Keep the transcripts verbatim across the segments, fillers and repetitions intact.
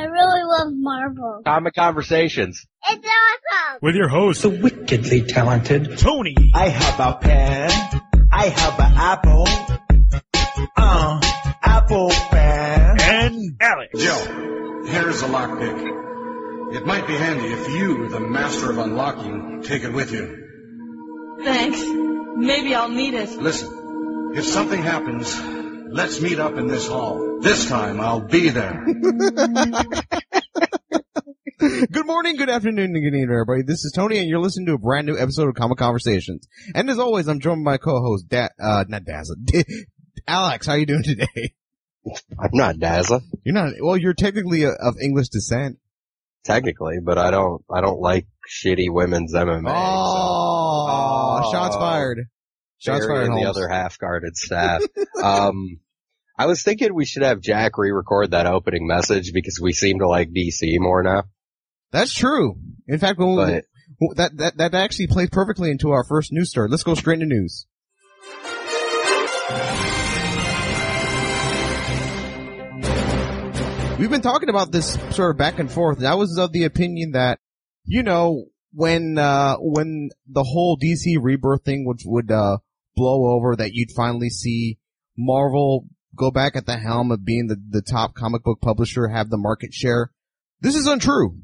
I really love Marvel. Comic Conversations. It's awesome. With your host, the wickedly talented Tony. I have a pen. I have an apple. Uh, apple pen. And Alex. Joe, here's a lockpick. It might be handy if you, the master of unlocking, take it with you. Thanks. Maybe I'll need it. Listen, if something happens, let's meet up in this hall. This time I'll be there. Good morning, good afternoon, and good evening, everybody. This is Tony, and you're listening to a brand new episode of Comic Conversations. And as always, I'm joined by my co-host, da- uh, not Dazzle, Alex. How are you doing today? I'm not Dazzle. You're not. Well, you're technically a, of English descent. Technically, but I don't. I don't like shitty women's M M A. Oh, so. shots fired. Shots Barry fired. And the other half-guarded staff. um, I was thinking we should have Jack re-record that opening message because we seem to like D C more now. That's true. In fact, when we, but, that that that actually plays perfectly into our first news story. Let's go straight into news. We've been talking about this sort of back and forth, and I was of the opinion that, you know, when uh when the whole D C Rebirth thing would would uh blow over, that you'd finally see Marvel go back at the helm of being the, the top comic book publisher, have the market share. This is untrue.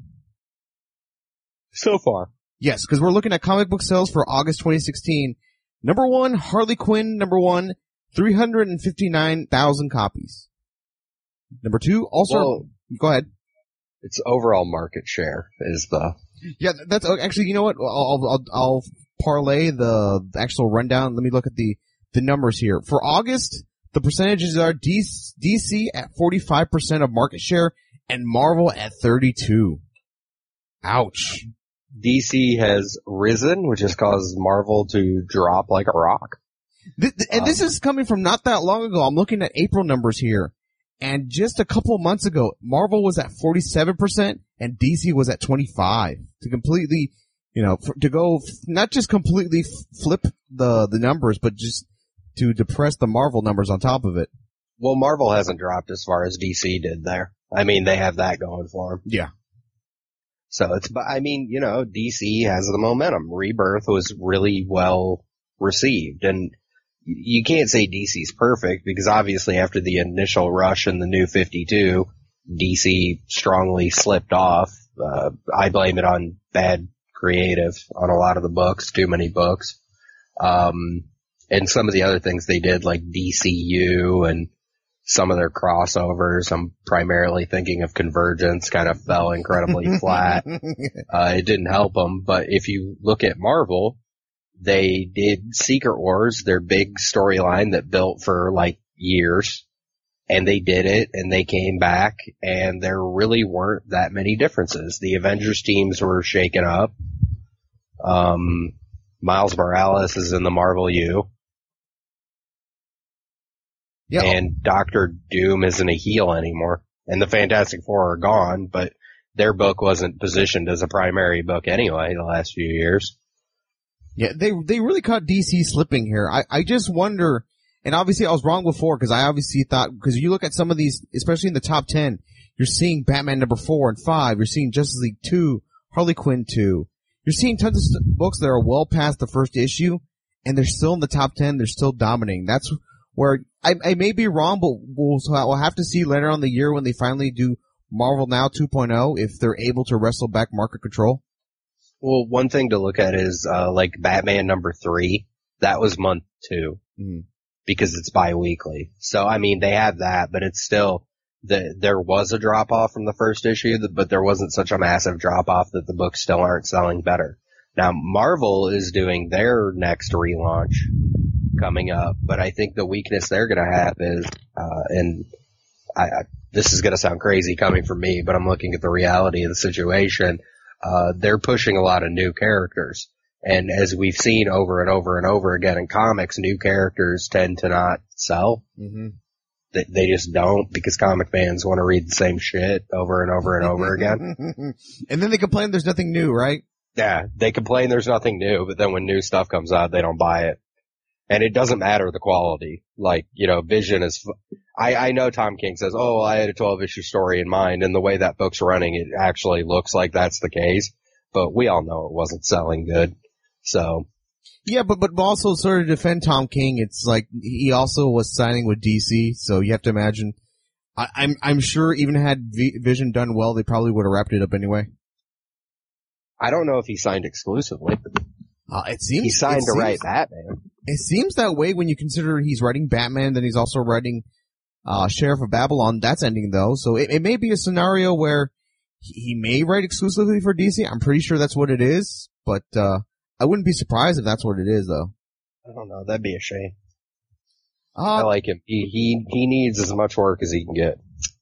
So far. Yes, because we're looking at comic book sales for August twenty sixteen. Number one, Harley Quinn, number one, three hundred fifty-nine thousand copies. Number two, also, well, go ahead. It's overall market share is the... Yeah, that's, actually, you know what? I'll, I'll, I'll parlay the actual rundown. Let me look at the, the numbers here. For August, the percentages are D C at forty-five percent of market share and Marvel at thirty-two. Ouch. D C has risen, which has caused Marvel to drop like a rock. Th- th- and um, this is coming from not that long ago. I'm looking at April numbers here. And just a couple of months ago, Marvel was at forty-seven percent and D C was at twenty-five. To completely, you know, for, to go, f- not just completely f- flip the, the numbers, but just to depress the Marvel numbers on top of it. Well, Marvel hasn't dropped as far as D C did there. I mean, they have that going for them. Yeah. So it's, but I mean, you know, D C has the momentum. Rebirth was really well received, and you can't say D C's perfect because obviously after the initial rush in the New fifty-two, D C strongly slipped off. Uh, I blame it on bad creative on a lot of the books, too many books. Um, and some of the other things they did like D C U and some of their crossovers, I'm primarily thinking of Convergence, kind of fell incredibly flat. Uh, it didn't help them. But if you look at Marvel, they did Secret Wars, their big storyline that built for like years, and they did it, and they came back, and there really weren't that many differences. The Avengers teams were shaken up. Um, Miles Morales is in the Marvel U. Yep. And Doctor Doom isn't a heel anymore. And the Fantastic Four are gone, but their book wasn't positioned as a primary book anyway the last few years. Yeah, they they really caught D C slipping here. I, I just wonder, and obviously I was wrong before because I obviously thought, because you look at some of these, especially in the top ten, you're seeing Batman number four and five, you're seeing Justice League two, Harley Quinn two. You're seeing tons of st- books that are well past the first issue, and they're still in the top ten, they're still dominating. That's where I, I may be wrong, but we'll, we'll have to see later on in the year when they finally do Marvel Now two point oh if they're able to wrestle back market control. Well, one thing to look at is, uh, like Batman number three. That was month two. Mm-hmm. Because it's bi-weekly. So, I mean, they have that, but it's still, the, there was a drop off from the first issue, but there wasn't such a massive drop off that the books still aren't selling better. Now, Marvel is doing their next relaunch coming up, but I think the weakness they're gonna have is, uh, and I, I this is gonna sound crazy coming from me, but I'm looking at the reality of the situation. Uh, they're pushing a lot of new characters. And as we've seen over and over and over again in comics, new characters tend to not sell. Mm-hmm. They, they just don't, because comic fans want to read the same shit over and over and over again. And then they complain there's nothing new, right? Yeah, they complain there's nothing new, but then when new stuff comes out, they don't buy it. And it doesn't matter the quality. Like, you know, Vision is, I, I know Tom King says, oh, I had a twelve issue story in mind, and the way that book's running, it actually looks like that's the case. But we all know it wasn't selling good. So. Yeah, but, but also sort of defend Tom King, it's like, he also was signing with D C, so you have to imagine, I, I'm, I'm sure even had v- Vision done well, they probably would have wrapped it up anyway. I don't know if he signed exclusively. Uh, it seems he signed to seems, write Batman. It seems that way when you consider he's writing Batman, then he's also writing uh Sheriff of Babylon. That's ending though, so it, it may be a scenario where he, he may write exclusively for D C. I'm pretty sure that's what it is, but uh I wouldn't be surprised if that's what it is though. I don't know. That'd be a shame. Uh, I like him. He he he needs as much work as he can get.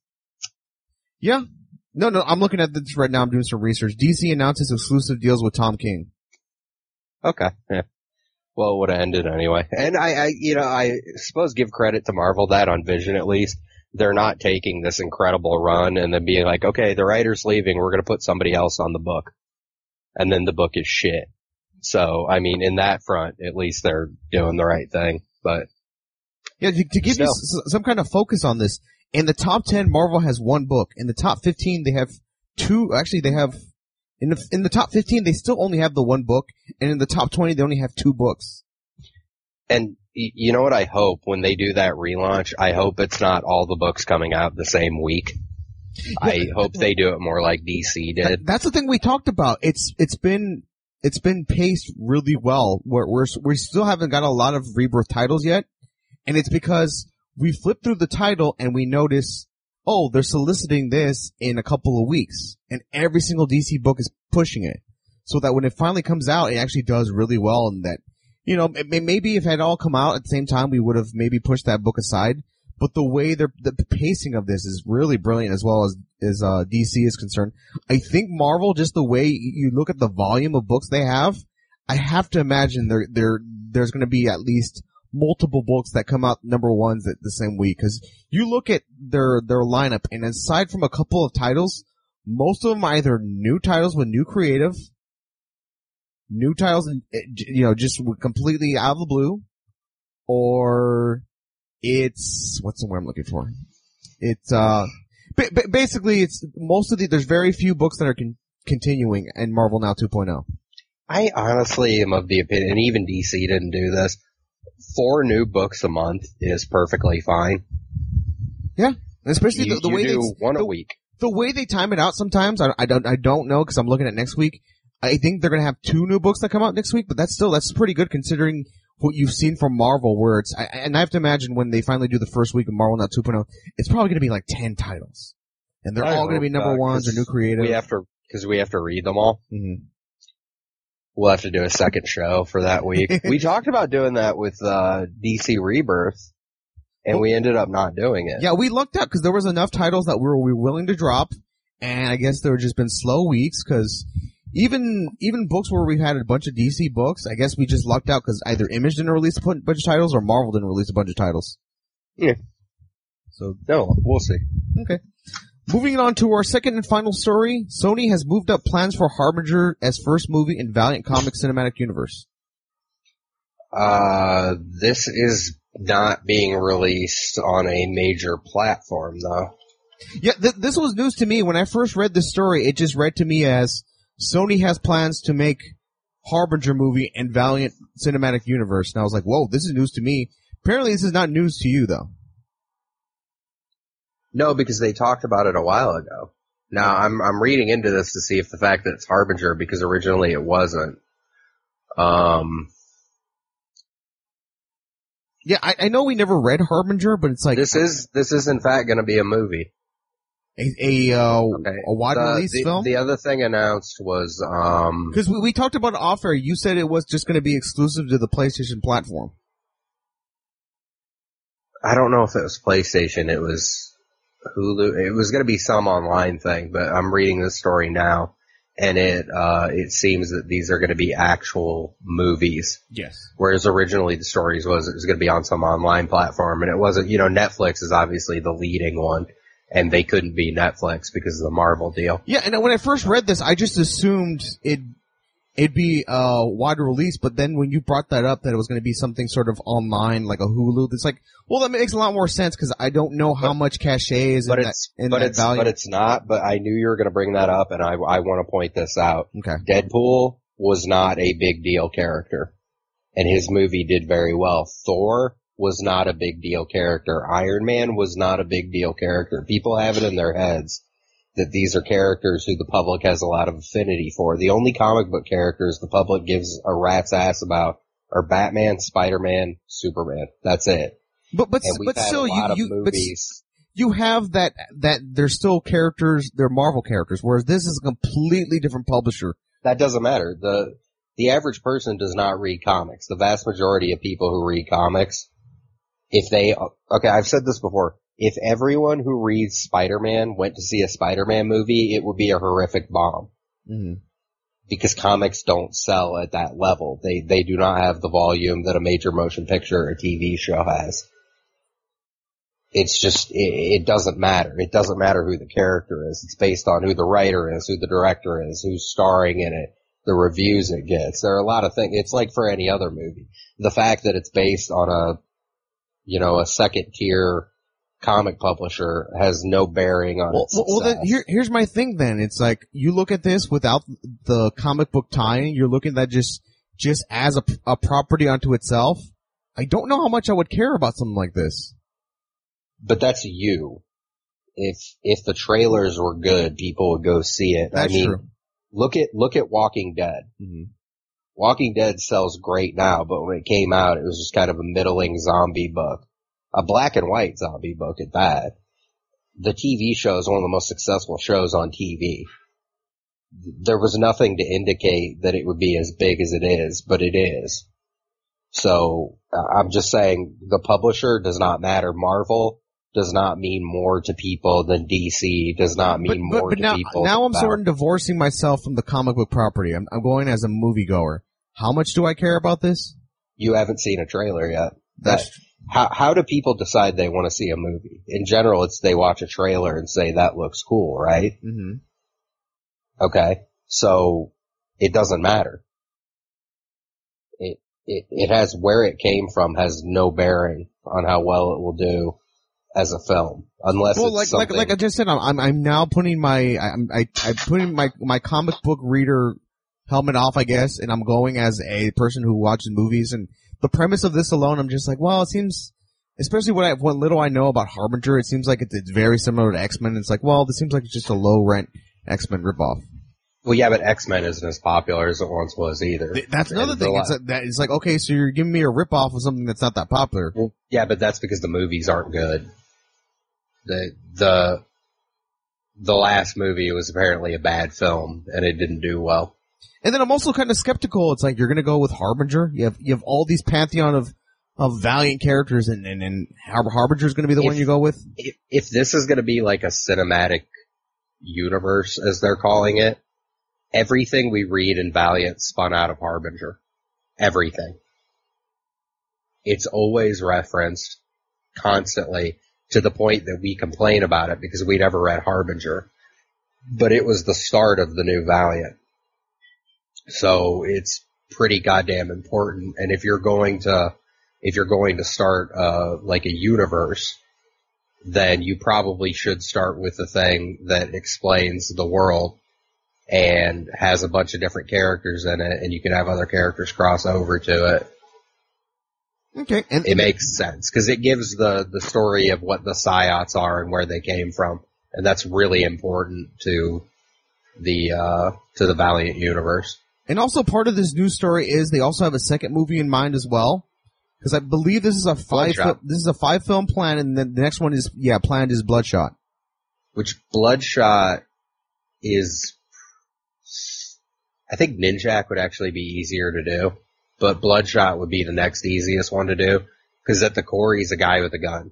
Yeah. No, no. I'm looking at this right now. I'm doing some research. D C announces exclusive deals with Tom King. Okay. Yeah. Well, it would have ended anyway. And I, I, you know, I suppose give credit to Marvel that on Vision at least. They're not taking this incredible run and then being like, okay, the writer's leaving, we're going to put somebody else on the book. And then the book is shit. So, I mean, in that front, at least they're doing the right thing. But yeah, to, to give still. you s- some kind of focus on this, in the top ten, Marvel has one book. In the top fifteen, they have two, actually they have In the in the top fifteen, they still only have the one book, and in the top twenty, they only have two books. And you know what I hope when they do that relaunch? I hope it's not all the books coming out the same week. Yeah. I hope they do it more like D C did. That, that's the thing we talked about. It's it's been it's been paced really well. We're we're we still haven't got a lot of Rebirth titles yet, and it's because we flip through the title and we notice, oh, they're soliciting this in a couple of weeks, and every single D C book is pushing it, so that when it finally comes out, it actually does really well. And that, you know, maybe if it had all come out at the same time, we would have maybe pushed that book aside. But the way they're, the pacing of this is really brilliant as well as, as, uh, D C is concerned. I think Marvel, just the way you look at the volume of books they have, I have to imagine there, there, there's gonna be at least multiple books that come out number ones at the same week. Cause you look at their, their lineup, and aside from a couple of titles, most of them are either new titles with new creative, new titles, you know, just completely out of the blue, or it's, what's the word I'm looking for? It's, uh, ba- ba- basically it's, most of the, there's very few books that are con- continuing in Marvel Now two point oh. I honestly am of the opinion, and even D C didn't do this, four new books a month is perfectly fine. Yeah. Especially you, the, the you way do they, one the, a week. The way they time it out sometimes, I, I don't, I don't know, cause I'm looking at next week. I think they're gonna have two new books that come out next week, but that's still, that's pretty good considering what you've seen from Marvel, where it's, I, and I have to imagine when they finally do the first week of Marvel Now two point oh, it's probably gonna be like ten titles. And they're I all gonna be number uh, ones or new creative. We have to, cause we have to read them all. Mm-hmm. We'll have to do a second show for that week. We talked about doing that with, uh, D C Rebirth, and we ended up not doing it. Yeah, we lucked out because there was enough titles that we were, we were willing to drop, and I guess there have just been slow weeks because even even books where we've had a bunch of D C books, I guess we just lucked out because either Image didn't release a bunch of titles or Marvel didn't release a bunch of titles. Yeah. So no, we'll see. Okay. Moving on to our second and final story, Sony has moved up plans for Harbinger as first movie in Valiant Comics Cinematic Universe. Uh, this is not being released on a major platform, though. Yeah, th- this was news to me. When I first read this story, it just read to me as Sony has plans to make Harbinger movie in Valiant Cinematic Universe. And I was like, whoa, this is news to me. Apparently this is not news to you, though. No, because they talked about it a while ago. Now, I'm I'm reading into this to see if the fact that it's Harbinger, because originally it wasn't. Um... Yeah, I, I know we never read Harbinger, but it's like this is this is in fact going to be a movie, a a, uh, okay. a wide the, release the, film. The other thing announced was um because we, we talked about it off air. You said it was just going to be exclusive to the PlayStation platform. I don't know if it was PlayStation. It was Hulu. It was going to be some online thing, but I'm reading this story now. And it, uh, it seems that these are going to be actual movies. Yes. Whereas originally the stories was it was going to be on some online platform, and it wasn't, you know, Netflix is obviously the leading one, and they couldn't be Netflix because of the Marvel deal. Yeah, and when I first read this, I just assumed it, it'd be uh wide release, but then when you brought that up that it was going to be something sort of online, like a Hulu, it's like, well, that makes a lot more sense because I don't know how but, much cachet is but in it's, that, in but that it's, value. But it's not, but I knew you were going to bring that up, and I, I want to point this out. Okay. Deadpool was not a big deal character, and his movie did very well. Thor was not a big deal character. Iron Man was not a big deal character. People have it in their heads that these are characters who the public has a lot of affinity for. The only comic book characters the public gives a rat's ass about are Batman, Spider-Man, Superman. That's it. But but and we've but had still, a lot you of you but movies. you have that that they're still characters, they're Marvel characters, whereas this is a completely different publisher. That doesn't matter. The the average person does not read comics. The vast majority of people who read comics, if they okay, I've said this before. If everyone who reads Spider-Man went to see a Spider-Man movie, it would be a horrific bomb. Mm-hmm. Because comics don't sell at that level. They they do not have the volume that a major motion picture or T V show has. It's just, it, it doesn't matter. It doesn't matter who the character is. It's based on who the writer is, who the director is, who's starring in it, the reviews it gets. There are a lot of things. It's like for any other movie. The fact that it's based on a, you know, a second tier comic publisher has no bearing on Well, its well, success. then here, here's my thing then. It's like, you look at this without the comic book tie-in, you're looking at just, just as a, a property unto itself. I don't know how much I would care about something like this. But that's you. If, if the trailers were good, people would go see it. That's I mean, true. look at, look at Walking Dead. Mm-hmm. Walking Dead sells great now, but when it came out, it was just kind of a middling zombie book. A black and white zombie book at that. The T V show is one of the most successful shows on T V. There was nothing to indicate that it would be as big as it is, but it is. So, uh, I'm just saying, the publisher does not matter. Marvel does not mean more to people than D C, does not mean but, more but to now, people. now I'm than sort of divorcing myself from the comic book property. I'm, I'm going as a moviegoer. How much do I care about this? You haven't seen a trailer yet. That's That, how, how do people decide they want to see a movie? In general, it's they watch a trailer and say, that looks cool, right? Mm-hmm. Okay. So, it doesn't matter. It, it, it has, where it came from has no bearing on how well it will do as a film. Unless Well, it's like, like, something. like I just said, I'm, I'm, I'm now putting my, I'm, I, I'm putting my, my comic book reader helmet off, I guess, and I'm going as a person who watches movies. And the premise of this alone, I'm just like, well, it seems, especially what I, what little I know about Harbinger, it seems like it's, it's very similar to X-Men. It's like, well, this seems like it's just a low rent X-Men ripoff. Well, yeah, but X-Men isn't as popular as it once was either. Th- That's another And thing. the It's, la- a, that, it's like, okay, so you're giving me a ripoff of something that's not that popular. Well, yeah, but that's because the movies aren't good. The, the, the last movie was apparently a bad film, and it didn't do well. And then I'm also kind of skeptical. It's like, you're gonna go with Harbinger? You have, you have all these pantheon of, of valiant characters, and, and, and Har- Harbinger's gonna be the If- one you go with? If, if this is gonna be like a cinematic universe, as they're calling it, everything we read in Valiant spun out of Harbinger. Everything. It's always referenced constantly to the point that we complain about it because we never read Harbinger. But it was the start of the new Valiant. So it's pretty goddamn important. And if you're going to, if you're going to start, uh, like a universe, then you probably should start with the thing that explains the world and has a bunch of different characters in it, and you can have other characters cross over to it. Okay. And, It makes sense, because it gives the, the story of what the Psiots are and where they came from, and that's really important to the, uh, to the Valiant universe. and also part of this news story is they also have a second movie in mind as well. Because I believe this is a five, Bloodshot. fil- this is a five film plan, and then the next one is, yeah, planned is Bloodshot. Which Bloodshot is, I think Ninjak would actually be easier to do, but Bloodshot would be the next easiest one to do, because at the core he's a guy with a gun.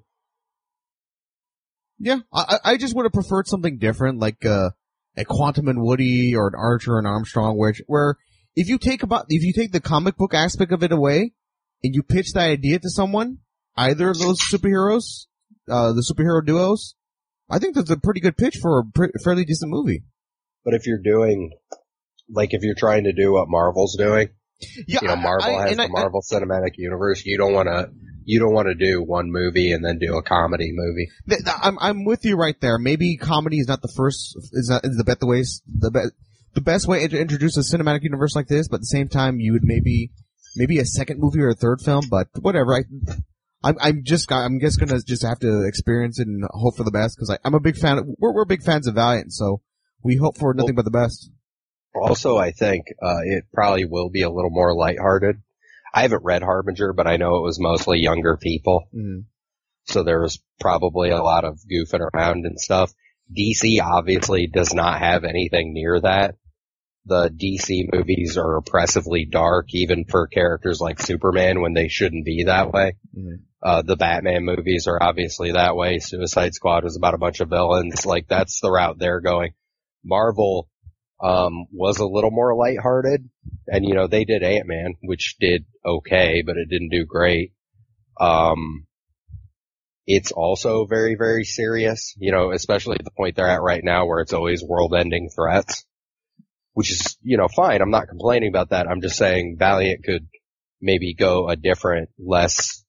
Yeah, I, I just would have preferred something different, like uh, a Quantum and Woody or an Archer and Armstrong, where where if you take about if you take the comic book aspect of it away and you pitch that idea to someone, either of those superheroes, uh, the superhero duos, I think that's a pretty good pitch for a pre- fairly decent movie. But if you're doing, like if you're trying to do what Marvel's doing, Yeah, you know, Marvel I, I, has and the I- Marvel Cinematic Universe. You don't want to, you don't want to do one movie and then do a comedy movie. Th- th- I'm I'm with you right there. Maybe comedy is not the first is not is the bet the ways the be, the best way to introduce a cinematic universe like this, but at the same time you would maybe maybe a second movie or a third film, but whatever. I I'm I'm just I'm just gonna just have to experience it and hope for the best because I'm a big fan. Of, we're we're big fans of Valiant, so we hope for nothing but the best. Also, I think uh it probably will be a little more lighthearted. I haven't read Harbinger, but I know it was mostly younger people. Mm. So there was probably a lot of goofing around and stuff. D C obviously does not have anything near that. The D C movies are oppressively dark, even for characters like Superman when they shouldn't be that way. Mm. Uh, the Batman movies are obviously that way. Suicide Squad was about a bunch of villains. Like, that's the route they're going. Marvel, um, was a little more lighthearted. And, you know, they did Ant-Man, which did okay, but it didn't do great. Um, it's also very, very serious, you know, especially at the point they're at right now where it's always world-ending threats, which is, you know, fine. I'm not complaining about that. I'm just saying Valiant could maybe go a different, less,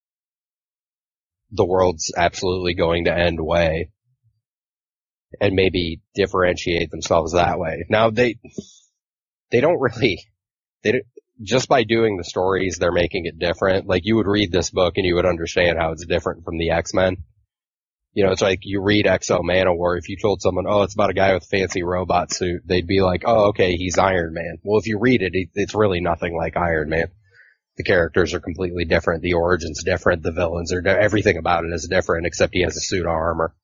the world's absolutely going to end way, and maybe differentiate themselves that way. Now, they, they don't really, they don't, just by doing the stories, they're making it different. Like, you would read this book and you would understand how it's different from the X-Men. You know, it's like you read X-O Manowar. If you told someone, oh, it's about a guy with a fancy robot suit, they'd be like, oh, okay, he's Iron Man. Well, if you read it, it's really nothing like Iron Man. The characters are completely different. The origin's different. The villains are, everything about it is different, except he has a suit of armor.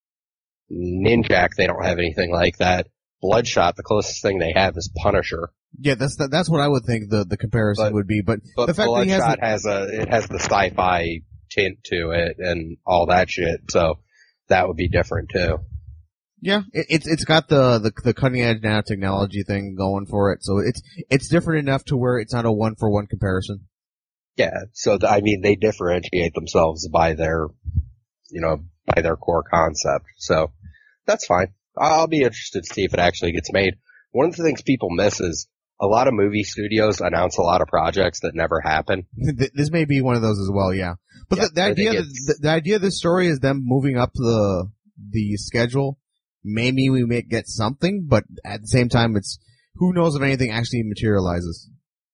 Ninjak, they don't have anything like that. Bloodshot, the closest thing they have is Punisher. Yeah, that's the, that's what I would think the the comparison But- would be. But, But the fact that he has Bloodshot has a, it has the sci-fi tint to it and all that shit, so that would be different too. yeah, it, it's it's got the, the the cutting edge nanotechnology thing going for it, so it's it's different enough to where it's not a one for one comparison. Yeah, so th- I mean, they differentiate themselves by their, you know, by their core concept, so that's fine. I'll be interested to see if it actually gets made. One of the things people miss is a lot of movie studios announce a lot of projects that never happen. Th- This may be one of those as well, yeah. But Yeah, the, the I idea, think the, it's- the idea of this story is them moving up the the schedule. Maybe we may get something, but at the same time, it's who knows if anything actually materializes.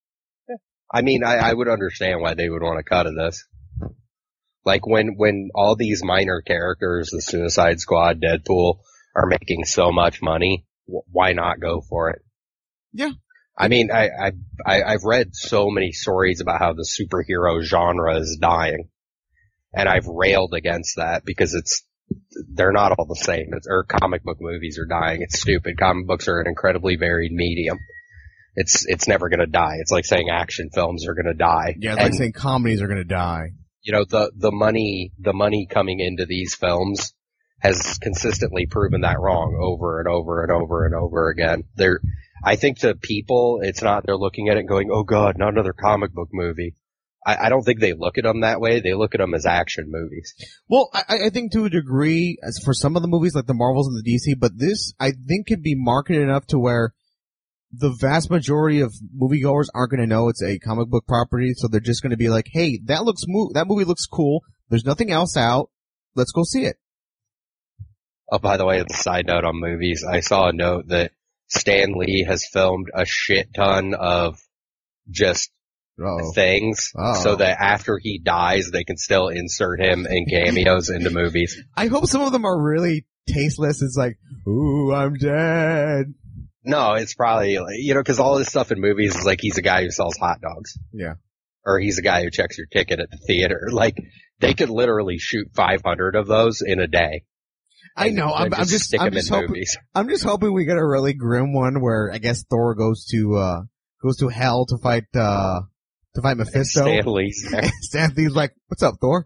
I mean, I, I would understand why they would want to cut of this. Like when, when all these minor characters, the Suicide Squad, Deadpool, are making so much money, wh- why not go for it? Yeah. I mean, I, I, I, I've read so many stories about how the superhero genre is dying. And I've railed against that because it's, they're not all the same. It's, or comic book movies are dying. It's stupid. Comic books are an incredibly varied medium. It's, it's never gonna die. It's like saying action films are gonna die. Yeah, it's like And, saying comedies are gonna die. you know, the, the money, the money coming into these films has consistently proven that wrong over and over and over and over again. They're, I think to people, it's not, they're looking at it and going, oh god, not another comic book movie. I, I don't think they look at them that way. They look at them as action movies. Well, I, I think to a degree, as for some of the movies like the Marvels and the D C, but this, I think, could be marketed enough to where the vast majority of moviegoers aren't going to know it's a comic book property, so they're just going to be like, hey, that looks mo- that movie looks cool. There's nothing else out. Let's go see it. Oh, by the way, as a side note on movies, I saw a note that Stan Lee has filmed a shit ton of just Uh-oh. things Uh-oh. so that after he dies, they can still insert him in cameos into movies. I hope some of them are really tasteless. It's like, ooh, I'm dead. No, it's probably, like, you know, because all this stuff in movies is like he's a guy who sells hot dogs. Yeah. Or he's a guy who checks your ticket at the theater. Like, they could literally shoot five hundred of those in a day. I know. I'm, And I'm just, stick I'm them just in hoping, movies. I'm just hoping we get a really grim one where I guess Thor goes to, uh, goes to hell to fight, uh, to fight Mephisto. Stan Lee's there. Stan Lee's like, what's up, Thor?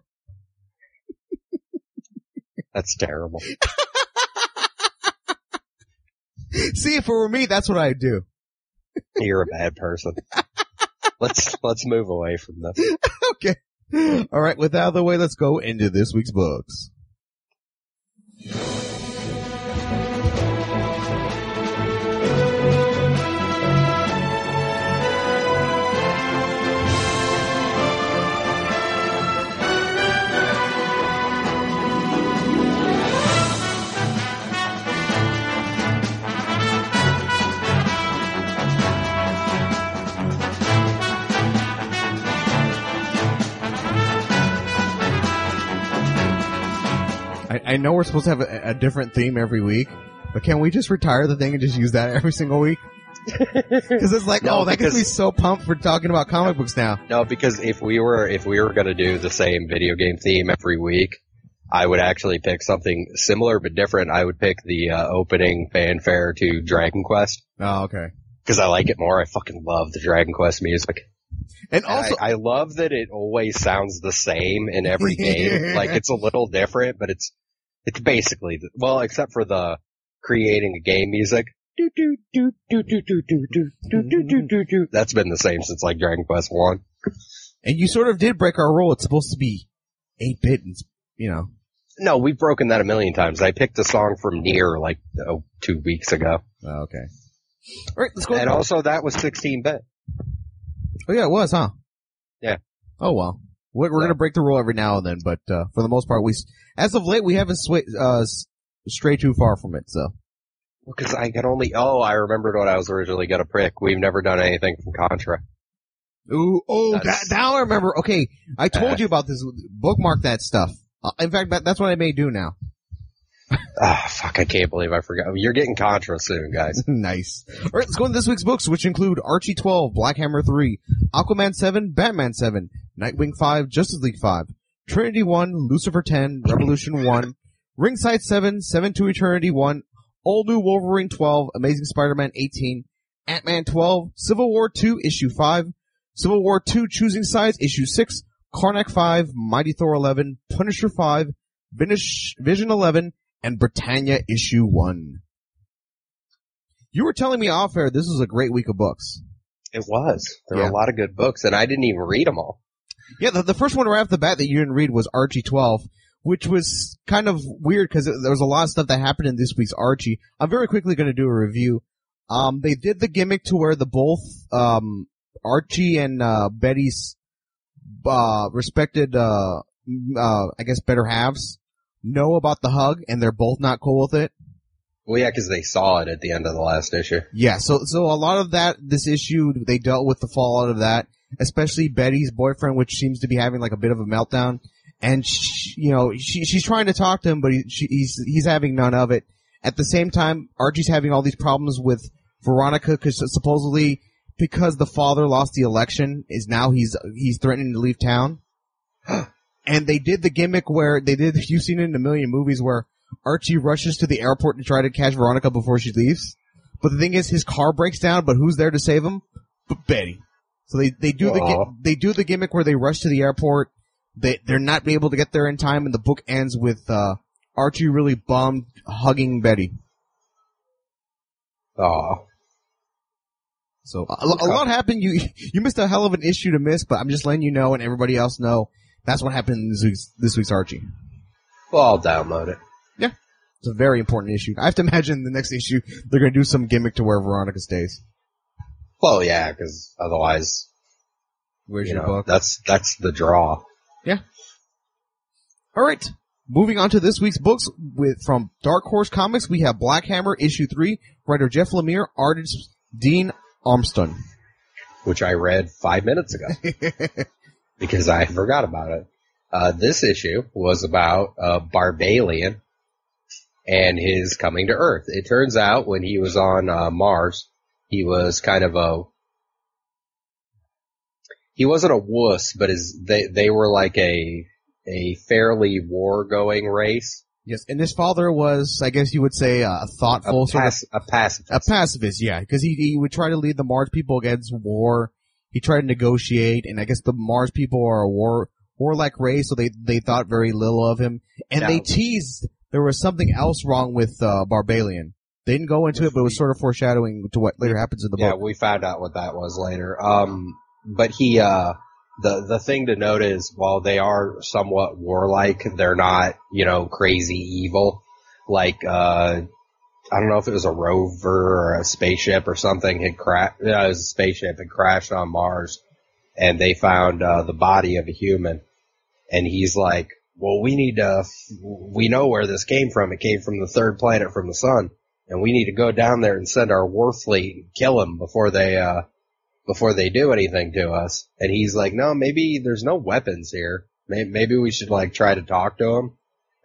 That's terrible. See, if it were me, that's what I'd do. You're a bad person. Let's, let's move away from this. Okay. All right. With that out of the way, let's go into this week's books. I know we're supposed to have a, a different theme every week, but can we just retire the thing and just use that every single week? Because it's like, No, oh, that gets me because- so pumped for talking about comic books now. No, because if we were if we were going to do the same video game theme every week, I would actually pick something similar but different. I would pick the uh, opening fanfare to Dragon Quest Oh, okay. because I like it more. I fucking love the Dragon Quest music. And And also, I, I love that it always sounds the same in every game. Like it's a little different, but it's it's basically the, well, except for the creating a game music. Do, do, do, do, do, do, do, do, do, do, do, do, do. That's been the same since like Dragon Quest One. and you sort of did break our rule. It's supposed to be eight bit, and you know. No, we've broken that a million times. I picked a song from Nier like oh, two weeks ago, Oh, okay. All right, let's go. and also that was sixteen bit. Oh yeah, it was, huh? Yeah. Oh well, we're, we're Yeah. gonna break the rule every now and then, but uh, for the most part, we s- as of late we haven't swa- uh, s- strayed too far from it. So Because I can only oh, I remembered what I was originally gonna pick. We've never done anything from Contra. ooh, oh, that, That's- now I remember. Okay, I told Uh. you about this. Bookmark that stuff. Uh, in fact, that, that's what I may do now. Ah, fuck! I can't believe I forgot. You're getting Contra soon, guys. Nice. All right, let's go into this week's books, which include Archie twelve, Black Hammer three, Aquaman seven, Batman seven, Nightwing five, Justice League five, Trinity one, Lucifer ten, Revolution one, Ringside seven, seven to Eternity one, All New Wolverine twelve, Amazing Spider-Man eighteen, Ant-Man twelve, Civil War two, Issue five, Civil War two, Choosing Sides, Issue six, Karnak five, Mighty Thor eleven, Punisher five, Vinish, Vision eleven, and Britannia Issue one. You were telling me off air this was a great week of books. It was. There Yeah. were a lot of good books, and I didn't even read them all. Yeah, the, the first one right off the bat that you didn't read was Archie twelve, which was kind of weird because there was a lot of stuff that happened in this week's Archie. I'm very quickly going to do a review. Um, they did the gimmick to where the both, um, Archie and, uh, Betty's, uh, respected, uh, uh, I guess better halves know about the hug and they're both not cool with it. Well, yeah, because they saw it at the end of the last issue. Yeah, so so a lot of that, this issue, they dealt with the fallout of that, especially Betty's boyfriend, which seems to be having like a bit of a meltdown. And, she, you know, she she's trying to talk to him, but he, she, he's he's having none of it. At the same time, Archie's having all these problems with Veronica, because supposedly, because the father lost the election, is now he's he's threatening to leave town. And they did the gimmick where they did, you've seen it in a million movies where Archie rushes to the airport to try to catch Veronica before she leaves. But the thing is, his car breaks down, but who's there to save him? But Betty. So they, they do the, Aw. gi- they do the gimmick where they rush to the airport. They, they're not able to get there in time, and the book ends with, uh, Archie really bummed, hugging Betty. Aw. So a, a lot happened. You, you missed a hell of an issue to miss, but I'm just letting you know and everybody else know that's what happened in this week's, this week's Archie. Well, I'll download it. Yeah. It's a very important issue. I have to imagine the next issue they're going to do some gimmick to where Veronica stays. Well, yeah, because otherwise, Where's you your know, book? that's that's the draw. Yeah. All right. Moving on to this week's books with from Dark Horse Comics, we have Black Hammer issue three, writer Jeff Lemire, artist Dean Armstrong. Which I read five minutes ago because I forgot about it. Uh, this issue was about uh, Barbalian and his coming to Earth. It turns out when he was on uh, Mars, he was kind of a he wasn't a wuss, but his they they were like a a fairly war going race, Yes, and his father was, I guess you would say, a thoughtful a, sort of pac- a pacifist. a pacifist, yeah, because he he would try to lead the Mars people against war. He tried to negotiate, and I guess the Mars people are a war warlike race, so they they thought very little of him. And Yeah. they teased there was something else wrong with uh, Barbalian. They didn't go into it, but it was sort of foreshadowing to what later happens in the Yeah, book. we found out what that was later. Um, but he, uh, the, the thing to note is while they are somewhat warlike, they're not, you know, crazy evil. Like, uh, I don't know if it was a rover or a spaceship or something had crashed, yeah, it was a spaceship had crashed on Mars and they found, uh, the body of a human. And he's like, well, we need to, we know where this came from. It came from the third planet from the sun. And we need to go down there and send our war fleet and kill them before they, uh, before they do anything to us. And he's like, no, maybe there's no weapons here. Maybe, maybe we should like try to talk to them.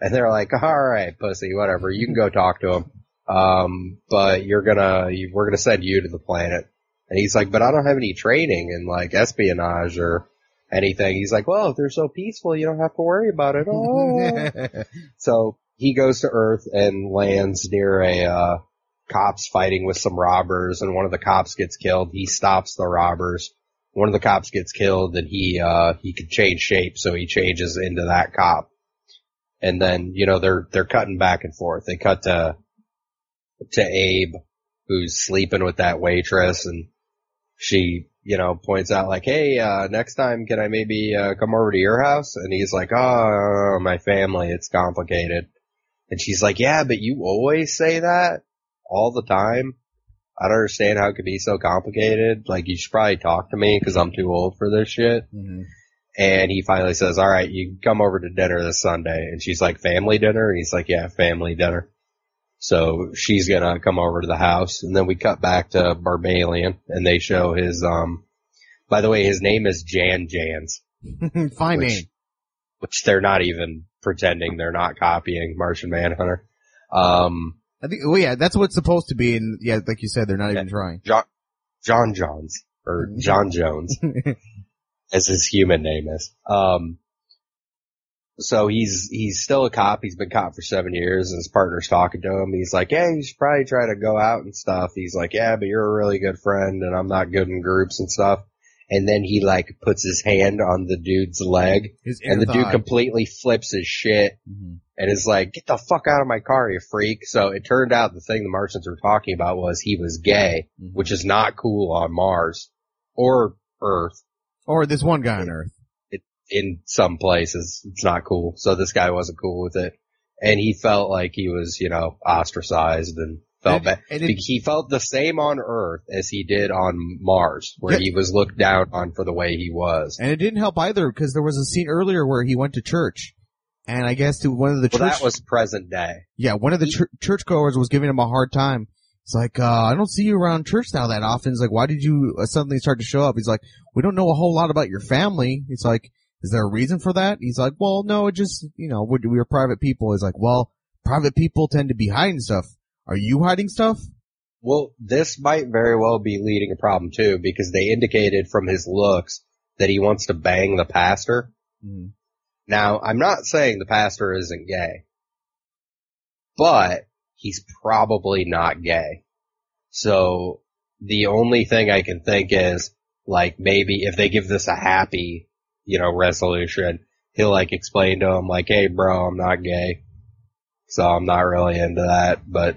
And they're like, all right, pussy, whatever. You can go talk to him. Um, but you're gonna, you, we're gonna send you to the planet. And he's like, but I don't have any training in like espionage or anything. He's like, well, if they're so peaceful, you don't have to worry about it. Oh. So he goes to Earth and lands near a, uh, cops fighting with some robbers, and one of the cops gets killed. He stops the robbers. One of the cops gets killed, and he, uh, he could change shape, so he changes into that cop. And then, you know, they're, they're cutting back and forth. They cut to, to Abe, who's sleeping with that waitress, and she, you know, points out like, hey, uh, next time can I maybe, uh, come over to your house? And he's like, oh, my family, it's complicated. And she's like, yeah, but you always say that all the time. I don't understand how it could be so complicated. Like, you should probably talk to me because I'm too old for this shit. Mm-hmm. And he finally says, all right, you can come over to dinner this Sunday. And she's like, family dinner? And he's like, yeah, family dinner. So she's gonna come over to the house, and then we cut back to Barbalian, and they show his, um, by the way, his name is Jan Jans. Fine which, name. Which they're not even pretending, they're not copying Martian Manhunter. Um, I think, well, yeah, that's what it's supposed to be, and yeah, like you said, they're not yeah, even trying. John, John Johns, or John Jones, as his human name is. Um, So he's, he's still a cop. He's been cop for seven years and his partner's talking to him. He's like, yeah, you should probably try to go out and stuff. He's like, yeah, but you're a really good friend and I'm not good in groups and stuff. And then he like puts his hand on the dude's leg and the dude completely flips his shit mm-hmm. and is like, get the fuck out of my car, you freak. So it turned out the thing the Martians were talking about was he was gay, mm-hmm. which is not cool on Mars or Earth. Or this one guy on Earth. In some places, it's not cool. So this guy wasn't cool with it. And he felt like he was, you know, ostracized and felt and, bad. And it, he felt the same on Earth as he did on Mars, where yeah. he was looked down on for the way he was. And it didn't help either, because there was a scene earlier where he went to church. And I guess to one of the well, church... that was present day. Yeah, one of the ch- churchgoers was giving him a hard time. It's like, uh, I don't see you around church now that often. It's like, why did you uh, suddenly start to show up? He's like, we don't know a whole lot about your family. It's like, is there a reason for that? He's like, well, no, it just, you know, we we're private people. He's like, well, private people tend to be hiding stuff. Are you hiding stuff? Well, this might very well be leading a problem too, because they indicated from his looks that he wants to bang the pastor. Mm. Now, I'm not saying the pastor isn't gay, but he's probably not gay. So the only thing I can think is, like, maybe if they give this a happy, you know, resolution, he'll like explain to him like, hey bro, I'm not gay. So I'm not really into that, but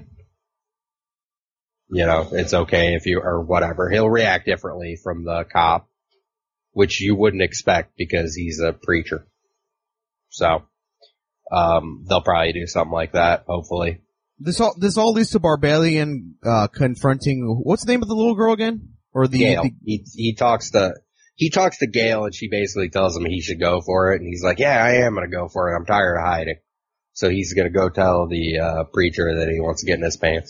you know, it's okay if you, or whatever. He'll react differently from the cop, which you wouldn't expect because he's a preacher. So, um, they'll probably do something like that, hopefully. This all, this all leads to Barbalian, uh, confronting, what's the name of the little girl again? Or the, Gail. the he, he talks to, He talks to Gail and she basically tells him he should go for it, and he's like, yeah, I am gonna go for it. I'm tired of hiding. So he's gonna go tell the, uh, preacher that he wants to get in his pants.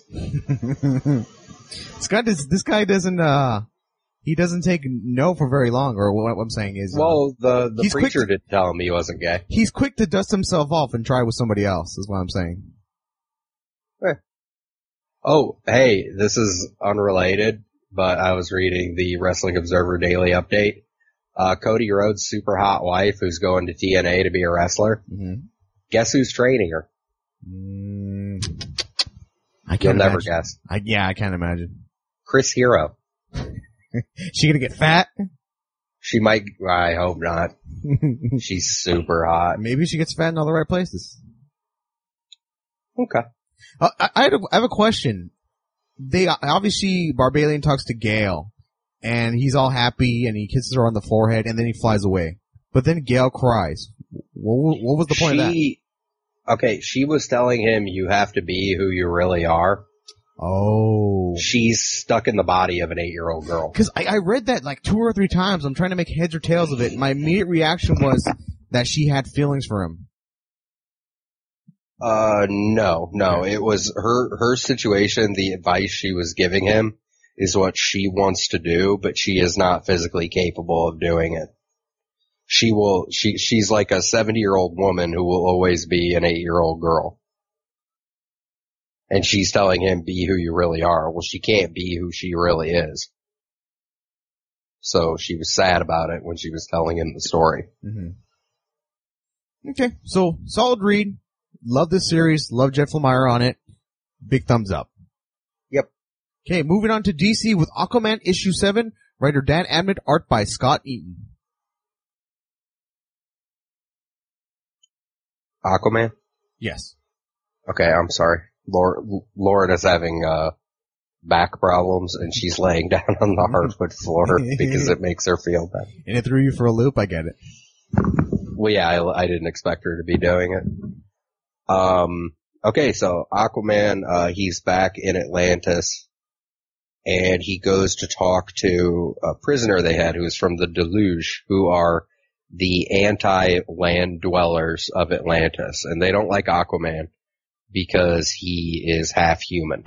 This guy does, this guy doesn't, uh, he doesn't take no for very long, or what I'm saying is, uh, well, the, the preacher to, did tell him he wasn't gay. He's quick to dust himself off and try with somebody else, is what I'm saying. Eh. Oh, hey, this is unrelated, but I was reading the Wrestling Observer Daily Update. Uh, Cody Rhodes' super hot wife who's going to T N A to be a wrestler. Mm-hmm. Guess who's training her? Mm, I can't You'll imagine. never guess. I, yeah, I can't imagine. Chris Hero. She gonna get fat? She might, I hope not. She's super hot. Maybe she gets fat in all the right places. Okay. Uh, I, I, had a, I have a question. They, obviously, Barbalian talks to Gail, and he's all happy, and he kisses her on the forehead, and then he flies away. But then Gail cries. What, what was the point she, of that? Okay, she was telling him you have to be who you really are. Oh. She's stuck in the body of an eight-year-old girl. Because I, I read that like two or three times. I'm trying to make heads or tails of it. My immediate reaction was that she had feelings for him. Uh, no, no. It was her, her situation, the advice she was giving him is what she wants to do, but she is not physically capable of doing it. she will, she, she's like a seventy year old woman who will always be an eight year old girl. And she's telling him, be who you really are. Well, she can't be who she really is. So she was sad about it when she was telling him the story. Mm-hmm. Okay, so solid read. Love this series. Love Jeff Lemire on it. Big thumbs up. Yep. Okay, moving on to D C with Aquaman issue seven. Writer Dan Abnett, art by Scott Eaton. Aquaman? Yes. Okay, I'm sorry. Lauren, Lauren is having, uh, back problems and she's laying down on the hardwood floor because it makes her feel better. And it threw you for a loop, I get it. Well, yeah, I, I didn't expect her to be doing it. Um, okay, so Aquaman, uh, he's back in Atlantis and he goes to talk to a prisoner they had who is from the Deluge, who are the anti-land dwellers of Atlantis. And they don't like Aquaman because he is half human.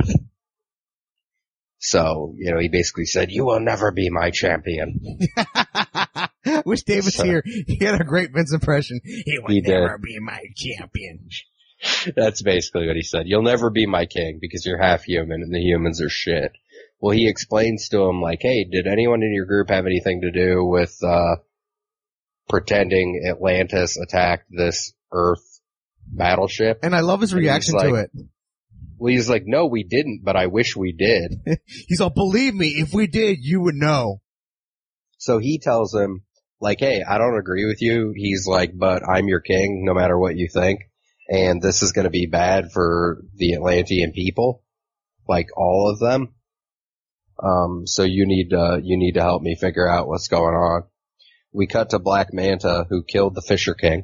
So, you know, he basically said, you will never be my champion. Wish Dave was So- here. He had a great Vince impression. He will He did. never be my champion. That's basically what he said. You'll never be my king because you're half human and the humans are shit. Well, he explains to him like, hey, did anyone in your group have anything to do with, uh, pretending Atlantis attacked this Earth battleship? And I love his And he's reaction like- to it. Well, he's like, no, we didn't, but I wish we did. He's all, believe me, if we did, you would know. So he tells him, like, hey, I don't agree with you. He's like, but I'm your king no matter what you think. And this is going to be bad for the Atlantean people. Like, all of them. Um, so you need to, you need to help me figure out what's going on. We cut to Black Manta, who killed the Fisher King.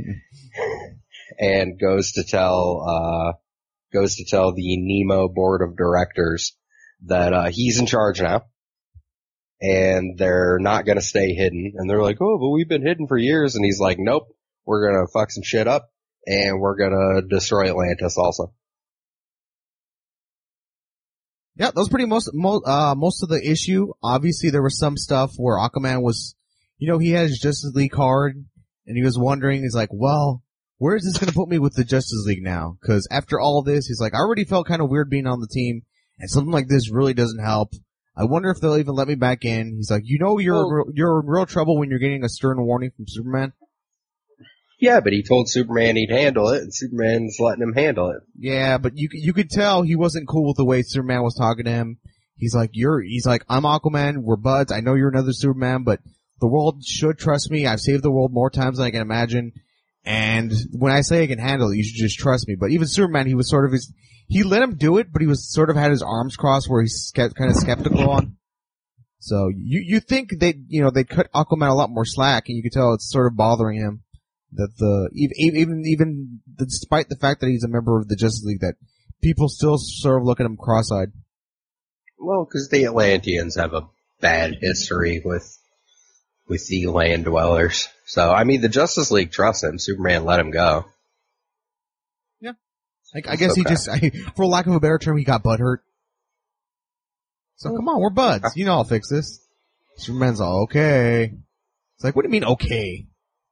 And goes to tell, uh, goes to tell the Nemo board of directors that, uh, he's in charge now. And they're not gonna stay hidden. And they're like, oh, but we've been hidden for years. And he's like, nope, we're gonna fuck some shit up. And we're gonna destroy Atlantis also. Yeah, that was pretty most, mo- uh, most of the issue. Obviously, there was some stuff where Aquaman was, you know, he had his Justice League card, and he was wondering, he's like, well, where is this going to put me with the Justice League now? Because after all this, he's like, I already felt kind of weird being on the team, and something like this really doesn't help. I wonder if they'll even let me back in. He's like, you know, you're Well- in real, you're in real trouble when you're getting a stern warning from Superman. Yeah, but he told Superman he'd handle it, and Superman's letting him handle it. Yeah, but you you could tell he wasn't cool with the way Superman was talking to him. He's like, you're, he's like, I'm Aquaman, we're buds, I know you're another Superman, but the world should trust me. I've saved the world more times than I can imagine. And when I say I can handle it, you should just trust me. But even Superman, he was sort of his, he let him do it, but he was sort of had his arms crossed where he's ske- kind of skeptical on. So you, you think they, you know, they cut Aquaman a lot more slack, and you could tell it's sort of bothering him that the, even, even, even despite the fact that he's a member of the Justice League, that people still sort of look at him cross-eyed. Well, because the Atlanteans have a bad history with with the land dwellers. So, I mean, the Justice League trusts him. Superman let him go. Like, I guess he Okay. just, I, for lack of a better term, he got butthurt. So come on, we're buds. You know I'll fix this. Superman's all, okay. It's like, what do you mean, okay?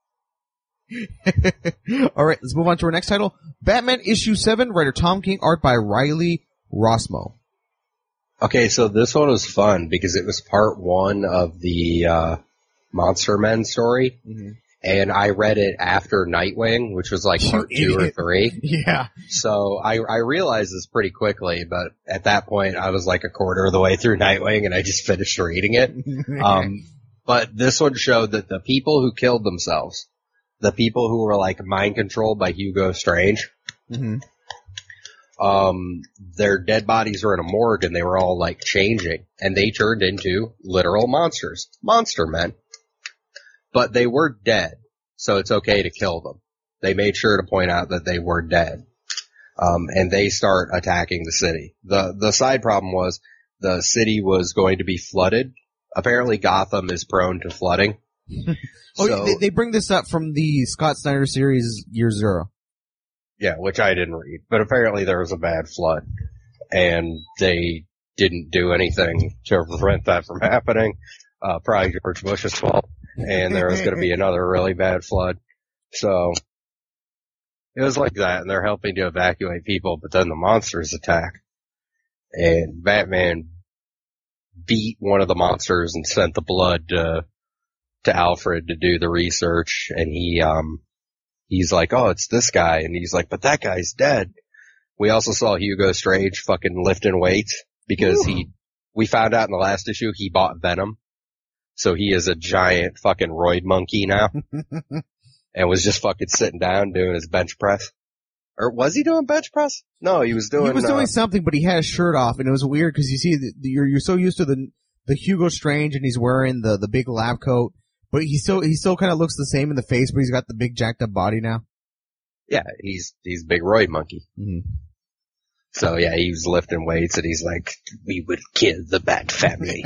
Alright, let's move on to our next title. Batman issue seven, writer Tom King, art by Riley Rossmo. Okay, so this one was fun because it was part one of the uh Monster Men story. Mm-hmm. And I read it after Nightwing, which was like You part two or idiot. three. Yeah. So I, I realized this pretty quickly, but at that point I was like a quarter of the way through Nightwing and I just finished reading it. Um, but this one showed that the people who killed themselves, the people who were like mind controlled by Hugo Strange, Mm-hmm. um, their dead bodies were in a morgue and they were all like changing and they turned into literal monsters, monster men. But they were dead, so it's okay to kill them. They made sure to point out that they were dead. Um, and they start attacking the city. The, the side problem was the city was going to be flooded. Apparently Gotham is prone to flooding. Oh, So- they, they bring this up from the Scott Snyder series Year Zero. Yeah, which I didn't read. But apparently there was a bad flood. And they didn't do anything to prevent that from happening. Uh, probably George Bush's fault. and there was going to be another really bad flood. So it was like that, and they're helping to evacuate people, but then the monsters attack, and Batman beat one of the monsters and sent the blood to, to Alfred to do the research, and he, um, he's like, oh, it's this guy, and he's like, but that guy's dead. We also saw Hugo Strange fucking lifting weights, because Ooh. he, we found out in the last issue he bought Venom, so he is a giant fucking roid monkey now, and was just fucking sitting down doing his bench press. Or was he doing bench press? No, he was doing. He was doing uh, something, but he had his shirt off, and it was weird because you see, the, you're you're so used to the the Hugo Strange, and he's wearing the the big lab coat, but he still he still kind of looks the same in the face, but he's got the big jacked up body now. Yeah, he's he's big roid monkey. Mm-hmm. So yeah, he was lifting weights, and he's like, "We would kill the Bat family."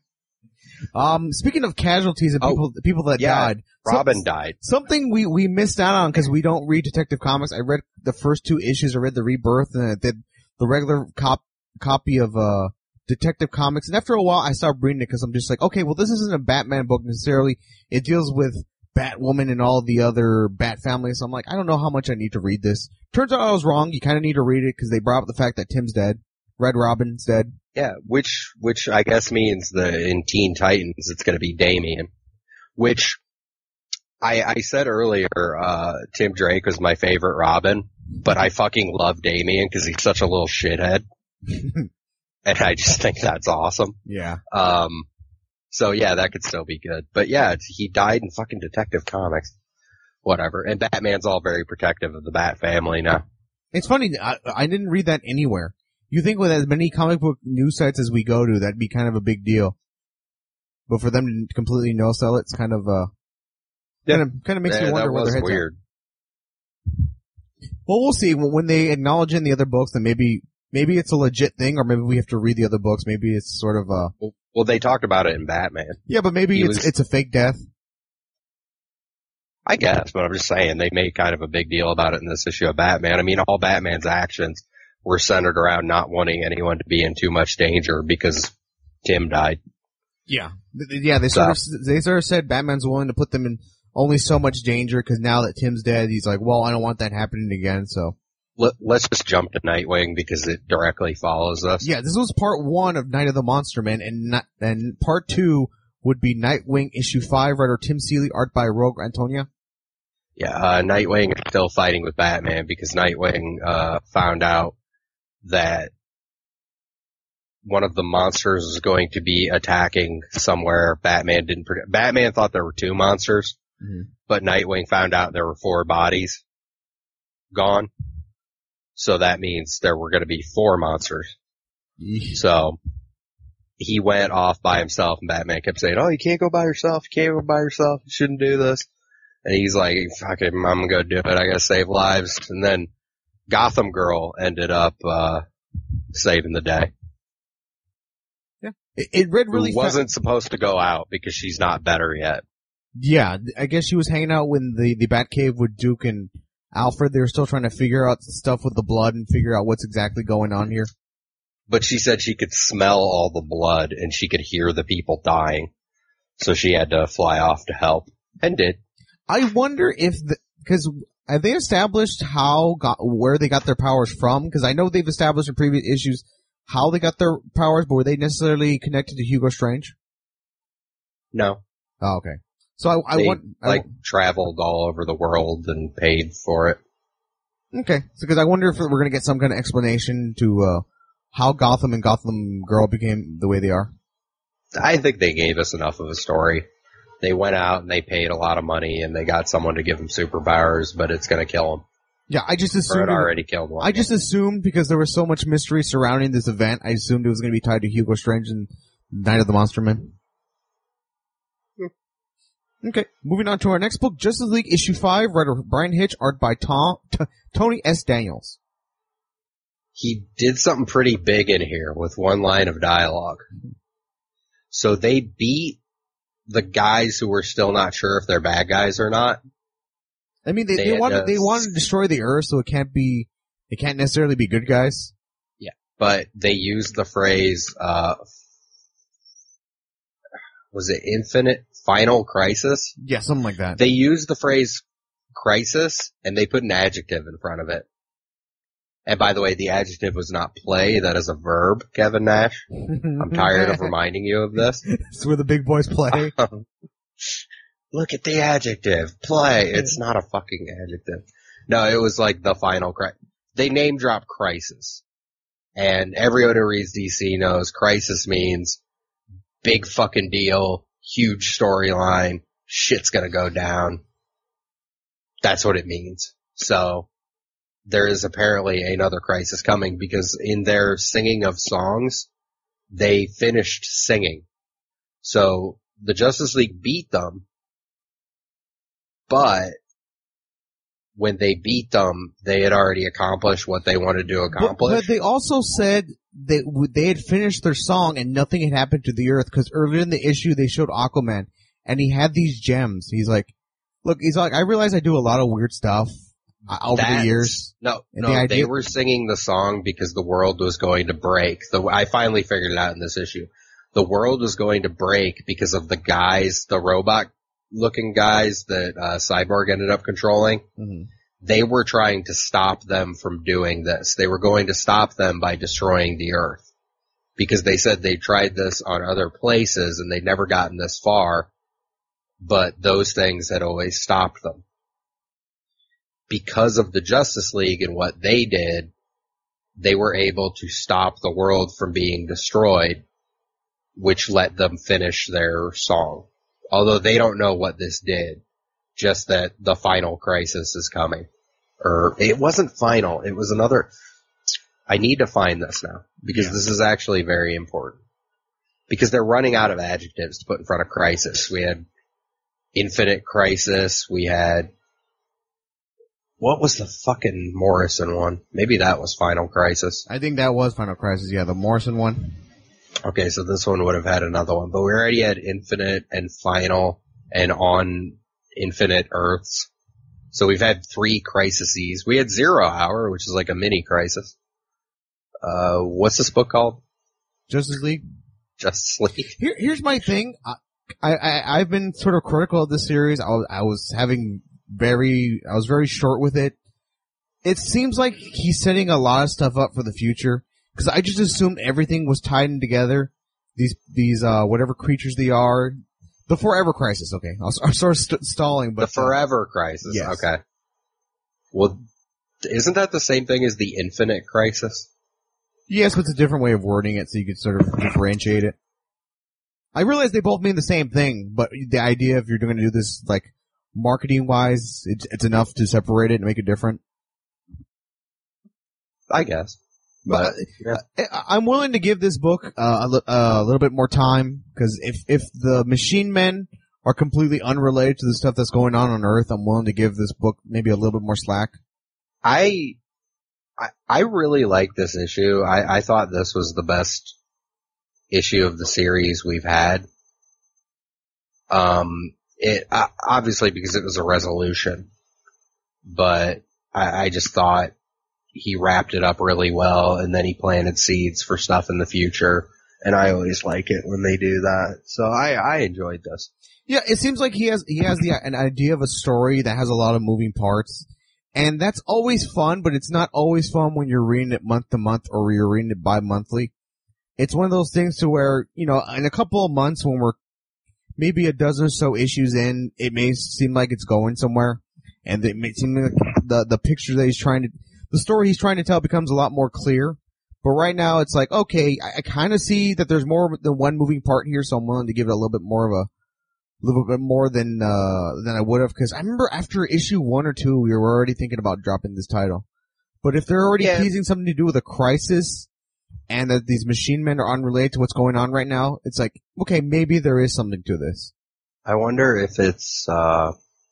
um, speaking of casualties and people oh, people that yeah, died. Robin some, died. Something we, we missed out on because we don't read Detective Comics. I read the first two issues. I read the Rebirth and I did the regular cop, copy of, uh, Detective Comics. And after a while, I stopped reading it because I'm just like, okay, well, this isn't a Batman book necessarily. It deals with Batwoman and all the other Bat families. So I'm like, I don't know how much I need to read this. Turns out I was wrong. You kind of need to read it because they brought up the fact that Tim's dead. Red Robin's dead. Yeah, which, which I guess means the, in Teen Titans, it's gonna be Damian. Which, I, I said earlier, uh, Tim Drake was my favorite Robin, but I fucking love Damian because he's such a little shithead. And I just think that's awesome. Yeah. Um, so yeah, that could still be good. But yeah, it's, he died in fucking Detective Comics. Whatever. And Batman's all very protective of the Bat family now. It's funny, I, I didn't read that anywhere. You think with as many comic book news sites as we go to, that'd be kind of a big deal. But for them to completely no-sell it, it's kind of, uh, Kind of, kind of makes yeah, you wonder that where was their heads weird. Are. Well, we'll see. When they acknowledge it in the other books, then maybe, maybe it's a legit thing, or maybe we have to read the other books. Maybe it's sort of a... Well, well they talked about it in Batman. Yeah, but maybe he it's, was, it's a fake death. I guess, but I'm just saying, they made kind of a big deal about it in this issue of Batman. I mean, all Batman's actions were centered around not wanting anyone to be in too much danger because Tim died. Yeah. Yeah, they sort so. of, they sort of said Batman's willing to put them in only so much danger because now that Tim's dead, he's like, well, I don't want that happening again, so. Let, let's just jump to Nightwing because it directly follows us. Yeah, this was part one of Night of the Monster Men, and not, and part two would be Nightwing issue five, writer Tim Seeley, art by Rogue Antonia. Yeah, uh, Nightwing is still fighting with Batman because Nightwing, uh, found out that one of the monsters was going to be attacking somewhere Batman didn't predict. Batman thought there were two monsters. Mm-hmm. But Nightwing found out there were four bodies gone. So that means there were going to be four monsters. Yeah. So he went off by himself and Batman kept saying, oh, you can't go by yourself. You can't go by yourself. You shouldn't do this. And he's like, fuck it, I'm going to do it. I got to save lives. And then Gotham Girl ended up, uh, saving the day. Yeah. It, it read really Who wasn't fa- supposed to go out because she's not better yet. Yeah, I guess she was hanging out in the, the Batcave with Duke and Alfred. They were still trying to figure out stuff with the blood and figure out what's exactly going on here. But she said she could smell all the blood and she could hear the people dying. So she had to fly off to help. And did. I wonder if the, cause have they established how got, where they got their powers from? Cause I know they've established in previous issues how they got their powers, but were they necessarily connected to Hugo Strange? No. Oh, okay. So I, I they, want, I like, traveled all over the world and paid for it. Okay. So, cause I wonder if we're gonna get some kind of explanation to, uh, how Gotham and Gotham Girl became the way they are. I think they gave us enough of a story. They went out and they paid a lot of money and they got someone to give them superpowers, but it's gonna kill them. Yeah, I just assumed. Or it already killed one. I just assumed because there was so much mystery surrounding this event, I assumed it was gonna be tied to Hugo Strange and Night of the Monster Men. Okay, moving on to our next book, Justice League issue five, writer Brian Hitch, art by Tom, T- Tony S. Daniels. He did something pretty big in here with one line of dialogue. So they beat the guys who were still not sure if they're bad guys or not. I mean, they, they, they want to, they want to destroy the Earth, so it can't be, it can't necessarily be good guys. Yeah, but they used the phrase, uh, was it infinite Final Crisis. Yeah, something like that. They use the phrase crisis and they put an adjective in front of it. And by the way, the adjective was not play, that is a verb, Kevin Nash. I'm tired of reminding you of this. It's where the big boys play. Look at the adjective, play. It's not a fucking adjective. No, it was like the final crisis. They name drop crisis. And everyone who reads D C knows crisis means big fucking deal, huge storyline, shit's gonna go down. That's what it means. So, there is apparently another crisis coming because in their singing of songs, they finished singing. So, the Justice League beat them, but when they beat them, they had already accomplished what they wanted to accomplish. But, but they also said that they had finished their song and nothing had happened to the Earth because earlier in the issue they showed Aquaman and he had these gems. He's like, look, he's like, I realize I do a lot of weird stuff over That's, the years. No, and no, the idea- they were singing the song because the world was going to break. The, I finally figured it out in this issue. The world was going to break because of the guys, the robot-looking guys that uh, Cyborg ended up controlling. Mm-hmm. They were trying to stop them from doing this. They were going to stop them by destroying the Earth. Because they said they tried this on other places and they'd never gotten this far, but those things had always stopped them. Because of the Justice League and what they did, they were able to stop the world from being destroyed, which let them finish their song. Although they don't know what this did, just that the final crisis is coming. Or, it wasn't final, it was another... I need to find this now, because yeah. This is actually very important. Because they're running out of adjectives to put in front of crisis. We had Infinite Crisis, we had... What was the fucking Morrison one? Maybe that was Final Crisis. I think that was Final Crisis, yeah, the Morrison one. Okay, so this one would have had another one, but we already had Infinite and Final and On Infinite Earths. So we've had three crises. We had Zero Hour, which is like a mini crisis. Uh, what's this book called? Justice League. Justice League. Here, here's my thing. I, I, I've been sort of critical of this series. I was, I was having very, I was very short with it. It seems like he's setting a lot of stuff up for the future. Cause I just assumed everything was tied in together. These, these, uh, whatever creatures they are. The Forever Crisis, okay. I was, I was sort of st- stalling, but. The Forever uh, Crisis, yes. Okay. Well, isn't that the same thing as the Infinite Crisis? Yes, but it's a different way of wording it so you could sort of differentiate it. I realize they both mean the same thing, but the idea if you're going to do this, like, marketing-wise, it's, it's enough to separate it and make it different. I guess. But, but yeah. I'm willing to give this book uh, a, li- uh, a little bit more time, because if, if the Machine Men are completely unrelated to the stuff that's going on on Earth, I'm willing to give this book maybe a little bit more slack. I... I, I really like this issue. I, I thought this was the best issue of the series we've had. Um, it, uh, obviously because it was a resolution, but I, I just thought he wrapped it up really well and then he planted seeds for stuff in the future. And I always like it when they do that. So I, I enjoyed this. Yeah, it seems like he has, he has the, an idea of a story that has a lot of moving parts. And that's always fun, but it's not always fun when you're reading it month to month or you're reading it bi-monthly. It's one of those things to where, you know, in a couple of months when we're maybe a dozen or so issues in, it may seem like it's going somewhere. And it may seem like the, the picture that he's trying to, the story he's trying to tell becomes a lot more clear. But right now it's like, okay, I, I kind of see that there's more than one moving part here, so I'm willing to give it a little bit more of a, A little bit more than uh than I would have, because I remember after issue one or two, we were already thinking about dropping this title. But if they're already yeah. teasing something to do with a crisis, and that these Machine Men are unrelated to what's going on right now, it's like, okay, maybe there is something to this. I wonder if it's uh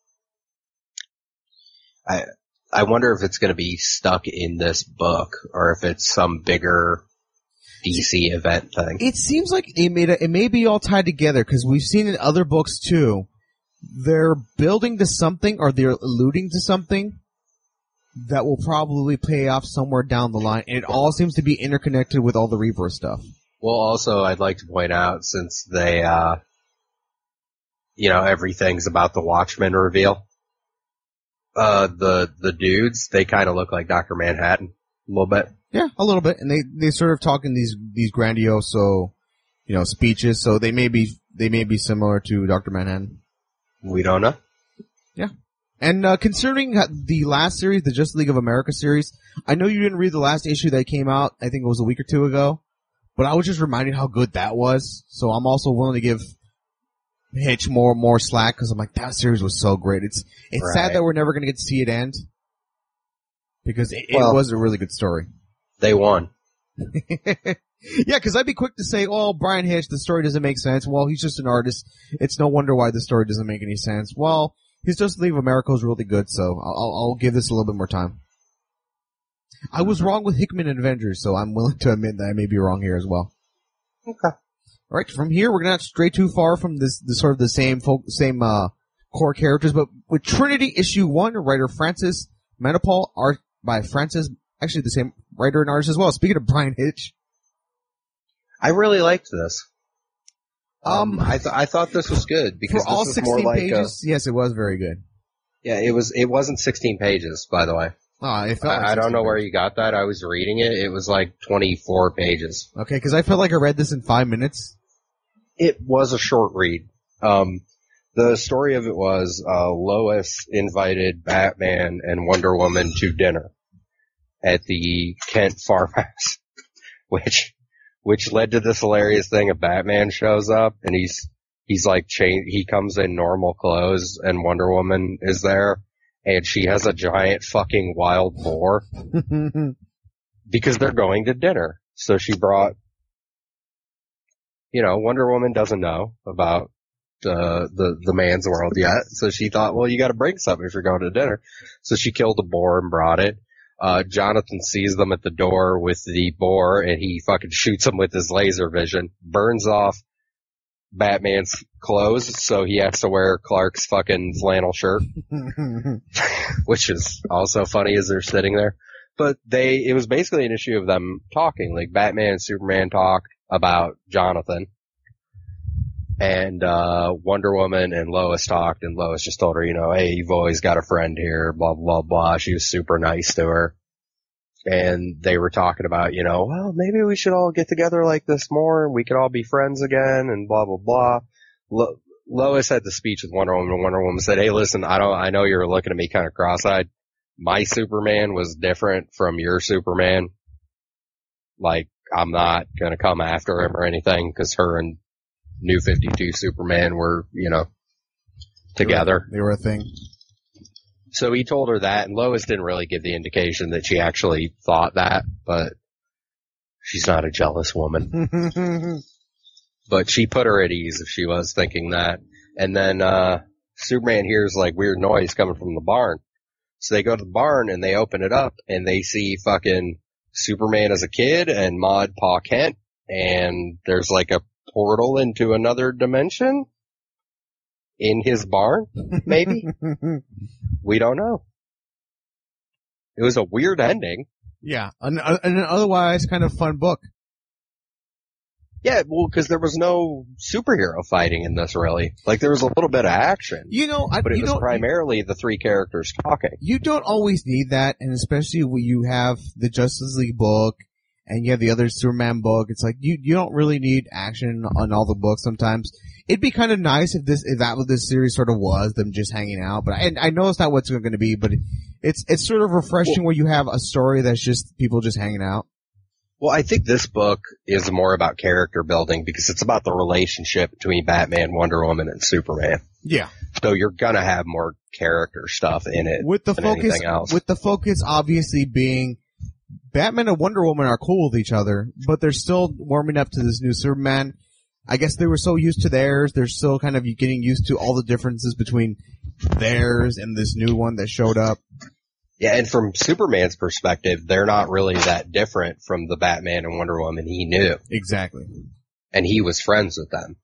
I I wonder if it's going to be stuck in this book, or if it's some bigger D C event thing. It seems like it may, it may be all tied together, because we've seen in other books too, they're building to something, or they're alluding to something that will probably pay off somewhere down the line, and it all seems to be interconnected with all the Rebirth stuff. Well, also, I'd like to point out, since they, uh, you know, everything's about the Watchmen reveal. Uh, the, the dudes, they kind of look like Doctor Manhattan a little bit. Yeah, a little bit. And they, they sort of talk in these, these grandiose, so, you know, speeches, so they may be, they may be similar to Doctor Manhattan. We don't know. Yeah. And, uh, concerning the last series, the Justice League of America series, I know you didn't read the last issue that came out, I think it was a week or two ago, but I was just reminded how good that was, so I'm also willing to give Hitch more, more slack, cause I'm like, that series was so great. It's, it's Right. sad that we're never gonna get to see it end, because it, Well, it was a really good story. They won. Yeah, because I'd be quick to say, oh, Brian Hitch, the story doesn't make sense. Well, he's just an artist. It's no wonder why the story doesn't make any sense. Well, his Justice League of America is really good, so I'll, I'll give this a little bit more time. I was wrong with Hickman and Avengers, so I'm willing to admit that I may be wrong here as well. Okay. All right, from here, we're not stray too far from this, this sort of the same folk, same uh, core characters, but with Trinity issue one, writer Francis Manapul, art by Francis, actually the same writer and artist as well. Speaking of Brian Hitch. I really liked this. Um, Um, I th- I thought this was good because For all this is more sixteen like pages, yes, it was very good. a, yeah, it was, it wasn't sixteen pages, by the way. Oh, it felt like I, I don't know sixteen where pages. you got that. I was reading it. It was like twenty-four pages. Okay, because I felt like I read this in five minutes. It was a short read. Um, the story of it was, uh, Lois invited Batman and Wonder Woman to dinner at the Kent farmhouse, which, which led to this hilarious thing of Batman shows up and he's, he's like cha- he comes in normal clothes and Wonder Woman is there and she has a giant fucking wild boar because they're going to dinner. So she brought, you know, Wonder Woman doesn't know about uh, the the man's world yet, so she thought, well, you got to bring something if you're going to dinner. So she killed a boar and brought it. Uh, Jonathan sees them at the door with the boar, and he fucking shoots them with his laser vision, burns off Batman's clothes, so he has to wear Clark's fucking flannel shirt, which is also funny as they're sitting there. But they, it was basically an issue of them talking, like Batman and Superman talked about Jonathan. And, uh, Wonder Woman and Lois talked, and Lois just told her, you know, hey, you've always got a friend here, blah, blah, blah. She was super nice to her. And they were talking about, you know, well, maybe we should all get together like this more, and we could all be friends again, and blah, blah, blah. Lo- Lois had the speech with Wonder Woman, and Wonder Woman said, hey, listen, I don't, I know you're looking at me kind of cross-eyed. My Superman was different from your Superman. Like, I'm not gonna come after him or anything, cause her and New fifty-two Superman were, you know, together. They were a thing. So he told her that, and Lois didn't really give the indication that she actually thought that, but she's not a jealous woman. But she put her at ease if she was thinking that. And then, uh, Superman hears like weird noise coming from the barn. So they go to the barn and they open it up and they see fucking Superman as a kid and Maude Pa Kent, and there's like a portal into another dimension in his barn, maybe? We don't know. It was a weird ending. Yeah, an, an otherwise kind of fun book. Yeah, well, because there was no superhero fighting in this, really. Like, there was a little bit of action. You know, I, But it you was don't, primarily the three characters talking. you don't always need that, and especially when you have the Justice League book and you have the other Superman book. It's like you you don't really need action on all the books. Sometimes it'd be kind of nice if this if that what this series sort of was, them just hanging out. But I, I know it's not what it's going to be, but it, it's it's sort of refreshing Well, where you have a story that's just people just hanging out. Well, I think this book is more about character building because it's about the relationship between Batman, Wonder Woman, and Superman. Yeah. So you're gonna have more character stuff in it With the than focus, anything else. with the focus obviously being Batman and Wonder Woman are cool with each other, but they're still warming up to this new Superman. I guess they were so used to theirs, they're still kind of getting used to all the differences between theirs and this new one that showed up. Yeah, and from Superman's perspective, they're not really that different from the Batman and Wonder Woman he knew. Exactly. And he was friends with them.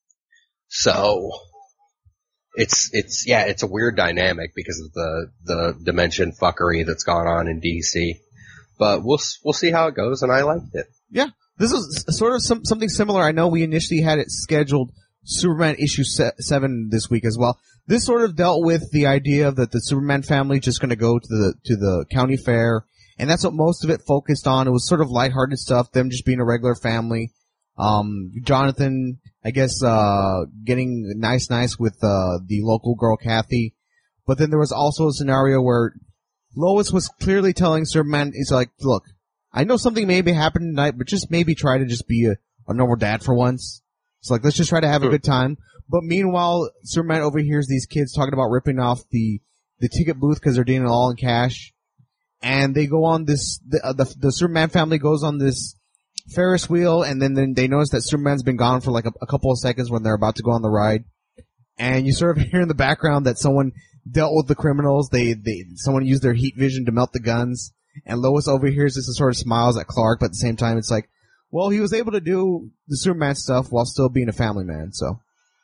So, it's, it's, yeah, it's a weird dynamic because of the, the dimension fuckery that's gone on in D C. But we'll, we'll see how it goes, and I liked it. Yeah. This is sort of some, something similar. I know we initially had it scheduled Superman issue se- seven this week as well. This sort of dealt with the idea that the Superman family just going to go to the to the county fair, and that's what most of it focused on. It was sort of lighthearted stuff, them just being a regular family. Um, Jonathan, I guess, uh, getting nice, nice with uh the local girl Kathy, but then there was also a scenario where Lois was clearly telling Superman, "He's like, look, I know something maybe happened tonight, but just maybe try to just be a, a normal dad for once." It's like, let's just try to have a good time. But meanwhile, Superman overhears these kids talking about ripping off the, the ticket booth because they're doing it all in cash. And they go on this, the, uh, the, the Superman family goes on this Ferris wheel, and then, then they notice that Superman's been gone for like a, a couple of seconds when they're about to go on the ride. And you sort of hear in the background that someone dealt with the criminals. They, they, someone used their heat vision to melt the guns. And Lois overhears this and sort of smiles at Clark, but at the same time it's like, well, he was able to do the Superman stuff while still being a family man, so.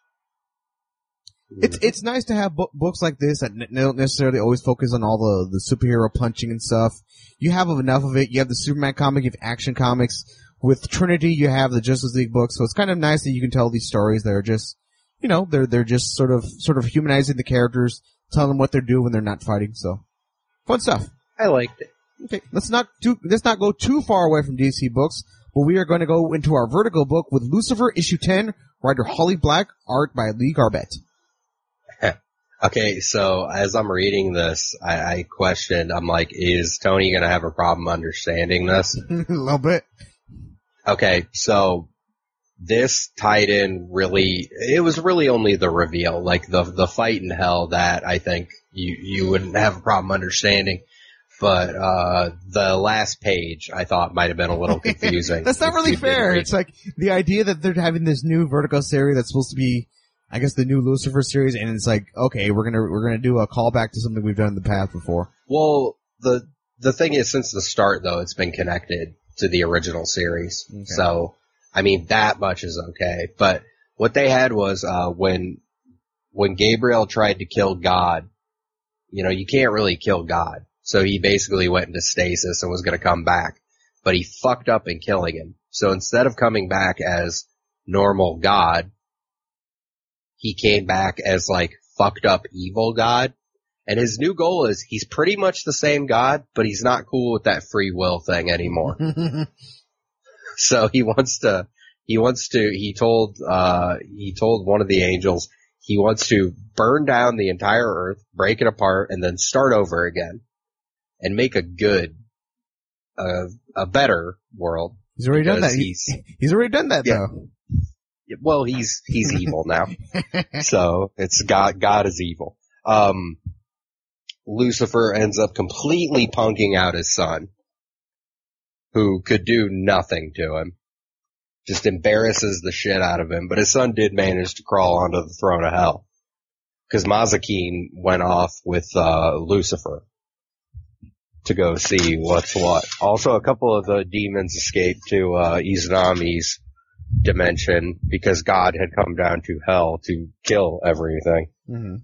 It's it's nice to have bo- books like this that n- don't necessarily always focus on all the, the superhero punching and stuff. You have enough of it. You have the Superman comic, you have Action Comics. With Trinity, you have the Justice League books, so it's kind of nice that you can tell these stories that are just, you know, they're they're just sort of sort of humanizing the characters, telling them what they're doing when they're not fighting, so. Fun stuff. I liked it. Okay, let's not too, let's not go too far away from D C books. But we are going to go into our Vertigo book with Lucifer, issue ten, writer Holly Black, art by Lee Garbett. Okay, so as I'm reading this, I, I questioned, I'm like, is Tony going to have a problem understanding this? A little bit. Okay, so this tied in really, it was really only the reveal, like the the fight in hell that I think you, you wouldn't have a problem understanding. But, uh, the last page I thought might have been a little confusing. That's not really fair. It's like the idea that they're having this new Vertigo series that's supposed to be, I guess, the new Lucifer series, and it's like, okay, we're gonna, we're gonna do a callback to something we've done in the past before. Well, the, the thing is, since the start though, it's been connected to the original series. Okay. So, I mean, that much is okay. But what they had was, uh, when, when Gabriel tried to kill God, you know, you can't really kill God. So he basically went into stasis and was going to come back, but he fucked up in killing him. So instead of coming back as normal God, he came back as like fucked up evil God. And his new goal is he's pretty much the same God, but he's not cool with that free will thing anymore. So he wants to, he wants to, he told, uh, he told one of the angels he wants to burn down the entire earth, break it apart, and then start over again. And make a good, uh, a better world. He's already done that. He's, he's already done that, yeah. though. Well, he's, he's evil now. So, it's God, God is evil. Um, Lucifer ends up completely punking out his son, who could do nothing to him. Just embarrasses the shit out of him, but his son did manage to crawl onto the throne of hell. Cause Mazikeen went off with, uh, Lucifer to go see what's what. Also, a couple of the demons escaped to uh, Izanami's dimension because God had come down to hell to kill everything. Mm-hmm.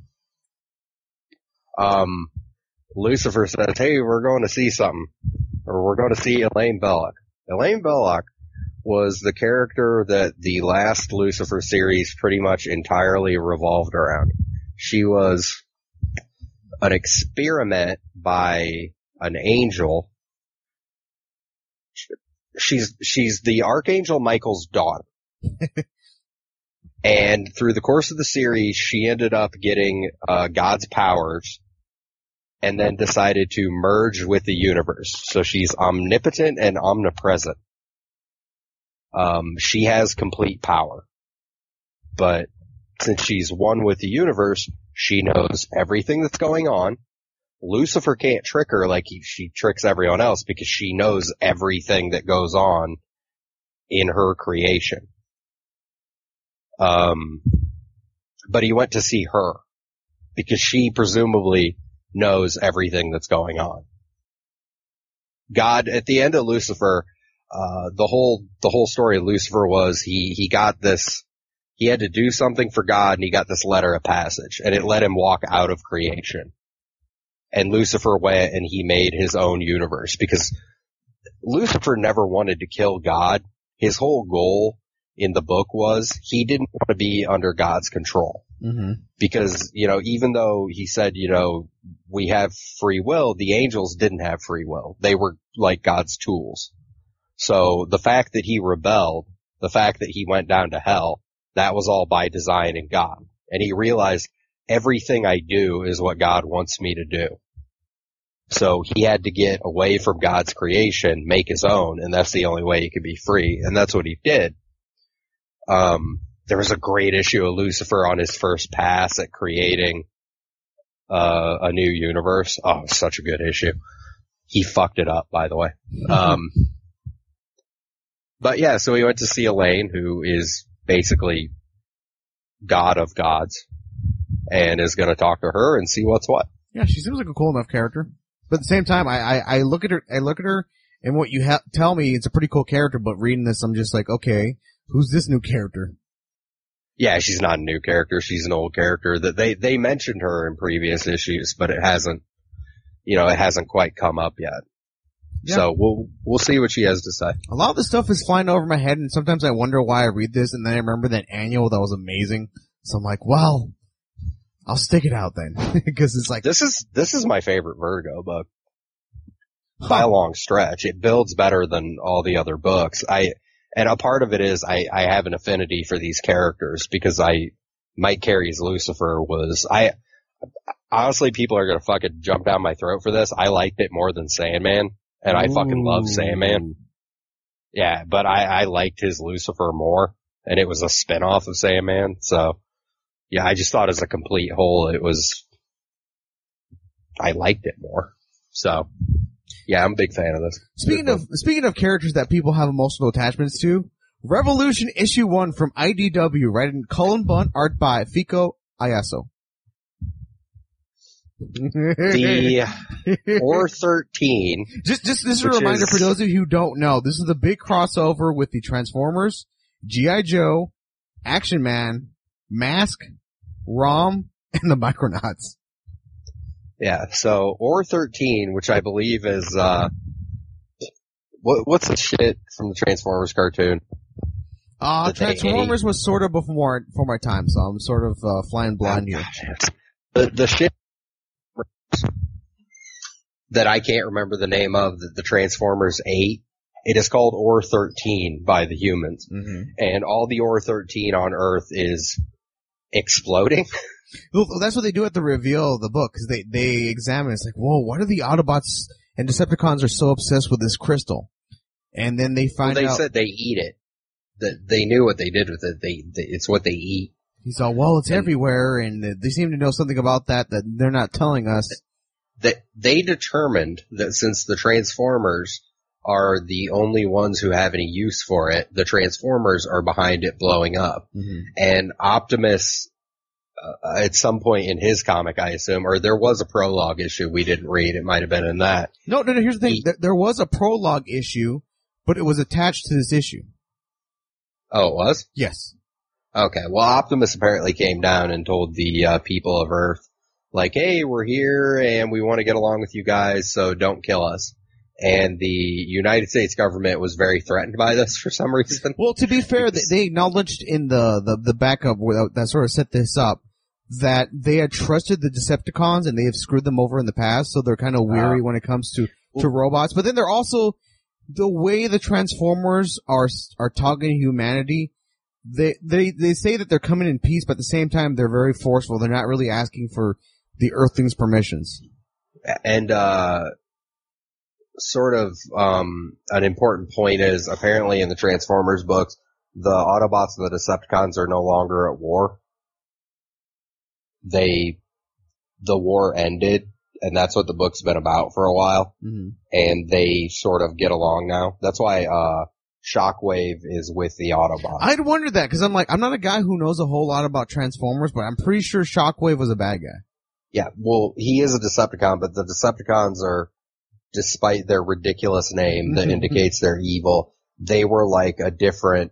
Um, Lucifer says, hey, we're going to see something. Or we're going to see Elaine Belloc. Elaine Belloc was the character that the last Lucifer series pretty much entirely revolved around. She was an experiment by an angel. She's, she's the Archangel Michael's daughter. And through the course of the series, she ended up getting, uh, God's powers and then decided to merge with the universe. So she's omnipotent and omnipresent. Um, she has complete power. But since she's one with the universe, she knows everything that's going on. Lucifer can't trick her like he, she tricks everyone else because she knows everything that goes on in her creation. Um, but he went to see her because she presumably knows everything that's going on. God, at the end of Lucifer, uh, the whole, the whole story of Lucifer was he, he got this, he had to do something for God and he got this letter of passage and it let him walk out of creation. And Lucifer went and he made his own universe because Lucifer never wanted to kill God. His whole goal in the book was he didn't want to be under God's control. Mm-hmm. Because, you know, even though he said, you know, we have free will, the angels didn't have free will. They were like God's tools. So the fact that he rebelled, the fact that he went down to hell, that was all by design in God. And he realized everything I do is what God wants me to do. So he had to get away from God's creation, make his own, and that's the only way he could be free. And that's what he did. Um, there was a great issue of Lucifer on his first pass at creating uh, a new universe. Oh, such a good issue. He fucked it up, by the way. Um, but yeah, so he went to see Elaine, who is basically God of gods, and is going to talk to her and see what's what. Yeah, she seems like a cool enough character. But at the same time, I, I, I look at her, I look at her, and what you ha- tell me, it's a pretty cool character, but reading this, I'm just like, okay, who's this new character? Yeah, she's not a new character. She's an old character that they, they mentioned her in previous issues, but it hasn't, you know, it hasn't quite come up yet. Yeah. So we'll, we'll see what she has to say. A lot of this stuff is flying over my head, and sometimes I wonder why I read this, and then I remember that annual that was amazing. So I'm like, well, I'll stick it out then. Because it's like, this is, this is my favorite Vertigo book. huh. By a long stretch. It builds better than all the other books. I, and a part of it is I, I have an affinity for these characters because I, Mike Carey's Lucifer was, I, honestly, people are gonna fucking jump down my throat for this. I liked it more than Sandman, and I Ooh. fucking love Sandman. Yeah, but I, I liked his Lucifer more, and it was a spin-off of Sandman, so, yeah, I just thought as a complete whole, it was, I liked it more. So, yeah, I'm a big fan of this. Speaking of, speaking of characters that people have emotional attachments to, Revolution issue one from I D W, written Cullen Bunn, art by Fico Ayaso. The or thirteen. Just, just, this is a reminder is, for those of you who don't know. This is the big crossover with the Transformers, G I. Joe, Action Man, Mask, Rom, and the Micronauts. Yeah, so or thirteen, which I believe is uh, what, what's the shit from the Transformers cartoon? Uh, Transformers was sort of before for my time, so I'm sort of uh, flying blind oh, here. Gosh, the the shit that I can't remember the name of, the, the Transformers eight, it is called or thirteen by the humans. Mm-hmm. And all the or thirteen on Earth is exploding. Well, that's what they do at the reveal of the book, because they, they examine, it's like, whoa, why do the Autobots and Decepticons are so obsessed with this crystal? And then they find well, they out. They said they eat it. That they knew what they did with it. They, they it's what they eat. He's all, well, it's and, everywhere, and they seem to know something about that that they're not telling us. That they determined that since the Transformers are the only ones who have any use for it, the Transformers are behind it blowing up. Mm-hmm. And Optimus, uh, at some point in his comic, I assume, or there was a prologue issue we didn't read. It might have been in that. No, no, no. Here's the thing: he, there was a prologue issue, but it was attached to this issue. Oh, it was? Yes. Okay. Well, Optimus apparently came down and told the uh, people of Earth, like, hey, we're here and we want to get along with you guys, so don't kill us. And the United States government was very threatened by this for some reason. Well, to be fair, because they acknowledged in the, the, the backup that sort of set this up that they had trusted the Decepticons and they have screwed them over in the past, so they're kind of weary uh, when it comes to, to robots. But then they're also, the way the Transformers are, are targeting humanity, they, they, they say that they're coming in peace, but at the same time they're very forceful. They're not really asking for the Earthlings' permissions. And, uh, sort of, um, an important point is apparently in the Transformers books, the Autobots and the Decepticons are no longer at war. They, the war ended, and that's what the book's been about for a while. Mm-hmm. And they sort of get along now. That's why, uh, Shockwave is with the Autobots. I'd wondered that, because I'm like, I'm not a guy who knows a whole lot about Transformers, but I'm pretty sure Shockwave was a bad guy. Yeah, well, he is a Decepticon, but the Decepticons are, despite their ridiculous name that indicates they're evil, they were like a different,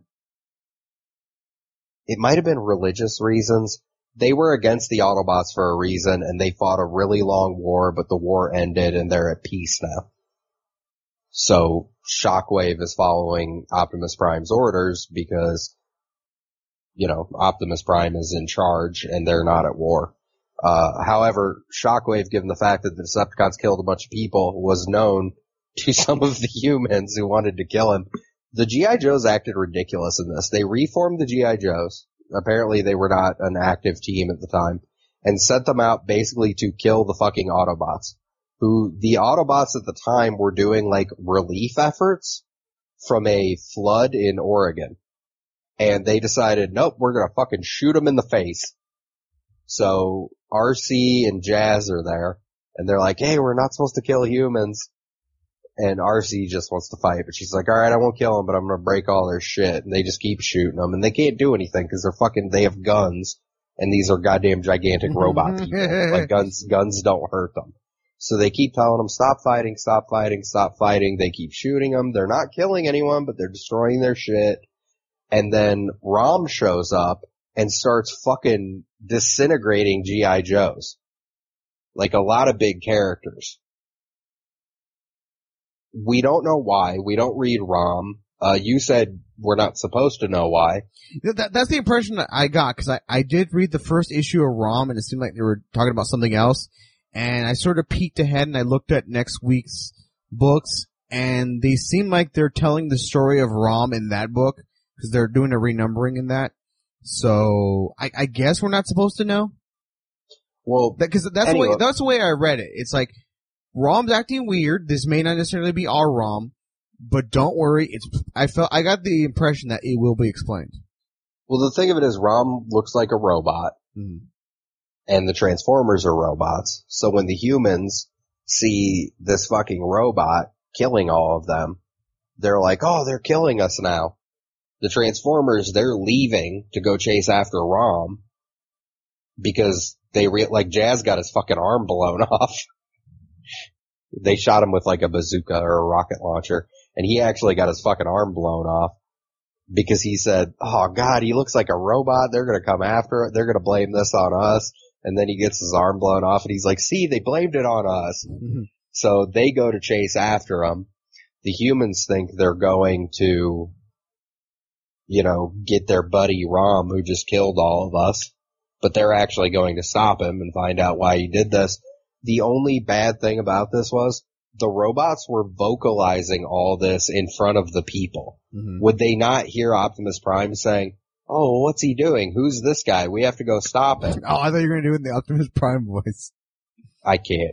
it might have been religious reasons. They were against the Autobots for a reason, and they fought a really long war, but the war ended and they're at peace now. So Shockwave is following Optimus Prime's orders because you know, Optimus Prime is in charge and they're not at war. Uh, however, Shockwave, given the fact that the Decepticons killed a bunch of people, was known to some of the humans who wanted to kill him. The G I. Joes acted ridiculous in this. They reformed the G I. Joes. Apparently they were not an active team at the time, and sent them out basically to kill the fucking Autobots, who the Autobots at the time were doing like relief efforts from a flood in Oregon. And they decided, nope, we're gonna fucking shoot them in the face. So R C and Jazz are there, and they're like, hey, we're not supposed to kill humans. And R C just wants to fight, but she's like, alright, I won't kill them, but I'm gonna break all their shit. And they just keep shooting them, and they can't do anything because they're fucking, they have guns, and these are goddamn gigantic robot people. Like, guns, guns don't hurt them. So they keep telling them, stop fighting, stop fighting, stop fighting. They keep shooting them. They're not killing anyone, but they're destroying their shit. And then Rom shows up and starts fucking disintegrating G I. Joes. Like a lot of big characters. We don't know why. We don't read Rom. Uh, you said we're not supposed to know why. That, that's the impression that I got, because I, I did read the first issue of Rom, and it seemed like they were talking about something else. And I sort of peeked ahead, and I looked at next week's books, and they seem like they're telling the story of Rom in that book, because they're doing a renumbering in that. So, I, I guess we're not supposed to know? Well, because that, that's anyway. the way, that's the way I read it. It's like, Rom's acting weird. This may not necessarily be our Rom, but don't worry. It's, I felt, I got the impression that it will be explained. Well, the thing of it is, Rom looks like a robot, mm. and the Transformers are robots. So when the humans see this fucking robot killing all of them, they're like, oh, they're killing us now. The Transformers, they're leaving to go chase after Rom because they re- like Jazz got his fucking arm blown off. They shot him with like a bazooka or a rocket launcher, and he actually got his fucking arm blown off because he said, oh god, he looks like a robot, they're gonna come after it, they're gonna blame this on us. And then he gets his arm blown off and he's like, see, they blamed it on us. Mm-hmm. So they go to chase after him. The humans think they're going to, you know, get their buddy Rom, who just killed all of us, but they're actually going to stop him and find out why he did this. The only bad thing about this was the robots were vocalizing all this in front of the people. Mm-hmm. Would they not hear Optimus Prime saying, oh, what's he doing? Who's this guy? We have to go stop him. Oh, I thought you were going to do it in the Optimus Prime voice. I can't.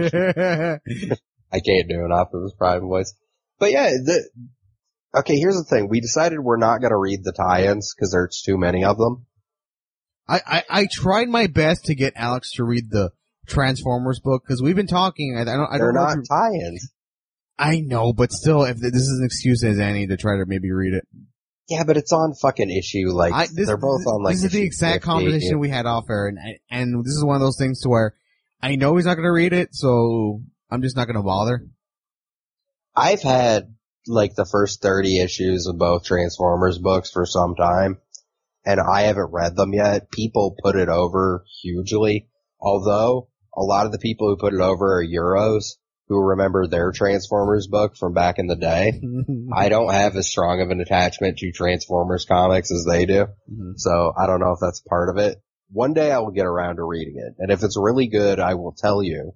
I can't do an Optimus Prime voice. But yeah, the, okay, here's the thing. We decided we're not going to read the tie-ins because there's too many of them. I, I, I tried my best to get Alex to read the Transformers book, because we've been talking. I, I don't. I They're don't know not tie-ins. I know, but still, if this is an excuse as any to try to maybe read it. Yeah, but it's on fucking issue. Like I, this, they're both on like. This is the exact fifty. conversation we had off air, and and this is one of those things to where I know he's not going to read it, so I'm just not going to bother. I've had like the first thirty issues of both Transformers books for some time, and I haven't read them yet. People put it over hugely, although a lot of the people who put it over are Euros, who remember their Transformers book from back in the day. I don't have as strong of an attachment to Transformers comics as they do, Mm-hmm. so I don't know if that's part of it. One day I will get around to reading it, and if it's really good, I will tell you.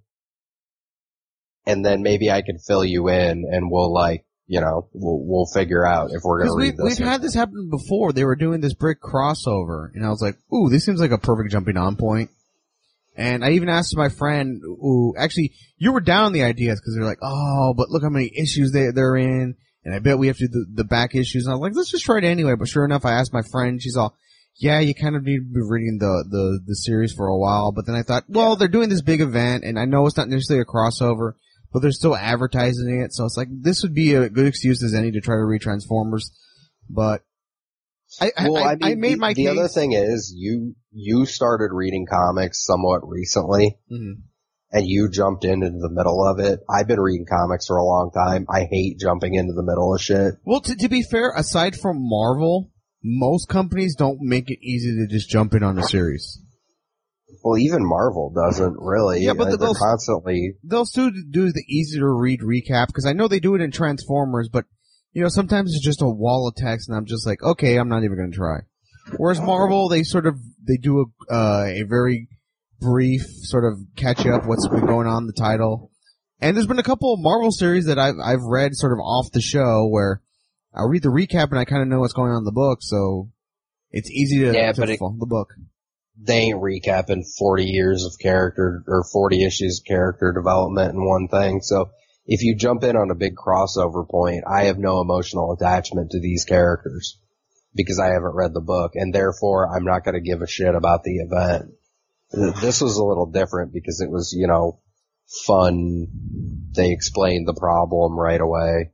And then maybe I can fill you in, and we'll like, you know, we'll we'll figure out if we're gonna read we've, this. We've had this happen before. They were doing this brick crossover, and I was like, "Ooh, this seems like a perfect jumping on point." And I even asked my friend, who actually, you were down on the ideas because they're like, "Oh, but look how many issues they they're in, and I bet we have to do the, the back issues." And I was like, "Let's just try it anyway." But sure enough, I asked my friend. She's all, "Yeah, you kind of need to be reading the the the series for a while." But then I thought, well, they're doing this big event, and I know it's not necessarily a crossover, but they're still advertising it. So it's like, this would be a good excuse as any to try to read Transformers. But I, well, I, I, mean, I made the, my the case. other thing is, you you started reading comics somewhat recently, Mm-hmm. and you jumped in into the middle of it. I've been reading comics for a long time. I hate jumping into the middle of shit. Well, to, to be fair, aside from Marvel, most companies don't make it easy to just jump in on a series. Well, even Marvel doesn't really. Yeah, but Uh, the- they're those- constantly. They'll still do the easy to read recap, because I know they do it in Transformers, but, you know, sometimes it's just a wall of text, and I'm just like, okay, I'm not even going to try. Whereas Marvel, they sort of, they do a, uh, a very brief sort of catch up what's been going on in the title. And there's been a couple of Marvel series that I've, I've read sort of off the show where I'll read the recap and I kind of know what's going on in the book, so it's easy to, yeah, to but follow the book. They ain't recapping forty years of character, or forty issues of character development in one thing, so if you jump in on a big crossover point, I have no emotional attachment to these characters because I haven't read the book, and therefore I'm not going to give a shit about the event. This was a little different because it was, you know, fun. They explained the problem right away.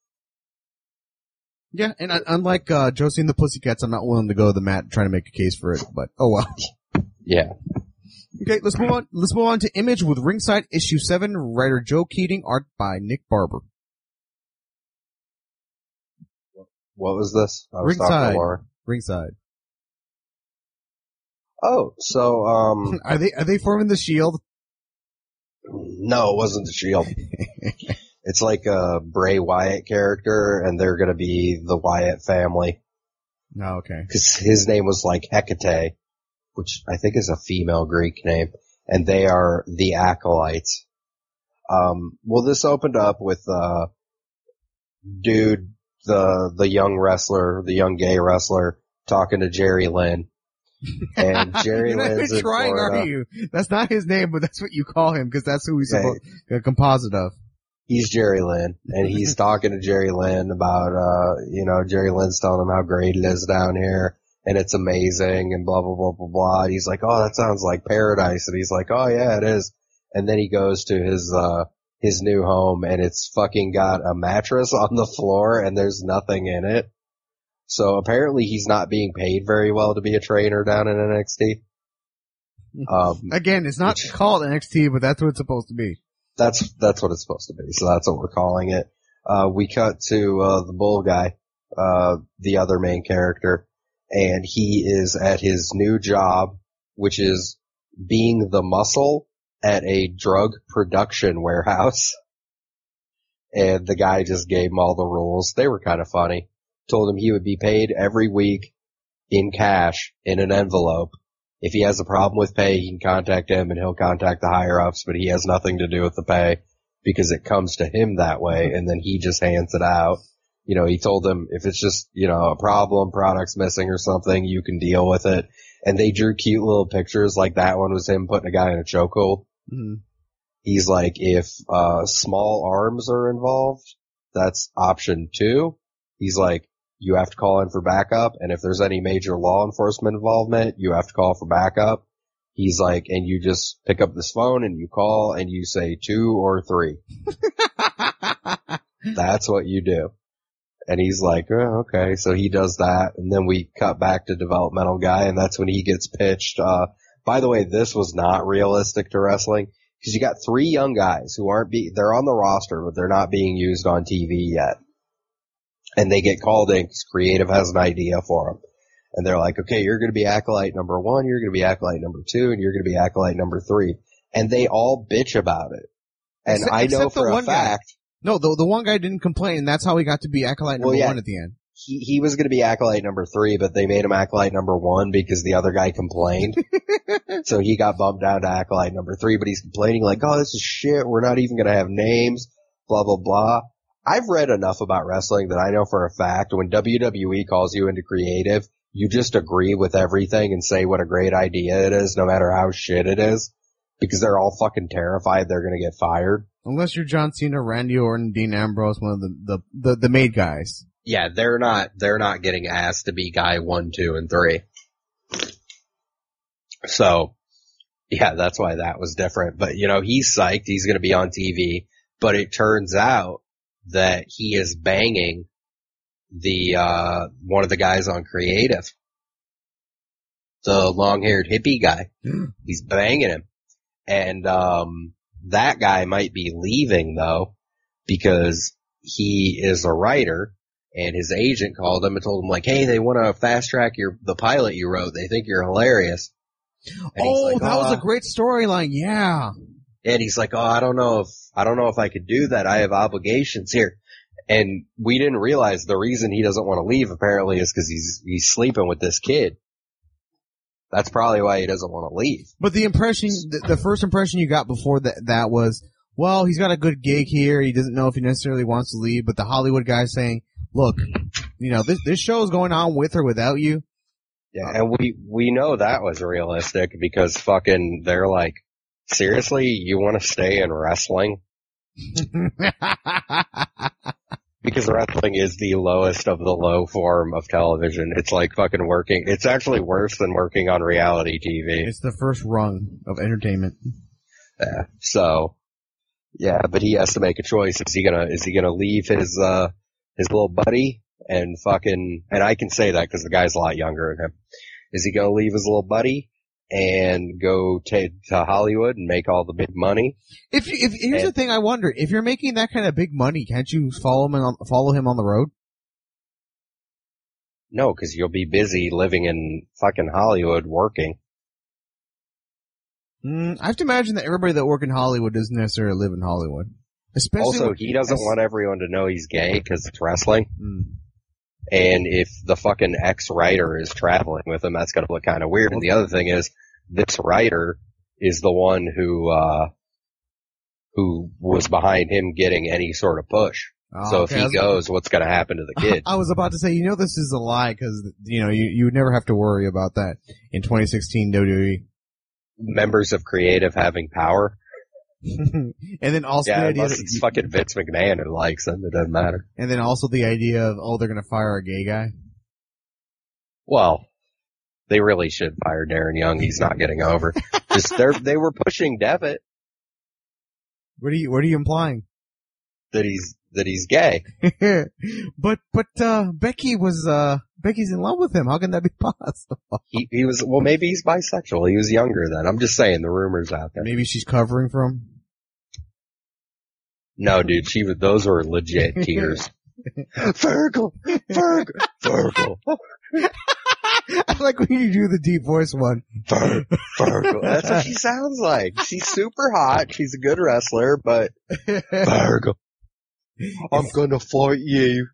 Yeah, and uh, unlike uh, Josie and the Pussycats, I'm not willing to go to the mat trying to make a case for it, but oh well. Yeah. Okay, let's move on. Let's move on to Image with Ringside Issue seven, writer Joe Keating, art by Nick Barber. What was this? I was talking Ringside. to Laura. Ringside. Oh, so, um... Are they, are they forming the Shield? No, it wasn't the Shield. It's like a Bray Wyatt character, and they're gonna be the Wyatt family. Oh, okay. Cause his name was like Hecate, which I think is a female Greek name, and they are the Acolytes. Um, well, this opened up with, uh, dude, the, the young wrestler, the young gay wrestler, talking to Jerry Lynn. And Jerry You're not Lynn's even in trying, Florida. are you? That's not his name, but that's what you call him, because that's who he's Okay. supposed, a composite of. He's Jerry Lynn, and he's talking to Jerry Lynn about, uh, you know, Jerry Lynn's telling him how great it is down here, and it's amazing, and blah, blah, blah, blah, blah. And he's like, oh, that sounds like paradise. And he's like, oh yeah, it is. And then he goes to his, uh, his new home, and it's fucking got a mattress on the floor, and there's nothing in it. So apparently he's not being paid very well to be a trainer down in N X T. Um, Again, it's not which- called N X T, but that's what it's supposed to be. That's, that's what it's supposed to be. So that's what we're calling it. Uh, we cut to, uh, the bull guy, uh, the other main character, and he is at his new job, which is being the muscle at a drug production warehouse. And the guy just gave him all the rules. They were kind of funny. Told him he would be paid every week in cash in an envelope. If he has a problem with pay, he can contact him and he'll contact the higher ups, but he has nothing to do with the pay because it comes to him that way and then he just hands it out. You know, he told them if it's just, you know, a problem, product's missing or something, you can deal with it. And they drew cute little pictures like that one was him putting a guy in a chokehold. Mm-hmm. He's like, if, uh, small arms are involved, that's option two. He's like, you have to call in for backup, and if there's any major law enforcement involvement, you have to call for backup. He's like, and you just pick up this phone and you call and you say two or three. That's what you do. And he's like, oh, okay, so he does that, and then we cut back to developmental guy, and that's when he gets pitched. Uh, by the way, this was not realistic to wrestling, because you got three young guys who aren't be, they're on the roster, but they're not being used on T V yet. And they get called in because Creative has an idea for them. And they're like, okay, you're going to be Acolyte number one, you're going to be Acolyte number two, and you're going to be Acolyte number three. And they all bitch about it. And Except- I know except the for a one guy. fact, No, the the one guy didn't complain, and that's how he got to be Acolyte number Well, yeah. one at the end. he, he was going to be Acolyte number three, but they made him Acolyte number one because the other guy complained. So he got bumped down to Acolyte number three, but he's complaining like, oh, this is shit, we're not even going to have names, blah, blah, blah. I've read enough about wrestling that I know for a fact when W W E calls you into creative, you just agree with everything and say what a great idea it is, no matter how shit it is, because they're all fucking terrified they're gonna get fired. Unless you're John Cena, Randy Orton, Dean Ambrose, one of the, the, the, the made guys. Yeah, they're not, they're not getting asked to be guy one, two, and three. So, yeah, that's why that was different. But, you know, he's psyched, he's gonna be on T V, but it turns out that he is banging the, uh, one of the guys on creative. The long-haired hippie guy. He's banging him. And, um, that guy might be leaving though, because he is a writer and his agent called him and told him like, hey, they want to fast track your, the pilot you wrote. They think you're hilarious. And he's Oh, like, that was "Oh." a great storyline, yeah. And he's like, oh, I don't know if, I don't know if I could do that. I have obligations here. And we didn't realize the reason he doesn't want to leave apparently is because he's, he's sleeping with this kid. That's probably why he doesn't want to leave. But the impression, the, the first impression you got before that, that was, well, he's got a good gig here. He doesn't know if he necessarily wants to leave. But the Hollywood guy saying, look, you know, this, this show is going on with or without you. Yeah, and we, we know that was realistic because fucking, they're like, seriously, you want to stay in wrestling? Because wrestling is the lowest of the low form of television. It's like fucking working. It's actually worse than working on reality T V. It's the first rung of entertainment. Yeah. So, yeah, but he has to make a choice. Is he gonna, is he gonna leave his, uh, his little buddy and fucking, and I can say that because the guy's a lot younger than him. Is he gonna leave his little buddy and go to, to Hollywood and make all the big money? If, if here's and, the thing, I wonder if you're making that kind of big money, can't you follow him on follow him on the road? No, because you'll be busy living in fucking Hollywood working. Mm, I have to imagine that everybody that work in Hollywood doesn't necessarily live in Hollywood. Especially also, when, he doesn't as, want everyone to know he's gay because it's wrestling. Mm. And if the fucking ex-writer is traveling with him, that's gonna look kind of weird. And the other thing is, this writer is the one who, uh, who was behind him getting any sort of push. Oh, so okay, if he goes, what's gonna happen to the kid? I was about to say, you know this is a lie because, you know, you, you would never have to worry about that in twenty sixteen W W E. Members of creative having power. And then also yeah, the idea unless that it's you, fucking Vince McMahon who likes him, it doesn't matter. And then also the idea of, oh, they're gonna fire a gay guy. Well, they really should fire Darren Young. He's not getting over. Just they they were pushing Devitt. What are you What are you implying? That he's that he's gay. but but uh Becky was uh Becky's in love with him. How can that be possible? He he was well, maybe he's bisexual. He was younger then. I'm just saying the rumors out there. Maybe she's covering for him. No, dude, she was. Those were legit tears. Virgil, Virgil, Virgil. I like when you do the deep voice one. Vir- Virgil. That's what she sounds like. She's super hot. She's a good wrestler, but Virgil. I'm gonna fight you.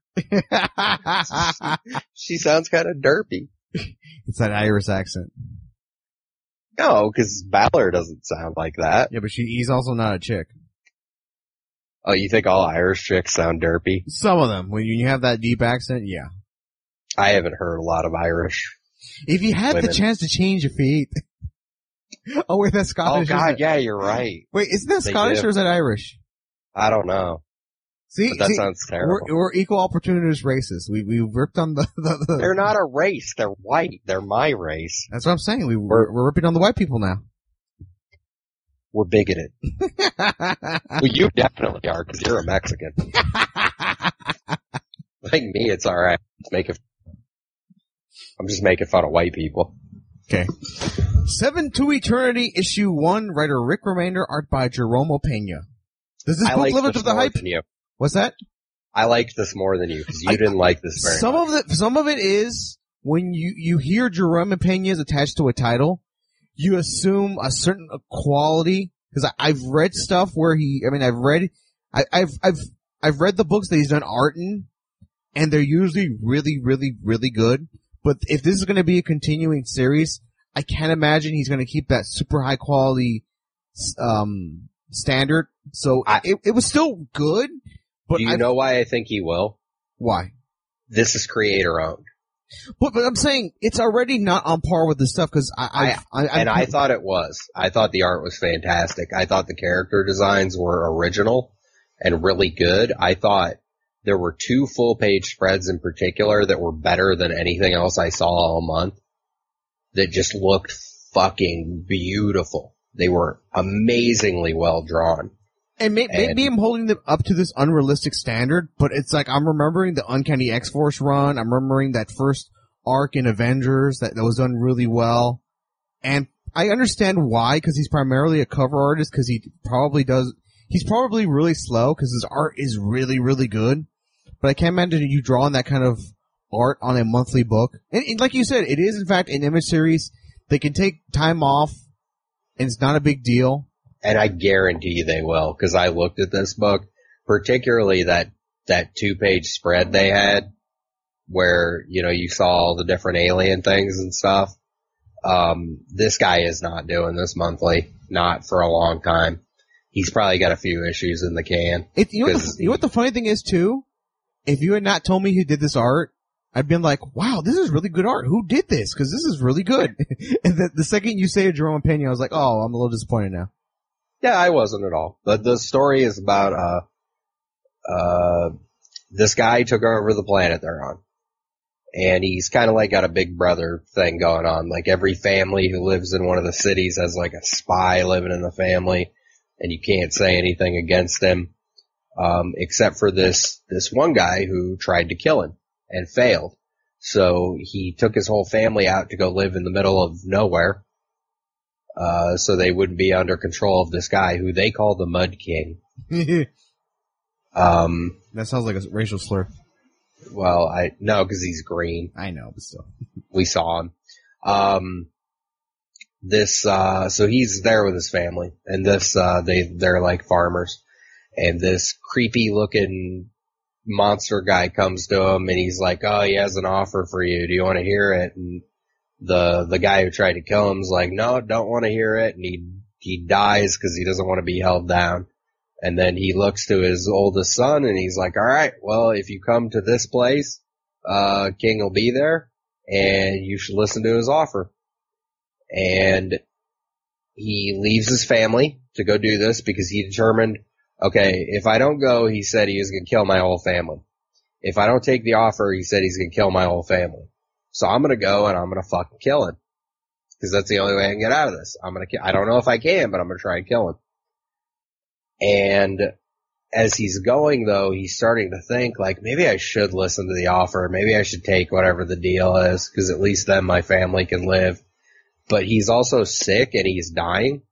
She sounds kind of derpy. It's that Irish accent. No, because Balor doesn't sound like that. Yeah, but she, he's also not a chick. Oh, you think all Irish chicks sound derpy? Some of them. When you have that deep accent, yeah. I haven't heard a lot of Irish. If you had women. the chance to change your feet. Oh wait, that's Scottish. Oh god, isn't yeah, you're right. Wait, isn't that They Scottish do. or is that Irish? I don't know. See, But that see, sounds terrible. We're, we're equal opportunist races. We we ripped on the, the, the. They're not a race. They're white. They're my race. That's what I'm saying. We we're, we're ripping on the white people now. We're bigoted. Well, you definitely are because you're a Mexican. Like me, it's all right. Just make it. I'm just making fun of white people. Okay. Seven to Eternity, issue one. Writer Rick Remainder, art by Jerome Pena. Does this I book like live up this to the more hype? than you. What's that? I liked this more than you because you I- didn't like this very Some much. of it, some of it is when you you hear Jerome Pena is attached to a title, you assume a certain quality. Because I've read stuff where he, I mean, I've read, I, I've I've I've read the books that he's done art in, and they're usually really, really, really good. But if this is going to be a continuing series, I can't imagine he's going to keep that super high quality um standard. So I- it it was still good. But Do you I, know why I think he will? why? This is creator owned. But, but I'm saying it's already not on par with the stuff because I, I, I, And I thought it was. I thought the art was fantastic. I thought the character designs were original and really good. I thought there were two full page spreads in particular that were better than anything else I saw all month that just looked fucking beautiful. They were amazingly well drawn. and may, and- maybe I'm holding them up to this unrealistic standard, but it's like I'm remembering the Uncanny X-Force run. I'm remembering that first arc in Avengers that, that was done really well. And I understand why, because he's primarily a cover artist, because he probably does, he's probably really slow, because his art is really, really good. But I can't imagine you drawing that kind of art on a monthly book. And, and like you said, it is in fact an image series. They can take time off, and it's not a big deal. And I guarantee they will, because I looked at this book, particularly that, that two page spread they had, where, you know, you saw all the different alien things and stuff. Um, this guy is not doing this monthly, not for a long time. He's probably got a few issues in the can. It, you, know what the, you know what the funny thing is too? If you had not told me who did this art, I'd been like, wow, this is really good art. Who did this? Cause this is really good. And the, the second you say Jerome Pena, I was like, oh, I'm a little disappointed now. Yeah, I wasn't at all. But the story is about, uh, uh, this guy took over the planet they're on. And he's kind of like got a big brother thing going on. Like every family who lives in one of the cities has like a spy living in the family. And you can't say anything against him, um, except for this, this one guy who tried to kill him and failed. So he took his whole family out to go live in the middle of nowhere, uh, so they wouldn't be under control of this guy who they call the Mud King. um, that sounds like a racial slur. Well, I, no, cause he's green. I know, but still. We saw him. Um, This, uh, so he's there with his family, and this, uh, they, they're like farmers, and this creepy looking monster guy comes to him, and he's like, oh, he has an offer for you, do you want to hear it? And the, the guy who tried to kill him's like, no, don't want to hear it, and he, he dies because he doesn't want to be held down. And then he looks to his oldest son, and he's like, alright, well, if you come to this place, uh, King will be there, and you should listen to his offer. And he leaves his family to go do this because he determined, okay, if I don't go, he said he was going to kill my whole family. If I don't take the offer, he said he's going to kill my whole family. So I'm going to go and I'm going to fucking kill him. Because that's the only way I can get out of this. I'm going to, I don't know if I can, but I'm going to try and kill him. And as he's going though, he's starting to think like, maybe I should listen to the offer. Maybe I should take whatever the deal is, because at least then my family can live. But he's also sick and he's dying.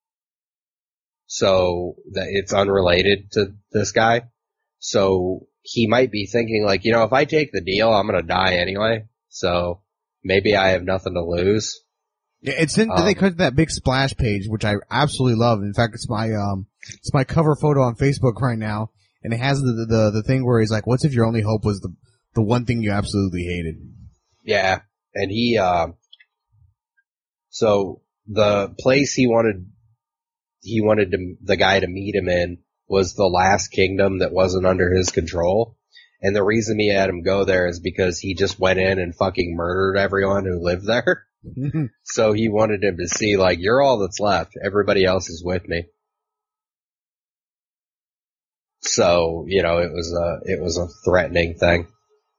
So that it's unrelated to this guy. So he might be thinking like, you know, if I take the deal, I'm going to die anyway. So maybe I have nothing to lose. Yeah, it's in, Um, they cut to that big splash page, which I absolutely love. In fact, it's my, um, it's my cover photo on Facebook right now. And it has the, the, the thing where he's like, what's if your only hope was the, the one thing you absolutely hated? Yeah. And he, uh, so the place he wanted, he wanted to, the guy to meet him in was the last kingdom that wasn't under his control. And the reason he had him go there is because he just went in and fucking murdered everyone who lived there. So he wanted him to see like, you're all that's left. Everybody else is with me. So, you know, it was a, it was a threatening thing.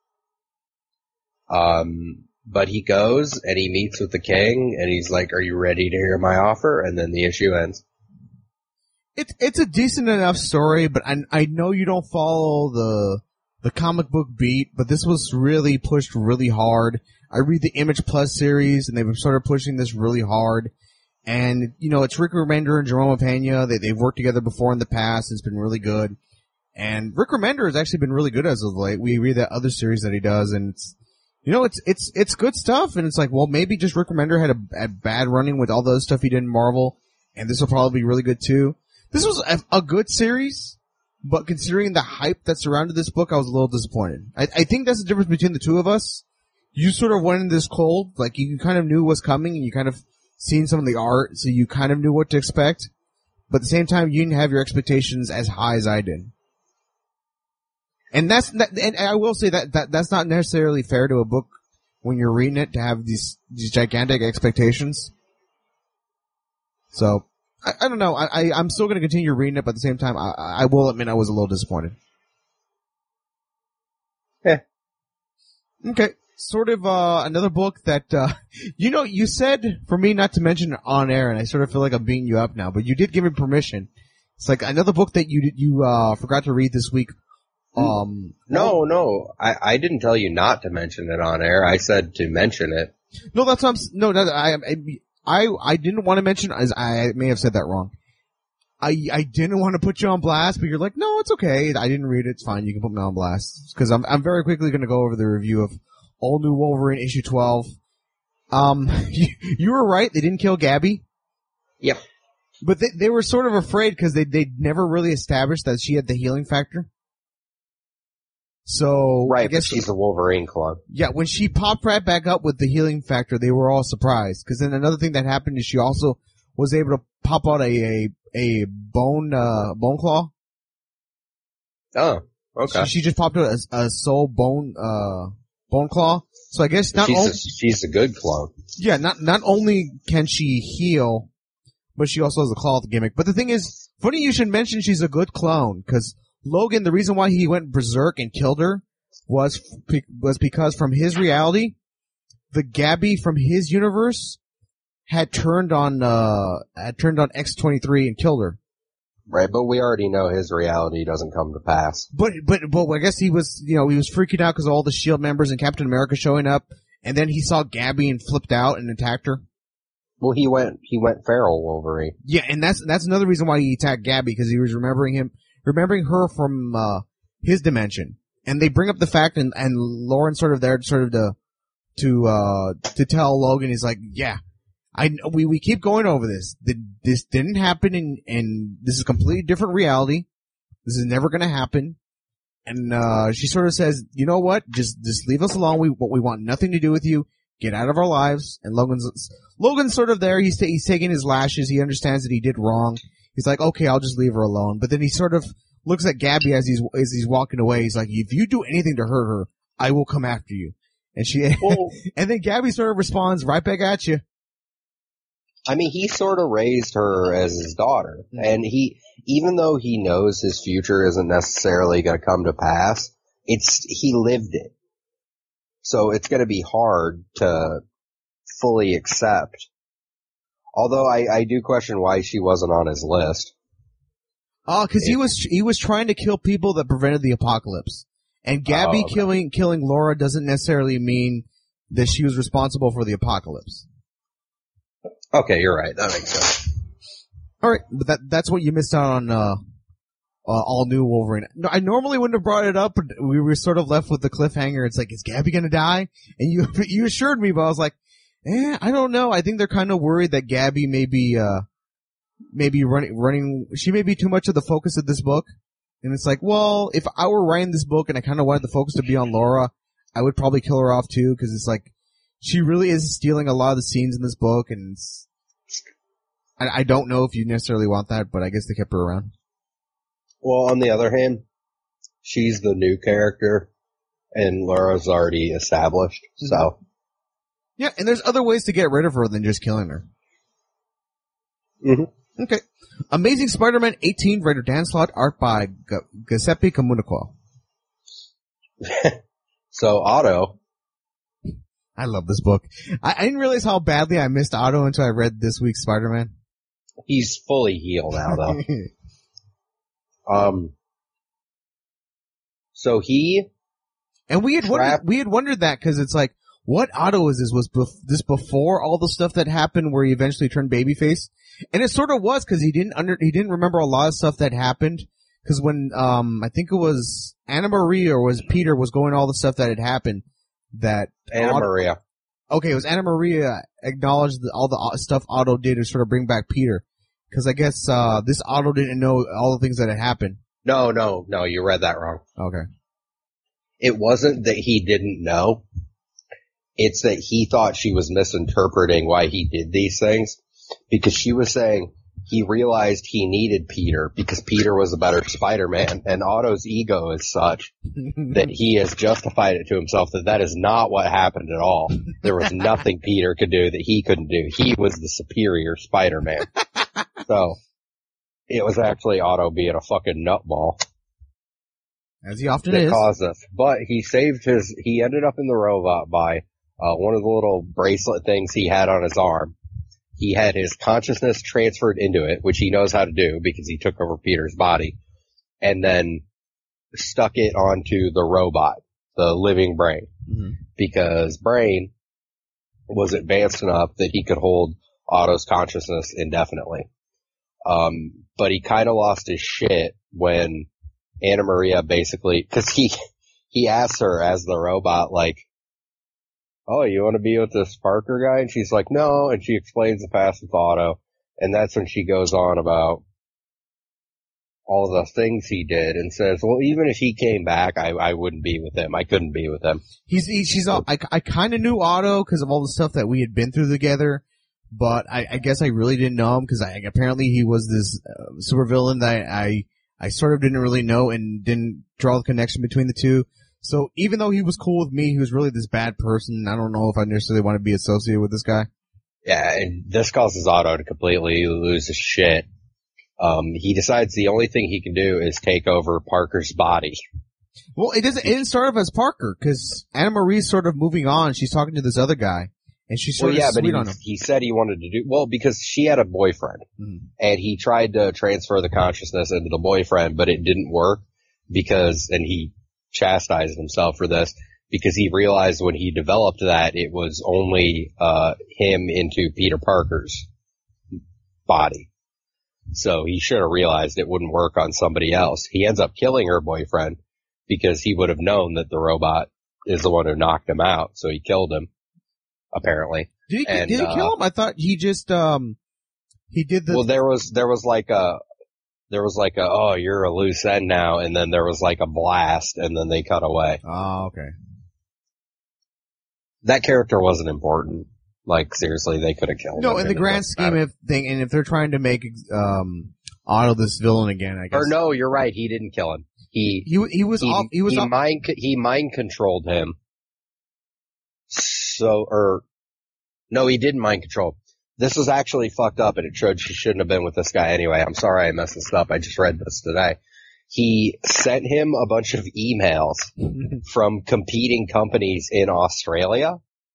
Um, But he goes and he meets with the king and he's like, are you ready to hear my offer? And then the issue ends. It's, it's a decent enough story, but I, I know you don't follow the, the comic book beat, but this was really pushed really hard. I read the Image Plus series and they've started pushing this really hard. And, you know, it's Rick Remender and Jerome Pena. They, they've worked together before in the past. It's been really good. And Rick Remender has actually been really good as of late. We read that other series that he does and it's, you know, it's, it's, it's good stuff, and it's like, well, maybe just Rick Remender had a, a bad running with all the other stuff he did in Marvel, and this will probably be really good too. This was a, a good series, but considering the hype that surrounded this book, I was a little disappointed. I, I think that's the difference between the two of us. You sort of went in this cold, like you kind of knew what's coming, and you kind of seen some of the art, so you kind of knew what to expect, but at the same time, you didn't have your expectations as high as I did. And that's, that, and I will say that, that, that's not necessarily fair to a book when you're reading it to have these, these gigantic expectations. So, I, I don't know, I, I, I'm still gonna continue reading it, but at the same time, I, I will admit I was a little disappointed. Yeah. Okay. Sort of, uh, another book that, uh, you know, you said for me not to mention it on air, and I sort of feel like I'm beating you up now, but you did give me permission. It's like another book that you, you, uh, forgot to read this week. Um, no, no, I, I didn't tell you not to mention it on air. I said to mention it. No, that's what I'm, no, no, I, I, I didn't want to mention, as I may have said that wrong. I, I didn't want to put you on blast, but you're like, no, it's okay. I didn't read it. It's fine. You can put me on blast. Cause I'm, I'm very quickly going to go over the review of All New Wolverine issue twelve. Um, you, you were right. They didn't kill Gabby. Yep. But they, they were sort of afraid cause they, they never really established that she had the healing factor. So Right, I guess but she's a Wolverine clone. yeah, when she popped right back up with the healing factor, they were all surprised. Because then another thing that happened is she also was able to pop out a a, a bone uh, bone claw. Oh, okay. She, she just popped out a, a soul bone uh bone claw. So I guess not she's, only a, she's a good clone. yeah, not not only can she heal, but she also has a claw gimmick. But the thing is, funny you should mention she's a good clone, because Logan, the reason why he went berserk and killed her was was because from his reality, the Gabby from his universe had turned on uh had turned on X twenty-three and killed her. Right, but we already know his reality doesn't come to pass. But but but I guess he was you know he was freaking out because of all the SHIELD members and Captain America showing up, and then he saw Gabby and flipped out and attacked her. Well, he went he went feral Wolverine. Yeah, and that's that's another reason why he attacked Gabby, because he was remembering him remembering her from uh his dimension. And they bring up the fact, and and Lauren's sort of there sort of to to uh to tell Logan, he's like, yeah, I we we keep going over this. This didn't happen, and and this is a completely different reality. This is never going to happen. And uh she sort of says, you know what? Just just leave us alone. We we want nothing to do with you. Get out of our lives. And Logan's Logan's sort of there. He's ta- he's taking his lashes. He understands that he did wrong. He's like, okay, I'll just leave her alone. But then he sort of looks at Gabby as he's as he's walking away. He's like, if you do anything to hurt her, I will come after you. And she Well, and then Gabby sort of responds right back at you. I mean, he sort of raised her as his daughter, Mm-hmm. and he, even though he knows his future isn't necessarily going to come to pass, it's he lived it. So it's going to be hard to fully accept. Although I, I do question why she wasn't on his list. Oh, because he was he was trying to kill people that prevented the apocalypse, and Gabby Oh, okay. killing killing Laura doesn't necessarily mean that she was responsible for the apocalypse. Okay, you're right. That makes sense. All right, but that that's what you missed out on uh, uh all new Wolverine. No, I normally wouldn't have brought it up, but we were sort of left with the cliffhanger. It's like, is Gabby gonna die? And you you assured me, but I was like, eh, I don't know. I think they're kind of worried that Gabby may be uh maybe running running. She may be too much of the focus of this book. And it's like, well, if I were writing this book and I kind of wanted the focus to be on Laura, I would probably kill her off too, because it's like, she really is stealing a lot of the scenes in this book, and it's, I, I don't know if you necessarily want that, but I guess they kept her around. Well, on the other hand, she's the new character, and Laura's already established, so. Yeah, and there's other ways to get rid of her than just killing her. Mm-hmm. Okay. Amazing Spider-Man eighteen, writer Dan Slott, art by G- Giuseppe Comunico. So, Otto. I love this book. I, I didn't realize how badly I missed Otto until I read this week's Spider-Man. He's fully healed now, though. um. So he. And we had Trap- wondered, we had wondered that, because it's like, what Otto is this? Was bef- this before all the stuff that happened where he eventually turned babyface? And it sort of was, because he didn't under he didn't remember a lot of stuff that happened. Because when um I think it was Anna Marie or was Peter was going all the stuff that had happened that Anna Otto- Maria. Okay, it was Anna Maria acknowledged that all the o- stuff Otto did to sort of bring back Peter. Because I guess uh this Otto didn't know all the things that had happened. No, no, no, you read that wrong. Okay. It wasn't that he didn't know. It's that he thought she was misinterpreting why he did these things. Because she was saying he realized he needed Peter because Peter was a better Spider-Man, and Otto's ego is such that he has justified it to himself that that is not what happened at all. There was nothing Peter could do that he couldn't do. He was the superior Spider-Man. So, it was actually Otto being a fucking nutball. As he often that is. caused this. But he saved his, he ended up in the robot by, uh, one of the little bracelet things he had on his arm. He had his consciousness transferred into it, which he knows how to do because he took over Peter's body, and then stuck it onto the robot, the living brain, Mm-hmm. because Brain was advanced enough that he could hold Otto's consciousness indefinitely. Um, but he kind of lost his shit when Anna Maria basically, cause he, he asked her as the robot, like, oh, you want to be with this Parker guy? And she's like, no. And she explains the past with Otto. And that's when she goes on about, all the things he did and says, well, even if he came back, I, I wouldn't be with him. I couldn't be with him. He's, he, she's all, I, I kind of knew Otto because of all the stuff that we had been through together, but I, I guess I really didn't know him because I, apparently he was this uh, supervillain that I, I, I sort of didn't really know and didn't draw the connection between the two. So even though he was cool with me, he was really this bad person. I don't know if I necessarily want to be associated with this guy. Yeah, and this causes Otto to completely lose his shit. Um, he decides the only thing he can do is take over Parker's body. Well, it doesn't, it didn't start off as Parker, cause Anna Marie's sort of moving on. She's talking to this other guy, and she's sort well, of yeah, sweet but on he, him. he said he wanted to do, well, because she had a boyfriend, Mm. and he tried to transfer the consciousness into the boyfriend, but it didn't work because, and he chastised himself for this, because he realized when he developed that it was only, uh, him into Peter Parker's body. So he should have realized it wouldn't work on somebody else. He ends up killing her boyfriend because he would have known that the robot is the one who knocked him out. So he killed him, apparently. Did he, and, did he uh, kill him? I thought he just, um, he did the... Well, there was, there was like a, there was like a, oh, you're a loose end now. And then there was like a blast and then they cut away. Oh, okay. That character wasn't important. Like, seriously, they could have killed him. No, in the and it grand doesn't scheme matter. of thing, and if they're trying to make, um, Otto this villain again, I guess. Or no, you're right. He didn't kill him. He, He, he was he, off, he was he off, mind he mind controlled him. So, or no, he didn't mind control. This was actually fucked up, and it showed she shouldn't have been with this guy anyway. I'm sorry I messed this up. I just read this today. He sent him a bunch of emails from competing companies in Australia.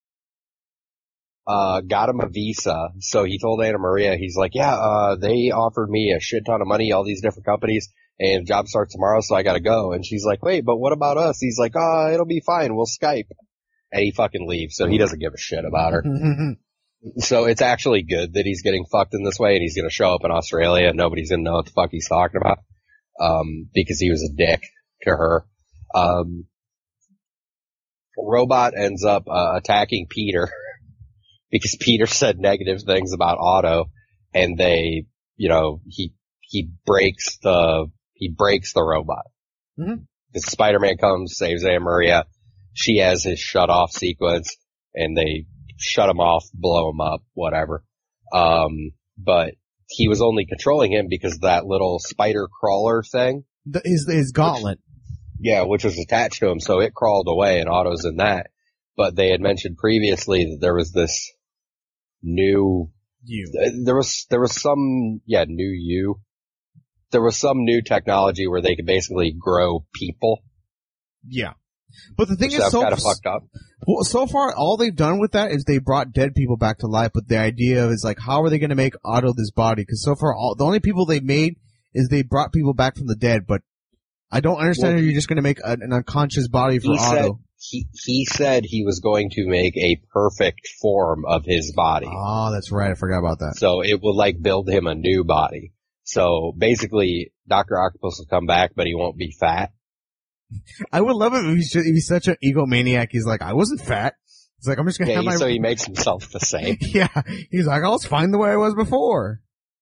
Uh, got him a visa. So he told Anna Maria, he's like, yeah, uh, they offered me a shit ton of money, all these different companies, and job starts tomorrow, so I gotta go. And she's like, wait, but what about us? He's like, oh, it'll be fine. We'll Skype. And he fucking leaves, so he doesn't give a shit about her. So it's actually good that he's getting fucked in this way, and he's gonna show up in Australia, and nobody's gonna know what the fuck he's talking about. Um, because he was a dick to her. Um, Robot ends up, uh, attacking Peter. Because Peter said negative things about Otto, and they, you know, he, he breaks the, he breaks the robot. Mm-hmm. Because Spider-Man comes, saves Anna Maria, she has his shut off sequence, and they shut him off, blow him up, whatever. Um, but he was only controlling him because of that little spider crawler thing. the, his, his gauntlet. Which, yeah, which was attached to him, so it crawled away, and Otto's in that. But they had mentioned previously that there was this new, You. there was, there was some, yeah, new you. There was some new technology where they could basically grow people. Yeah. But the thing Which is, sounds so, kind of fucked up. well, so far, all they've done with that is they brought dead people back to life, but the idea is like, how are they gonna make Otto this body? Because so far, all, the only people they made is they brought people back from the dead, but I don't understand Well, how you're just gonna make an, an unconscious body for He said, Otto. he, he said he was going to make a perfect form of his body. Oh, that's right, I forgot about that. So it would like build him a new body. So basically, Doctor Octopus will come back, but he won't be fat. I would love it if he's, just, if he's such an egomaniac, he's like, I wasn't fat. He's like, I'm just gonna Yeah, have he- my... so he makes himself the same. yeah, he's like, I was fine the way I was before.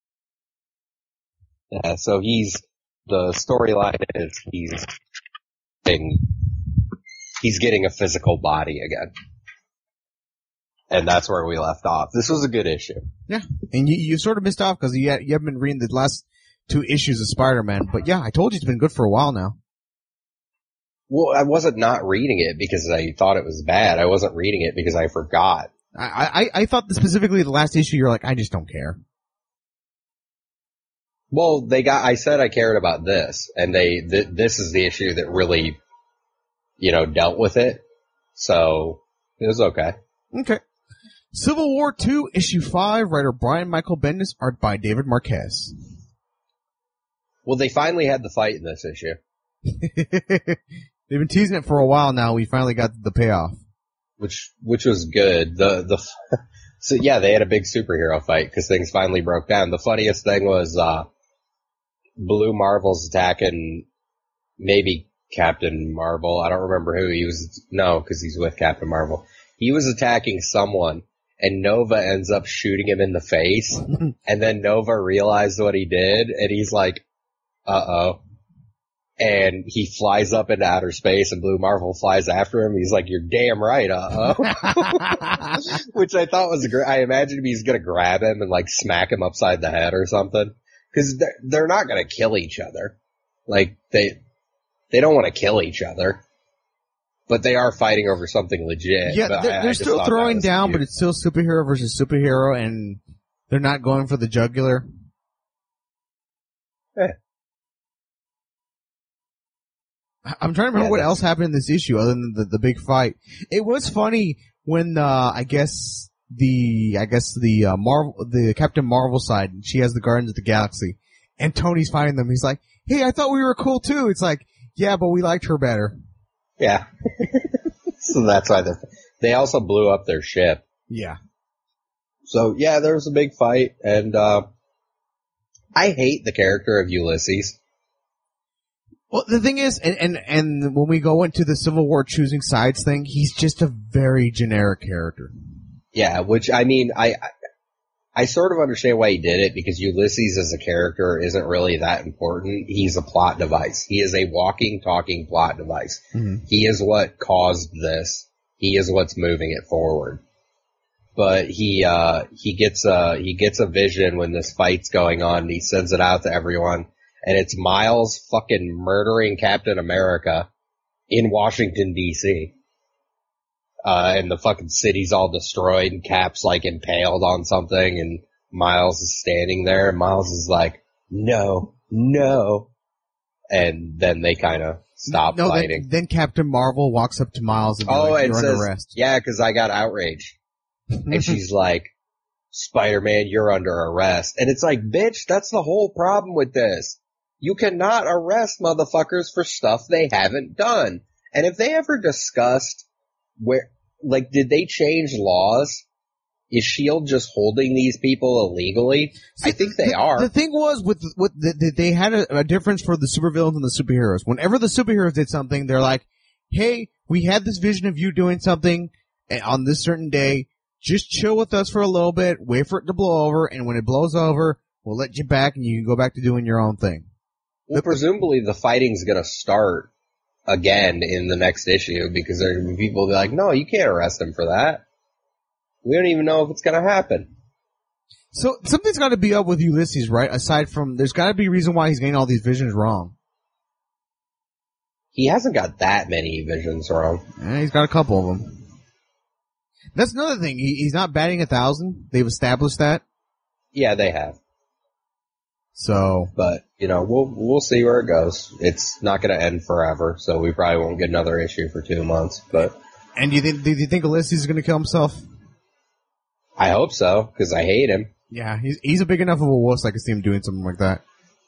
Yeah, so he's, the storyline is he's getting, he's getting a physical body again. And that's where we left off. This was a good issue. Yeah, and you, you sort of missed off because you, had- you haven't been reading the last two issues of Spider-Man, but yeah, I told you it's been good for a while now. Well, I wasn't not reading it because I thought it was bad. I wasn't reading it because I forgot. I, I, I thought that specifically the last issue, you're like, I just don't care. Well, they got, I said I cared about this, and they, th- this is the issue that really, you know, dealt with it. So, it was okay. Okay. Civil War two, issue five, writer Brian Michael Bendis, art by David Marquez. Well, they finally had the fight in this issue. They've been teasing it for a while now. We finally got the payoff. Which, which was good. The, the, so yeah, they had a big superhero fight because things finally broke down. The funniest thing was, uh, Blue Marvel's attacking maybe Captain Marvel. I don't remember who he was. No, because he's with Captain Marvel. He was attacking someone, and Nova ends up shooting him in the face. And then Nova realized what he did, and he's like, uh-oh. And he flies up into outer space and Blue Marvel flies after him. He's like, you're damn right, uh-oh. Which I thought was great. I imagined he's gonna grab him and like smack him upside the head or something. Cause they're, they're not gonna kill each other. Like, they, they don't want to kill each other. But they are fighting over something legit. Yeah, but they're, I, I they're just still thought throwing that was down, cute. but it's still superhero versus superhero, and they're not going for the jugular. Yeah. I'm trying to remember Yeah, what that's- else happened in this issue other than the, the big fight. It was funny when, uh, I guess the, I guess the, uh, Marvel, the Captain Marvel side, she has the Guardians of the Galaxy, and Tony's fighting them. He's like, hey, I thought we were cool too. It's like, yeah, but we liked her better. Yeah. So that's why they they also blew up their ship. Yeah. So yeah, there was a big fight, and uh I hate the character of Ulysses. Well, the thing is, and, and, and when we go into the Civil War choosing sides thing, he's just a very generic character. Yeah, which I mean, I, I I sort of understand why he did it, because Ulysses as a character isn't really that important. He's a plot device. He is a walking, talking plot device. Mm-hmm. He is what caused this. He is what's moving it forward. But he, uh, he gets a, he gets a vision when this fight's going on, and he sends it out to everyone, and it's Miles fucking murdering Captain America in Washington, D C Uh, and the fucking city's all destroyed, and Cap's like impaled on something, and Miles is standing there, and Miles is like, no, no. And then they kind of stop no, fighting. Then, then Captain Marvel walks up to Miles and be oh, like, and you're under says, arrest. yeah, cause I got outraged. And she's like, Spider-Man, you're under arrest. And it's like, bitch, that's the whole problem with this. You cannot arrest motherfuckers for stuff they haven't done. And if they ever discussed where, like, did they change laws? Is S H I E L D just holding these people illegally? See, I think they the, are. The thing was with with the, the, they had a, a difference for the supervillains and the superheroes. Whenever the superheroes did something, they're like, "Hey, we had this vision of you doing something on this certain day. Just chill with us for a little bit, wait for it to blow over, and when it blows over, we'll let you back, and you can go back to doing your own thing." Well, presumably the fighting's gonna start again in the next issue, because there are gonna be people who be like, "No, you can't arrest him for that. We don't even know if it's gonna happen." So something's got to be up with Ulysses, right? Aside from, there's got to be a reason why he's getting all these visions wrong. He hasn't got that many visions wrong. Eh, he's got a couple of them. That's another thing. He, he's not batting a thousand. They've established that. Yeah, they have. So, But, you know, we'll we'll see where it goes. It's not gonna end forever, so we probably won't get another issue for two months, but and do you think, do you think Ulysses is going to kill himself? I hope so, because I hate him. Yeah, he's he's a big enough of a wuss I can see him doing something like that.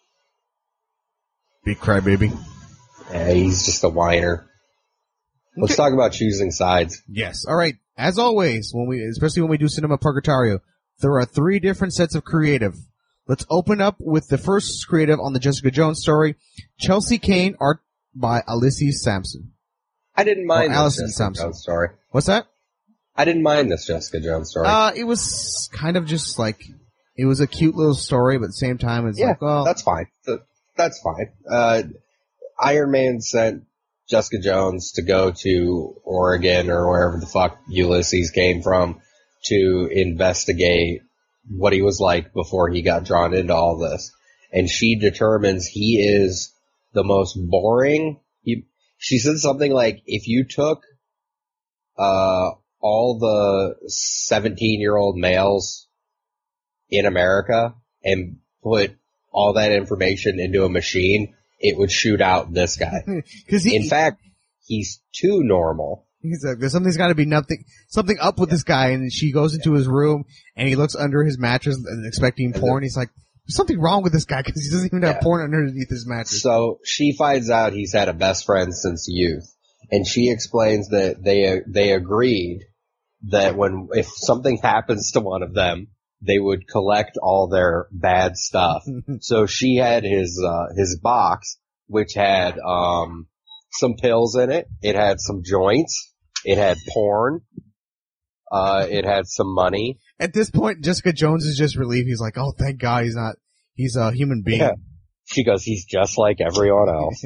Big crybaby. Yeah, he's just a whiner. Let's Okay. talk about choosing sides. Yes. All right. As always, when we, especially when we do Cinema Purgatorio, there are three different sets of creative. Let's open up with the first creative on the Jessica Jones story. Chelsea Kane, art by Ulysses Sampson. I didn't mind Or this Allison Jessica Sampson. Jones story. What's that? I didn't mind this Jessica Jones story. Uh, it was kind of just like, it was a cute little story, but at the same time, it's yeah, like, well, that's fine. Th- That's fine. Uh, Iron Man sent Jessica Jones to go to Oregon or wherever the fuck Ulysses came from to investigate what he was like before he got drawn into all this. And she determines he is the most boring. He, she said something like, if you took, uh, all the seventeen-year-old males in America and put all that information into a machine, it would shoot out this guy. cause he, In fact, he's too normal. he's like, there's something's gotta be nothing, something up with this guy, and she goes into his room, and he looks under his mattress and expecting And porn. the- He's like, there's something wrong with this guy, cause he doesn't even have Yeah. porn underneath his mattress. So she finds out he's had a best friend since youth, and she explains that they they agreed that when if something happens to one of them, they would collect all their bad stuff. So she had his uh, his box, which had um some pills in it. It had some joints. It had porn. Uh, it had some money. At this point, Jessica Jones is just relieved. He's like, oh, thank God he's not, he's a human being. Yeah. She goes, he's just like everyone else.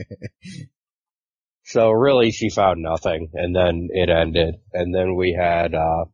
So really, she found nothing, and then it ended. And then we had, uh,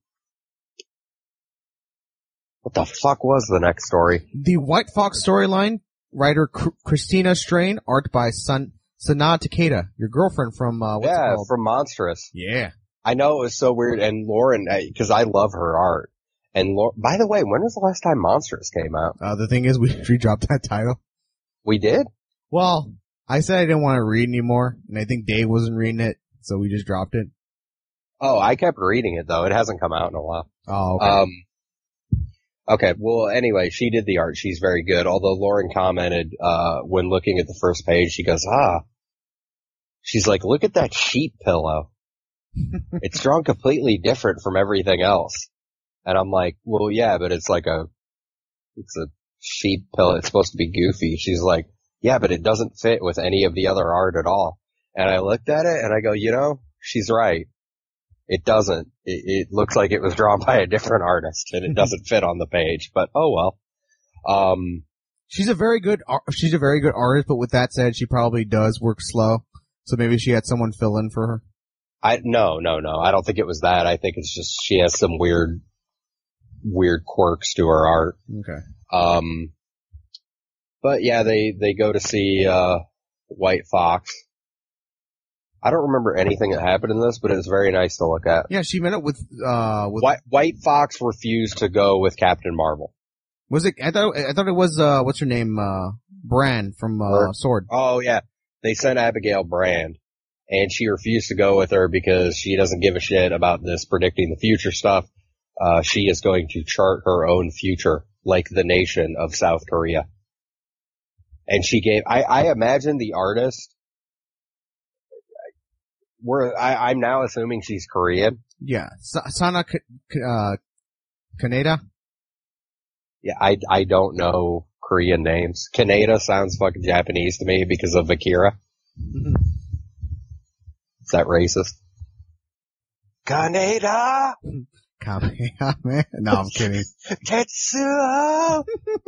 what the fuck was the next story? The White Fox storyline, writer Cr- Christina Strain, art by San- Sana Takeda, your girlfriend from, uh, what's yeah, it called? from Monstrous. Yeah. I know it was so weird, and Lauren, because I love her art. And Lauren, by the way, when was the last time Monstrous came out? Uh, the thing is, we, we dropped that title. We did? Well, I said I didn't want to read anymore, and I think Dave wasn't reading it, so we just dropped it. Oh, I kept reading it though. It hasn't come out in a while. Oh, okay. Um, okay. Well, anyway, she did the art. She's very good. Although Lauren commented, uh, when looking at the first page, she goes, ah, she's like, look at that sheep pillow. It's drawn completely different from everything else. And I'm like, well, yeah, but it's like a, it's a sheep pillow. It's supposed to be goofy. She's like, yeah, but it doesn't fit with any of the other art at all. And I looked at it and I go, you know, she's right. It doesn't. It, it looks like it was drawn by a different artist and it doesn't fit on the page, but oh well. Um, she's a very good, ar- she's a very good artist, but with that said, she probably does work slow. So maybe she had someone fill in for her. I, no, no, no. I don't think it was that. I think it's just she has some weird, weird quirks to her art. Okay. Um, but yeah, they, they go to see, uh, White Fox. I don't remember anything that happened in this, but it was very nice to look at. Yeah, she met up with, uh, with... White, White Fox refused to go with Captain Marvel. Was it, I thought, I thought it was, uh, what's her name, uh, Brand from, uh, Or, Sword. Oh yeah. They sent Abigail Brand, and she refused to go with her because she doesn't give a shit about this predicting the future stuff. Uh, she is going to chart her own future, like the nation of South Korea. And she gave, I, I imagine the artist, we're, I, I'm now assuming she's Korean. Yeah. Sa- Sana, K- uh, Kaneda? Yeah, I, I don't know Korean names. Kaneda sounds fucking Japanese to me because of Akira. Mm-hmm. Is that racist? Kaneda! Kamehameha? No, I'm kidding. Tetsuo!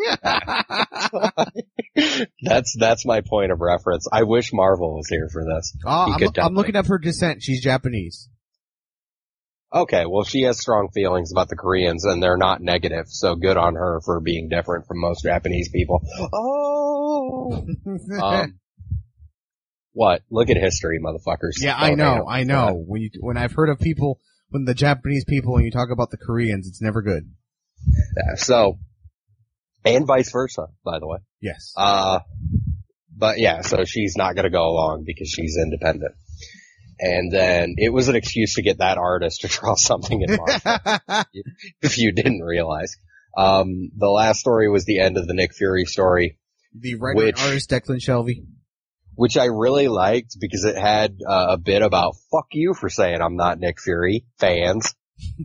that's, that's my point of reference. I wish Marvel was here for this. Oh, He I'm, could I'm definitely- looking up her descent. She's Japanese. Okay, well she has strong feelings about the Koreans and they're not negative, so good on her for being different from most Japanese people. Oh! um, what? Look at history, motherfuckers. Yeah, I Oh, know, damn. I know. When you, when I've heard of people, when the Japanese people, when you talk about the Koreans, it's never good. Yeah, so, and vice versa, by the way. Yes. Uh, but yeah, so she's not gonna go along because she's independent. And then it was an excuse to get that artist to draw something in Marvel, if you didn't realize. Um, the last story was the end of the Nick Fury story. The writer Which- and artist Declan Shelby. Which I really liked because it had uh, a bit about fuck you for saying I'm not Nick Fury, fans.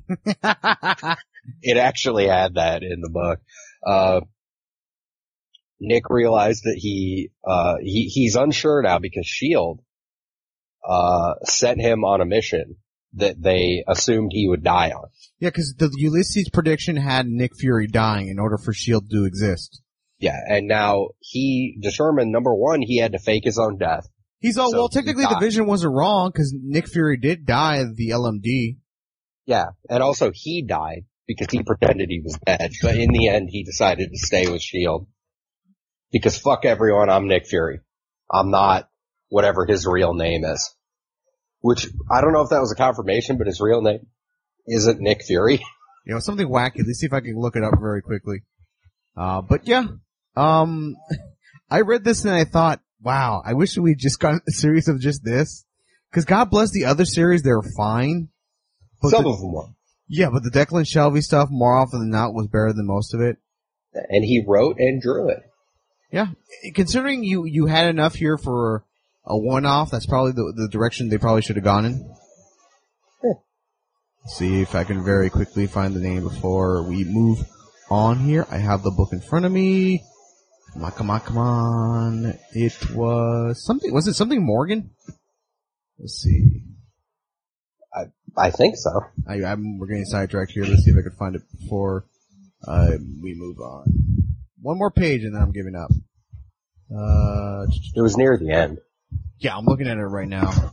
It actually had that in the book. Uh, Nick realized that he, uh, he, he's unsure now because S H I E L D, uh, sent him on a mission that they assumed he would die on. Yeah, because the Ulysses prediction had Nick Fury dying in order for S H I E L D to exist. Yeah, and now he determined, number one, he had to fake his own death. He's all, So well, he technically the died. vision wasn't wrong because Nick Fury did die of the L M D. Yeah, and also he died because he pretended he was dead, but in the end he decided to stay with S H I E L D. Because fuck everyone, I'm Nick Fury. I'm not whatever his real name is. Which, I don't know if that was a confirmation, but his real name isn't Nick Fury. You know, something wacky. Let's see if I can look it up very quickly. Uh, but yeah, um, I read this and I thought, wow, I wish we just got a series of just this. Cause God bless the other series, they're fine. But Some the, of them were. yeah, but the Declan Shelby stuff, more often than not, was better than most of it. And he wrote and drew it. Yeah. Considering you, you had enough here for a one-off, that's probably the, the direction they probably should have gone in. Yeah. See if I can very quickly find the name before we move on here. I have the book in front of me. Come on, come on, come on. It was something, was it something Morgan? Let's see. I think so. I, I'm, we're getting sidetracked here. Let's see if I can find it before, uh, we move on. One more page and then I'm giving up. Uh, It was near the end. yeah, I'm looking at it right now.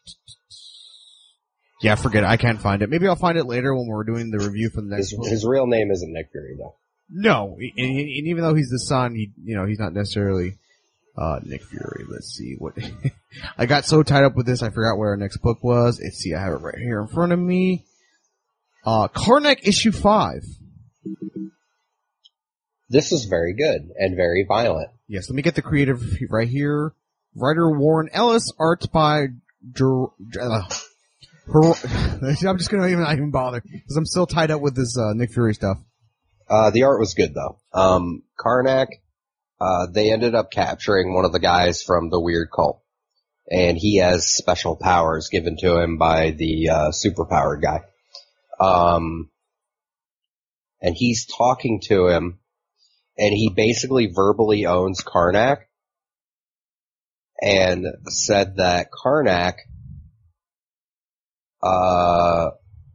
Yeah, forget it. I can't find it. Maybe I'll find it later when we're doing the review for the next His, one. his real name isn't Nick Fury, though. No, and, and even though he's the son, he, you know, he's not necessarily, uh, Nick Fury. Let's see what, I got so tied up with this, I forgot what our next book was. Let's see, I have it right here in front of me. Uh, Karnak issue five. This is very good and very violent. Yes, let me get the creative right here. Writer Warren Ellis, art by Ger- uh, her- I'm just gonna even not even bother because I'm still tied up with this uh, Nick Fury stuff. Uh, the art was good though. Um, Karnak, uh, they ended up capturing one of the guys from the weird cult, and he has special powers given to him by the uh, superpowered guy. Um, and he's talking to him, and he basically verbally owns Karnak, and said that Karnak, uh,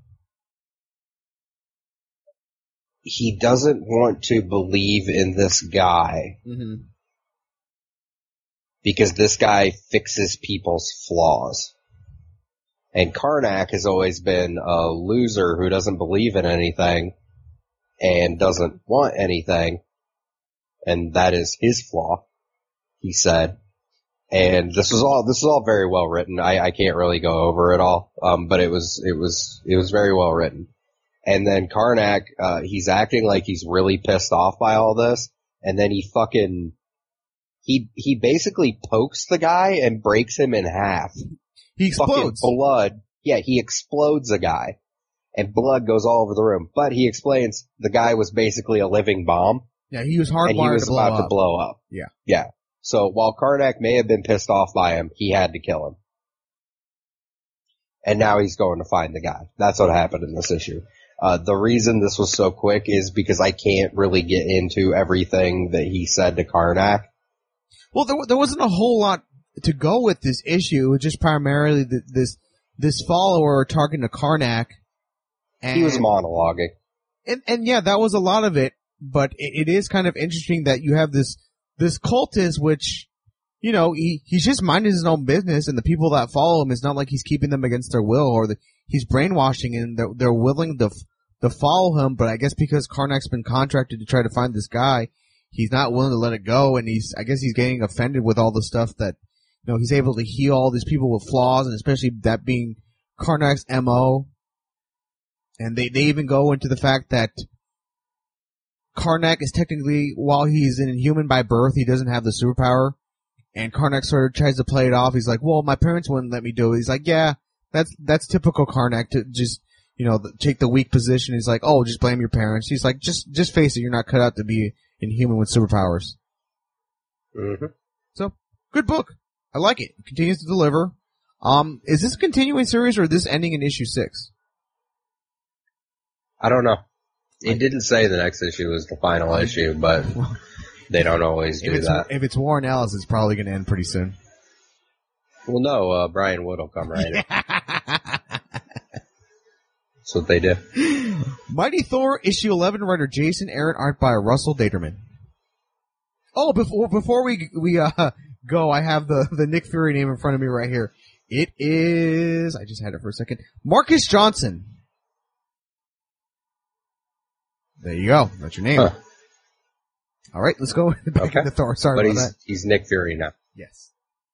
he doesn't want to believe in this guy Mm-hmm. because this guy fixes people's flaws. And Karnak has always been a loser who doesn't believe in anything and doesn't want anything. And that is his flaw, he said. And this was all, this was all very well written. I, I can't really go over it all. Um, but it was, it was, it was very well written. And then Karnak, uh, he's acting like he's really pissed off by all this. And then he fucking, he, he basically pokes the guy and breaks him in half. He explodes. Fucking blood. Yeah, he explodes a guy. And blood goes all over the room. But he explains the guy was basically a living bomb. Yeah, he was And he hardwired was to blow about up. to blow up. Yeah. Yeah. So while Karnak may have been pissed off by him, he had to kill him. And now he's going to find the guy. That's what happened in this issue. Uh, the reason this was so quick is because I can't really get into everything that he said to Karnak. Well, there, there wasn't a whole lot to go with this issue. It was just primarily the, this this follower talking to Karnak. And, He was monologuing. and, and yeah, that was a lot of it. But it, it is kind of interesting that you have this this cultist, which, you know, he he's just minding his own business, and the people that follow him, it's not like he's keeping them against their will or the, he's brainwashing, and they're, they're willing to to follow him. But I guess because Karnak's been contracted to try to find this guy, he's not willing to let it go, and he's I guess he's getting offended with all the stuff that, you know, he's able to heal all these people with flaws, and especially that being Karnak's M O. And they they even go into the fact that Karnak is technically, while he's an inhuman by birth, he doesn't have the superpower. And Karnak sort of tries to play it off. He's like, well, my parents wouldn't let me do it. He's like, yeah, that's, that's typical Karnak to just, you know, take the weak position. He's like, oh, just blame your parents. He's like, just, just face it. You're not cut out to be inhuman with superpowers. Mm-hmm. So, good book. I like it. It continues to deliver. Um, is this a continuing series or is this ending in issue six? I don't know. It didn't say the next issue was the final issue, but they don't always do If it's, that. if it's Warren Ellis, it's probably going to end pretty soon. Well, no, uh, Brian Wood will come right in. That's what they do. Mighty Thor, issue eleven, writer Jason Aaron, art by Russell Daterman. Oh, before before we we uh go, I have the the Nick Fury name in front of me right here. It is, I just had it for a second, Marcus Johnson. There you go. That's your name. Huh. All right, let's go back Okay. into Thor. Sorry But about he's, that. he's Nick Fury now. Yes.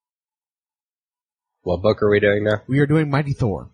What book are we doing now? We are doing Mighty Thor.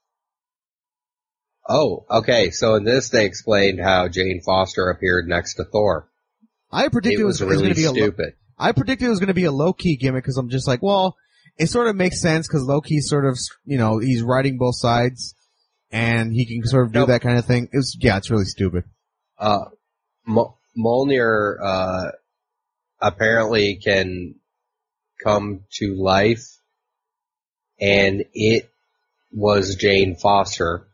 Oh, okay. So in this, they explained how Jane Foster appeared next to Thor. I predicted It it was was, really going to be a low, stupid. I predicted it was going to be a low-key gimmick because I'm just like, well, it sort of makes sense because Loki sort of, you know, he's writing both sides and he can sort of do Nope. that kind of thing. It was, yeah, it's really stupid. Uh, Mo- Mjolnir, uh, apparently can come to life, and it was Jane Foster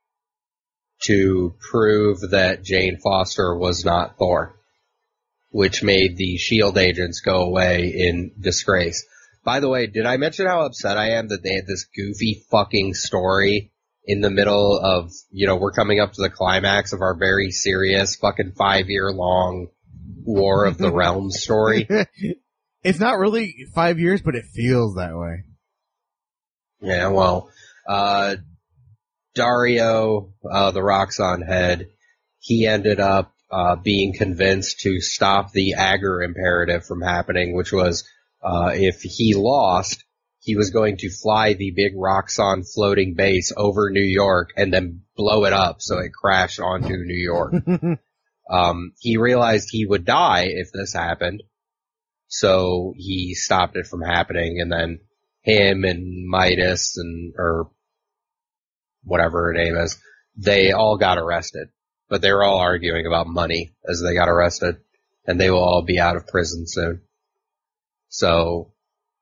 to prove that Jane Foster was not Thor, which made the SHIELD agents go away in disgrace. By the way, did I mention how upset I am that they had this goofy fucking story in the middle of, you know, we're coming up to the climax of our very serious fucking five year long War of the Realms story? It's not really five years, but it feels that way. Yeah, well, uh, Dario, uh, the Roxxon head, he ended up, uh, being convinced to stop the Agar imperative from happening, which was, uh, if he lost, he was going to fly the big Roxxon floating base over New York and then blow it up so it crashed onto New York. um, he realized he would die if this happened, so he stopped it from happening, and then him and Midas and, or whatever her name is, they all got arrested. But they were all arguing about money as they got arrested, and they will all be out of prison soon. So,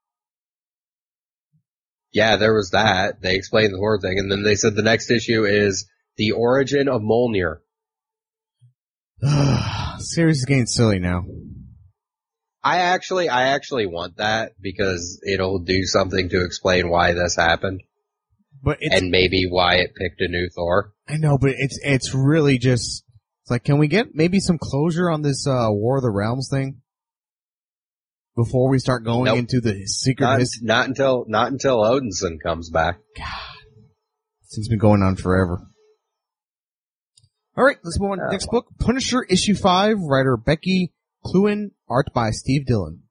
yeah, there was that. They explained the horror thing, and then they said the next issue is the origin of Mjolnir. Series is getting silly now. I actually, I actually want that because it'll do something to explain why this happened. But it's, and maybe why it picked a new Thor. I know, but it's it's really just it's like, can we get maybe some closure on this uh War of the Realms thing before we start going nope. into the secret not, history? Not until not until Odinson comes back. God, this thing's been going on forever. All right, let's move on to the next book. Punisher issue five, writer Becky Cloonan, art by Steve Dillon.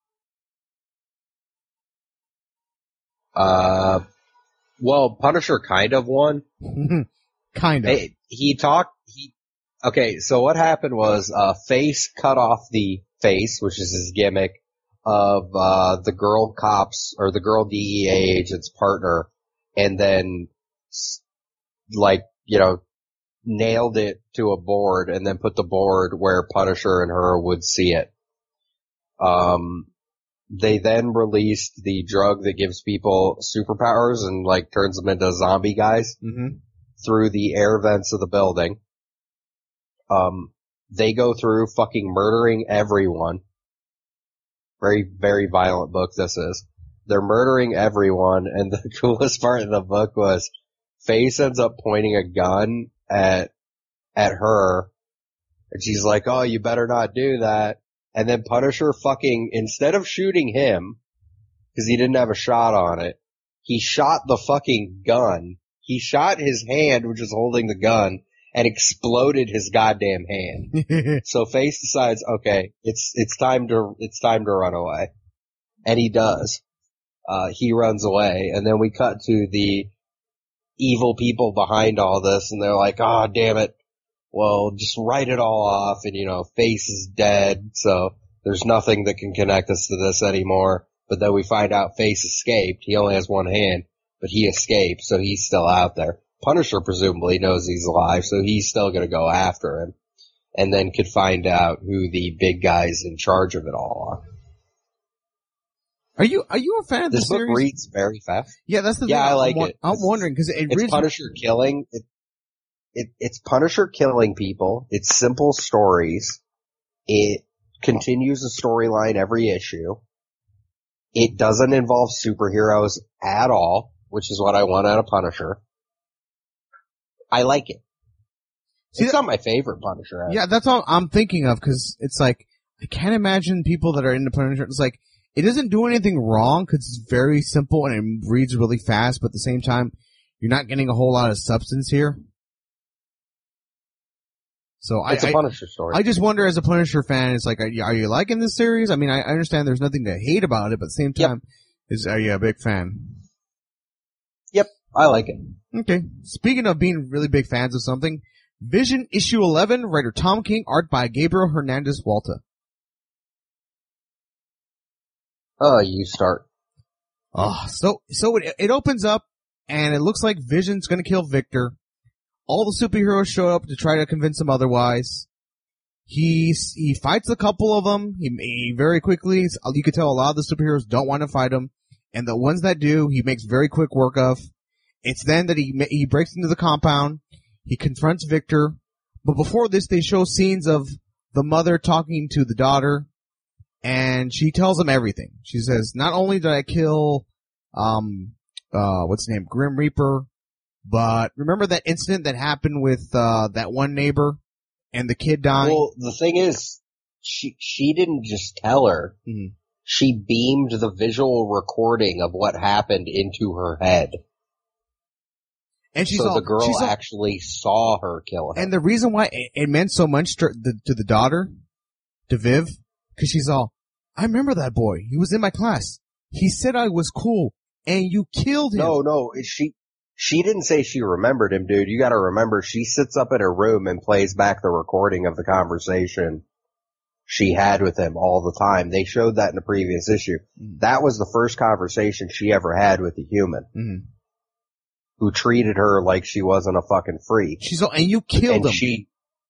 Uh. Well, Punisher kind of won. kind of. Hey, he talked, he, okay, so what happened was, uh, Face cut off the face, which is his gimmick, of, uh, the girl cops, or the girl D E A agent's partner, and then, like, you know, nailed it to a board, and then put the board where Punisher and her would see it. Um, They then released the drug that gives people superpowers and, like, turns them into zombie guys mm-hmm. through the air vents of the building. Um, they go through fucking murdering everyone. Very, very violent book this is. They're murdering everyone, and the coolest part of the book was Face ends up pointing a gun at, at her, and she's like, oh, you better not do that. And then Punisher fucking, instead of shooting him, because he didn't have a shot on it, he shot the fucking gun. He shot his hand, which was holding the gun, and exploded his goddamn hand. So Face decides, okay, it's, it's time to, it's time to run away. And he does. Uh, he runs away, and then we cut to the evil people behind all this, and they're like, oh, damn it. Well, just write it all off, and, you know, Face is dead, so there's nothing that can connect us to this anymore. But then we find out Face escaped. He only has one hand, but he escaped, so he's still out there. Punisher presumably knows he's alive, so he's still gonna go after him. And then could find out who the big guys in charge of it all are. Are you, are you a fan of this the series? This book reads very fast. Yeah, that's the yeah, thing. I like I'm, it. I'm wondering, because it it's reads... Punisher killing... It, It, it's Punisher killing people. It's simple stories. It continues the storyline every issue. It doesn't involve superheroes at all, which is what I want out of Punisher. I like it. See, it's that, not my favorite Punisher. Actually. Yeah, that's all I'm thinking of, because it's like, I can't imagine people that are into Punisher. It's like, it doesn't do anything wrong, because it's very simple and it reads really fast, but at the same time, you're not getting a whole lot of substance here. So it's I, a Punisher story. I just wonder, as a Punisher fan, it's like, are you, are you liking this series? I mean, I, I understand there's nothing to hate about it, but at the same time, yep. is are you a big fan? Yep, I like it. Okay. Speaking of being really big fans of something, Vision issue eleven, writer Tom King, art by Gabriel Hernandez Walta. Oh, you start. Oh, so so it it opens up, and it looks like Vision's gonna kill Victor. All the superheroes show up to try to convince him otherwise. He he fights a couple of them. He, he very quickly, you could tell a lot of the superheroes don't want to fight him, and the ones that do, he makes very quick work of. It's then that he he breaks into the compound. He confronts Victor, but before this, they show scenes of the mother talking to the daughter, and she tells him everything. She says, "Not only did I kill, um, uh, what's his name, Grim Reaper." But remember that incident that happened with uh that one neighbor and the kid dying? Well, the thing is, she she didn't just tell her. Mm-hmm. she beamed the visual recording of what happened into her head. And she's so all, the girl she's all, actually saw her kill him. And the reason why it, it meant so much to the, to the daughter, to Viv, because she's all, I remember that boy. He was in my class. He said I was cool, and you killed him. No, no, she she didn't say she remembered him, dude. You got to remember, she sits up in her room and plays back the recording of the conversation she had with him all the time. They showed that in the previous issue. Mm-hmm. That was the first conversation she ever had with a human. Mm-hmm. Who treated her like she wasn't a fucking freak. She's all, and you killed and him. She,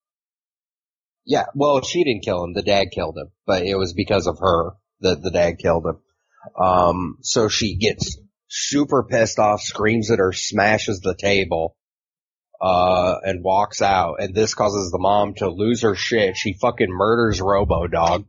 yeah, well, she didn't kill him. The dad killed him, but it was because of her that the dad killed him. Um, so she gets super pissed off, screams at her, smashes the table, uh, and walks out. And this causes the mom to lose her shit. She fucking murders Robo-Dog.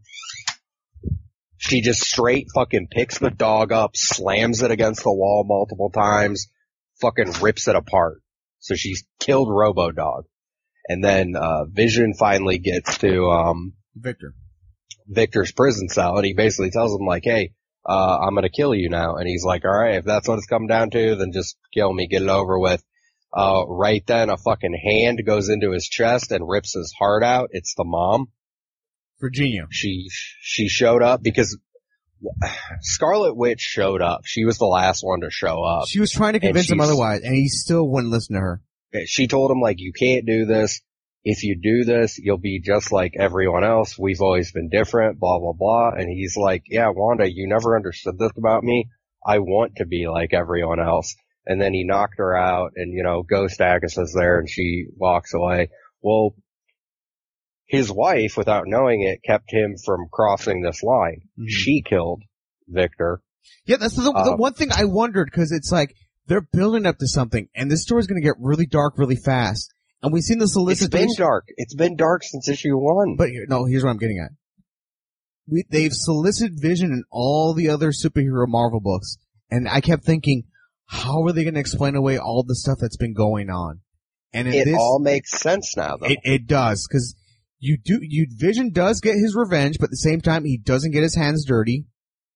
She just straight fucking picks the dog up, slams it against the wall multiple times, fucking rips it apart. So she's killed Robo-Dog. And then, uh, Vision finally gets to, um, Victor. Victor's prison cell, and he basically tells him like, hey, uh, I'm gonna kill you now. And he's like, alright, if that's what it's come down to, then just kill me, get it over with. Uh, right then a fucking hand goes into his chest and rips his heart out. It's the mom. Virginia. She, she showed up because Scarlet Witch showed up. She was the last one to show up. She was trying to convince him otherwise, and he still wouldn't listen to her. She told him like, you can't do this. If you do this, you'll be just like everyone else. We've always been different, blah, blah, blah. And he's like, yeah, Wanda, you never understood this about me. I want to be like everyone else. And then he knocked her out, and, you know, Ghost Agatha's there, and she walks away. Well, his wife, without knowing it, kept him from crossing this line. Mm-hmm. She killed Victor. Yeah, that's the, uh, the one thing I wondered, because it's like, they're building up to something, and this story's gonna get really dark really fast. And we've seen the solicitation. It's been dark. It's been dark since issue one. But here, no, here's what I'm getting at. We, they've solicited Vision in all the other superhero Marvel books. And I kept thinking, how are they going to explain away all the stuff that's been going on? And in it this, all makes sense now, though. It, it does, because you do, you, Vision does get his revenge, but at the same time, he doesn't get his hands dirty.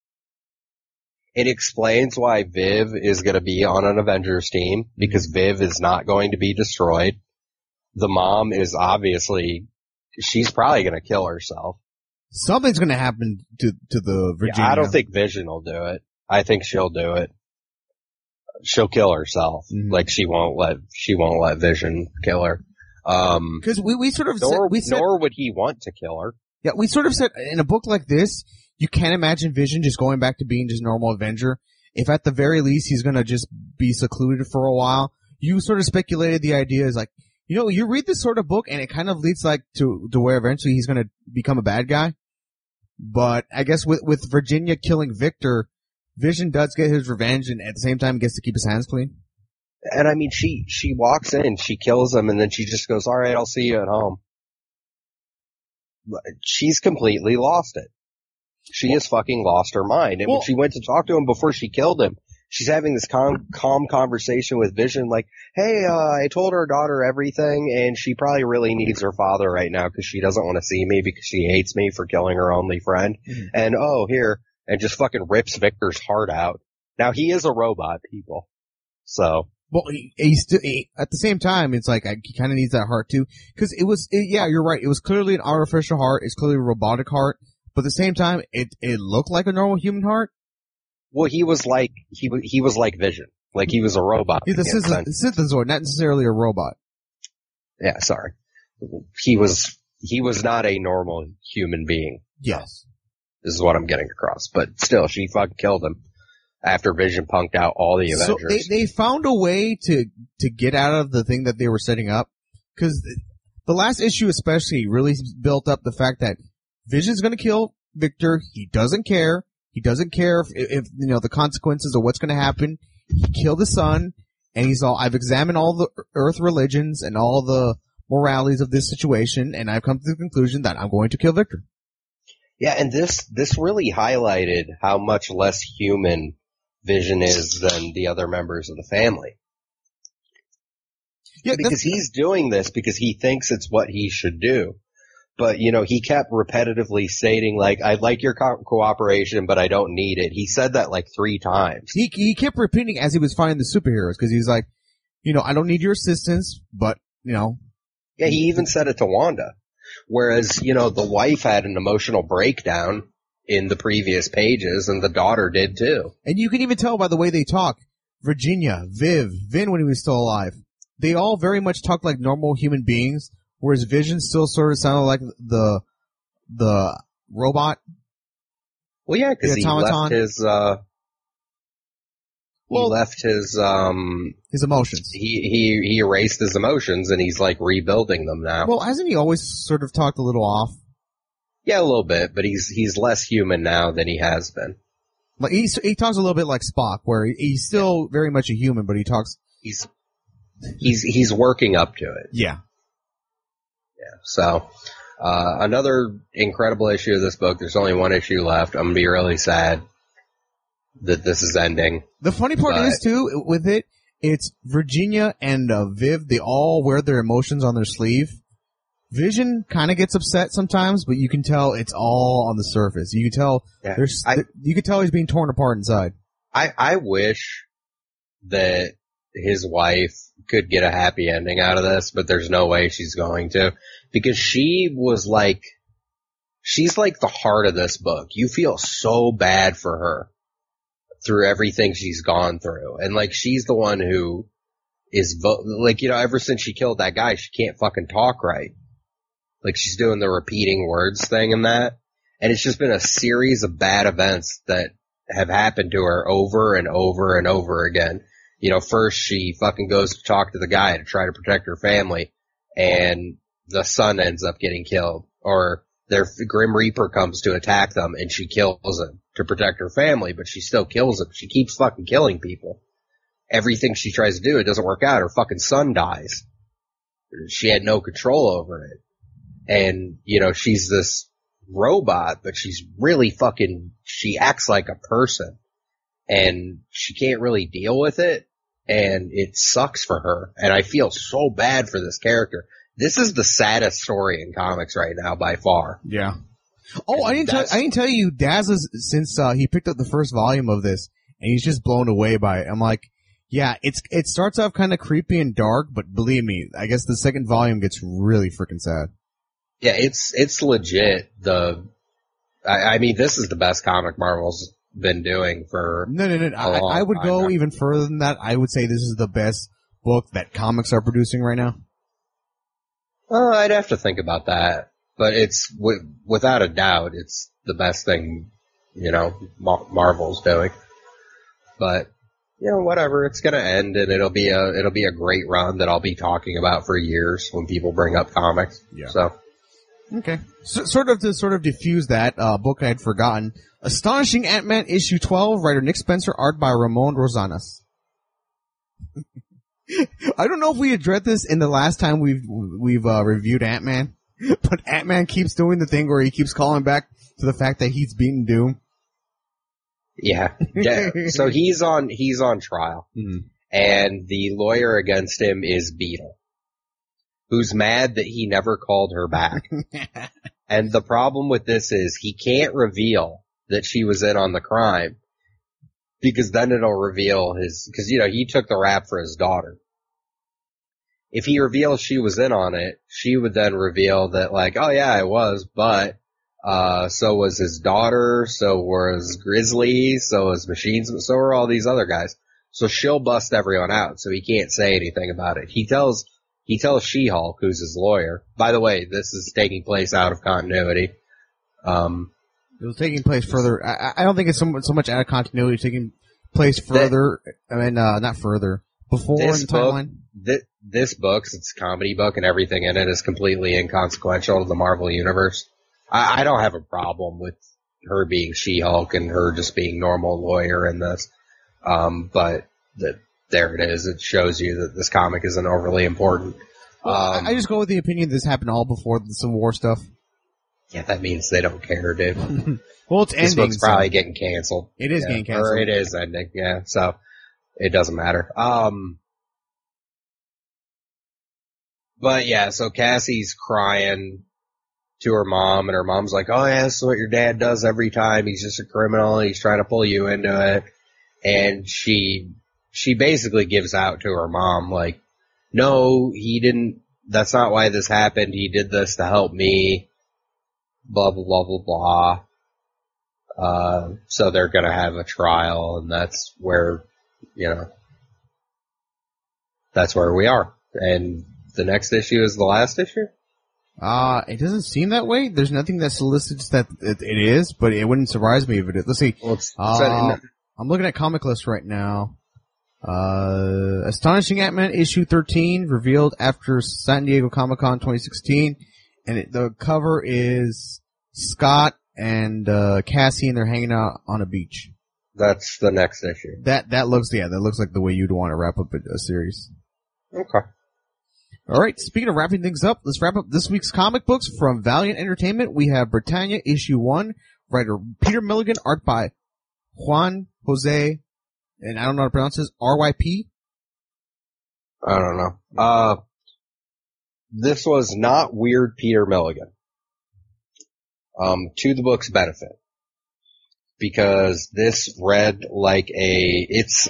It explains why Viv is going to be on an Avengers team, because Viv is not going to be destroyed. The mom is obviously, she's probably going to kill herself. Something's going to happen to to the Virginia. Yeah, I don't think Vision will do it. I think she'll do it. She'll kill herself. Mm-hmm. Like she won't let she won't let Vision kill her. Um, because we we sort of nor, said, we said, nor would he want to kill her. Yeah, we sort of said in a book like this, you can't imagine Vision just going back to being just normal Avenger. If at the very least he's going to just be secluded for a while, you sort of speculated the idea is like, you know, you read this sort of book and it kind of leads like to, to where eventually he's gonna become a bad guy. But I guess with, with Virginia killing Victor, Vision does get his revenge and at the same time gets to keep his hands clean. And I mean, she, she walks in, she kills him, and then she just goes, alright, I'll see you at home. She's completely lost it. She has fucking lost her mind. And well, when she went to talk to him before she killed him, she's having this calm, calm conversation with Vision like, hey, uh, I told her daughter everything, and she probably really needs her father right now because she doesn't want to see me because she hates me for killing her only friend. Mm-hmm. And, oh, here, and just fucking rips Victor's heart out. Now, he is a robot, people. So. Well, he, he's still, he, at the same time, it's like, he kind of needs that heart too. Cause it was, it, yeah, you're right. It was clearly an artificial heart. It's clearly a robotic heart. But at the same time, it, it looked like a normal human heart. Well, he was like, he was, he was like Vision. Like he was a robot. He's a synthezoid, not necessarily a robot. Yeah, sorry. He was, he was not a normal human being. Yes. This is what I'm getting across. But still, she fucking killed him after Vision punked out all the Avengers. So they, they found a way to, to get out of the thing that they were setting up. Cause the last issue especially really built up the fact that Vision's gonna kill Victor. He doesn't care. He doesn't care if, if, you know, the consequences of what's going to happen. He killed his son, and he's all, I've examined all the Earth religions and all the moralities of this situation, and I've come to the conclusion that I'm going to kill Victor. Yeah, and this, this really highlighted how much less human Vision is than the other members of the family. Yeah, because he's doing this because he thinks it's what he should do. But, you know, he kept repetitively stating, like, I'd like your co- cooperation, but I don't need it. He said that like three times. He he kept repeating as he was fighting the superheroes, because he was like, you know, I don't need your assistance, but, you know. Yeah, he even said it to Wanda. Whereas, you know, the wife had an emotional breakdown in the previous pages, and the daughter did too. And you can even tell by the way they talk. Virginia, Viv, Vin when he was still alive. They all very much talk like normal human beings, whereas Vision still sort of sounded like the the robot. Well, yeah, because he left his, uh, well, he left his, um, his emotions. He, he, he erased his emotions, and he's like rebuilding them now. Well, hasn't he always sort of talked a little off? Yeah, a little bit, but he's, he's less human now than he has been. Like, he, he talks a little bit like Spock, where he, he's still very much a human, but he talks. He's, he's, he's working up to it. Yeah. Yeah, so, uh, another incredible issue of this book. There's only one issue left. I'm gonna be really sad that this is ending. The funny part but, is, too, with it, it's Virginia and uh, Viv, they all wear their emotions on their sleeve. Vision kind of gets upset sometimes, but you can tell it's all on the surface. You can tell yeah, there's, I, you can tell he's being torn apart inside. I, I wish that his wife could get a happy ending out of this, but there's no way she's going to, because she was like, she's like the heart of this book. You feel so bad for her through everything she's gone through. And like, she's the one who is vo- like, you know, ever since she killed that guy, she can't fucking talk right. Like, she's doing the repeating words thing and that. And it's just been a series of bad events that have happened to her over and over and over again. You know, first she fucking goes to talk to the guy to try to protect her family, and the son ends up getting killed. Or their Grim Reaper comes to attack them, and she kills him to protect her family, but she still kills him. She keeps fucking killing people. Everything she tries to do, it doesn't work out. Her fucking son dies. She had no control over it. And, you know, she's this robot, but she's really fucking, she acts like a person. And she can't really deal with it. And it sucks for her. And I feel so bad for this character. This is the saddest story in comics right now by far. Yeah. Oh, I didn't tell, I didn't tell you, Daz is, since, uh, he picked up the first volume of this, and he's just blown away by it. I'm like, yeah, it's, it starts off kind of creepy and dark, but believe me, I guess the second volume gets really freaking sad. Yeah, it's, it's legit. The, I, I mean, this is the best comic Marvel's been doing for no, no, no. I, I would go now. even further than that. I would say this is the best book that comics are producing right now. Well, I'd have to think about that, but it's w- without a doubt, it's the best thing, you know, Ma- Marvel's doing. But you know, whatever, it's gonna end, and it'll be a it'll be a great run that I'll be talking about for years when people bring up comics. Yeah. So. Okay. So, sort of to sort of diffuse that, uh, book I had forgotten. Astonishing Ant-Man issue twelve, writer Nick Spencer, art by Ramon Rosanas. I don't know if we addressed this in the last time we've, we've, uh, reviewed Ant-Man, but Ant-Man keeps doing the thing where he keeps calling back to the fact that he's beaten Doom. Yeah. Yeah. So he's on, he's on trial. Mm-hmm. And the lawyer against him is Beetle, who's mad that he never called her back. And the problem with this is he can't reveal that she was in on the crime, because then it'll reveal his, because, you know, he took the rap for his daughter. If he reveals she was in on it, she would then reveal that, like, oh yeah, I was, but, uh, so was his daughter, so was Grizzly, so was Machines, so were all these other guys. So she'll bust everyone out, so he can't say anything about it. He tells, He tells She-Hulk, who's his lawyer. By the way, this is taking place out of continuity. Um, it was taking place further. I, I don't think it's so, so much out of continuity. It's taking place further. That, I mean, uh, not further. Before in the timeline. Th- this book, it's a comedy book, and everything in it is completely inconsequential to the Marvel Universe. I, I don't have a problem with her being She-Hulk and her just being normal lawyer in this. Um, but the, there it is. It shows you that this comic isn't overly important. Well, um, I just go with the opinion this happened all before the Civil War stuff. Yeah, that means they don't care, dude. Well, it's this ending. book's probably so. getting canceled. It is yeah, getting canceled. Or it is ending, yeah. So, it doesn't matter. Um, but yeah, so Cassie's crying to her mom, and her mom's like, oh yeah, this is what your dad does every time. He's just a criminal. He's trying to pull you into it. And she, she basically gives out to her mom, like, no, he didn't, that's not why this happened. He did this to help me. Blah, blah, blah, blah, blah. Uh, so they're gonna have a trial, and that's where, you know, that's where we are. And the next issue is the last issue? Uh, it doesn't seem that way. There's nothing that solicits that it, it is, but it wouldn't surprise me if it is. Let's see. Well, it's, uh, I'm looking at Comic List right now. Uh, Astonishing Ant-Man issue thirteen revealed after San Diego Comic-Con twenty sixteen. And it, the cover is Scott and, uh, Cassie, and they're hanging out on a beach. That's the next issue. That, that looks, yeah, that looks like the way you'd want to wrap up a, a series. Okay. Alright, speaking of wrapping things up, let's wrap up this week's comic books from Valiant Entertainment. We have Britannia issue one, writer Peter Milligan, art by Juan Jose, and I don't know how to pronounce this, R Y P? I don't know. Uh, this was not weird Peter Milligan. Um, to the book's benefit. Because this read like a, it's,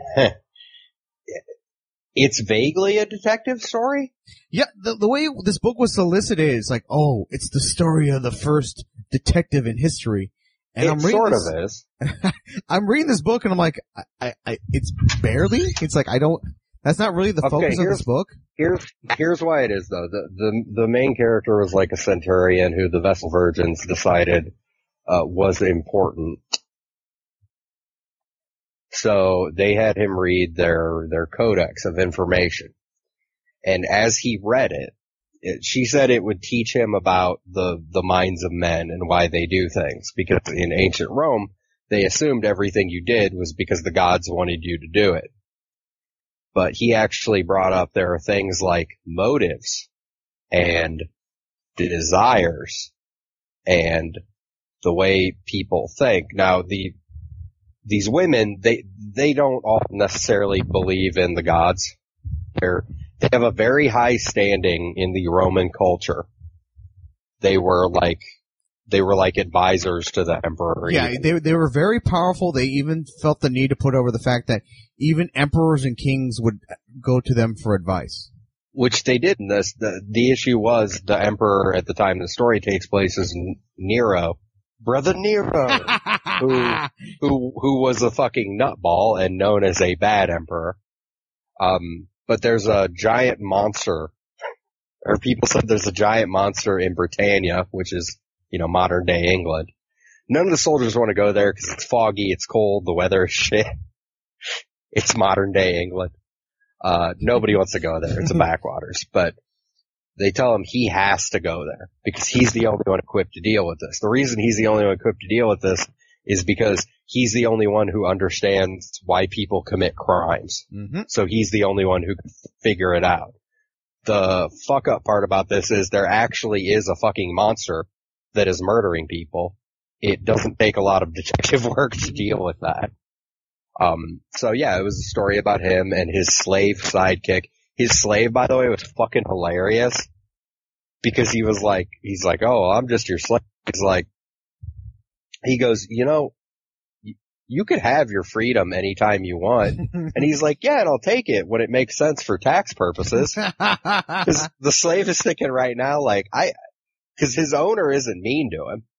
it's vaguely a detective story. Yeah, the, the way this book was solicited is like, oh, it's the story of the first detective in history. And it I'm reading sort this, of is. I'm reading this book and I'm like, I, I, I, it's barely, it's like, I don't, that's not really the okay, focus of this book. Here's, here's why it is though. The, the, the main character was like a centurion who the Vessel Virgins decided, uh, was important. So they had him read their, their codex of information. And as he read it, it, she said it would teach him about the, the minds of men and why they do things. Because in ancient Rome, they assumed everything you did was because the gods wanted you to do it. But he actually brought up there are things like motives and desires and the way people think. Now, the these women, they they don't often necessarily believe in the gods. They're they have a very high standing in the Roman culture. They were like they were like advisors to the emperor. Yeah, even. they they were very powerful. They even felt the need to put over the fact that even emperors and kings would go to them for advice. Which they did in this. The, the issue was the emperor at the time the story takes place is Nero. Brother Nero. who, who, who was a fucking nutball and known as a bad emperor. Um, but there's a giant monster, or people said there's a giant monster in Britannia, which is, you know, modern day England. None of the soldiers want to go there because it's foggy, it's cold, the weather is shit. It's modern day England. Uh, nobody wants to go there. It's a backwaters, but they tell him he has to go there because he's the only one equipped to deal with this. The reason he's the only one equipped to deal with this is because he's the only one who understands why people commit crimes. Mm-hmm. So he's the only one who can figure it out. The fuck up part about this is there actually is a fucking monster that is murdering people. It doesn't take a lot of detective work to deal with that. Um, so yeah, it was a story about him and his slave sidekick. His slave, by the way, was fucking hilarious because he was like, he's like, oh, I'm just your slave. He's like, he goes, you know, you, you could have your freedom anytime you want. And he's like, yeah, and I'll take it when it makes sense for tax purposes. Cause the slave is thinking right now, like, I, cause his owner isn't mean to him.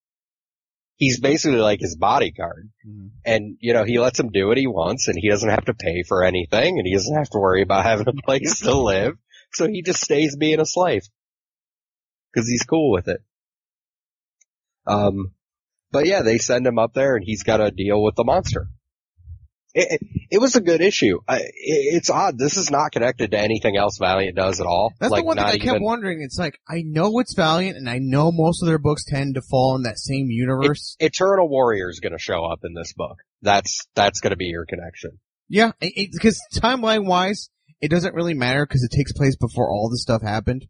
He's basically like his bodyguard. Mm-hmm. And, you know, he lets him do what he wants and he doesn't have to pay for anything and he doesn't have to worry about having a place to live. So he just stays being a slave. Cause he's cool with it. Um, but yeah, they send him up there and he's gotta deal with the monster. It, it, it was a good issue. I, it, it's odd. This is not connected to anything else Valiant does at all. That's like, the one thing I even, kept wondering. It's like, I know it's Valiant and I know most of their books tend to fall in that same universe. It, Eternal Warrior is going to show up in this book. That's, that's going to be your connection. Yeah, because timeline wise, it doesn't really matter because it takes place before all this stuff happened.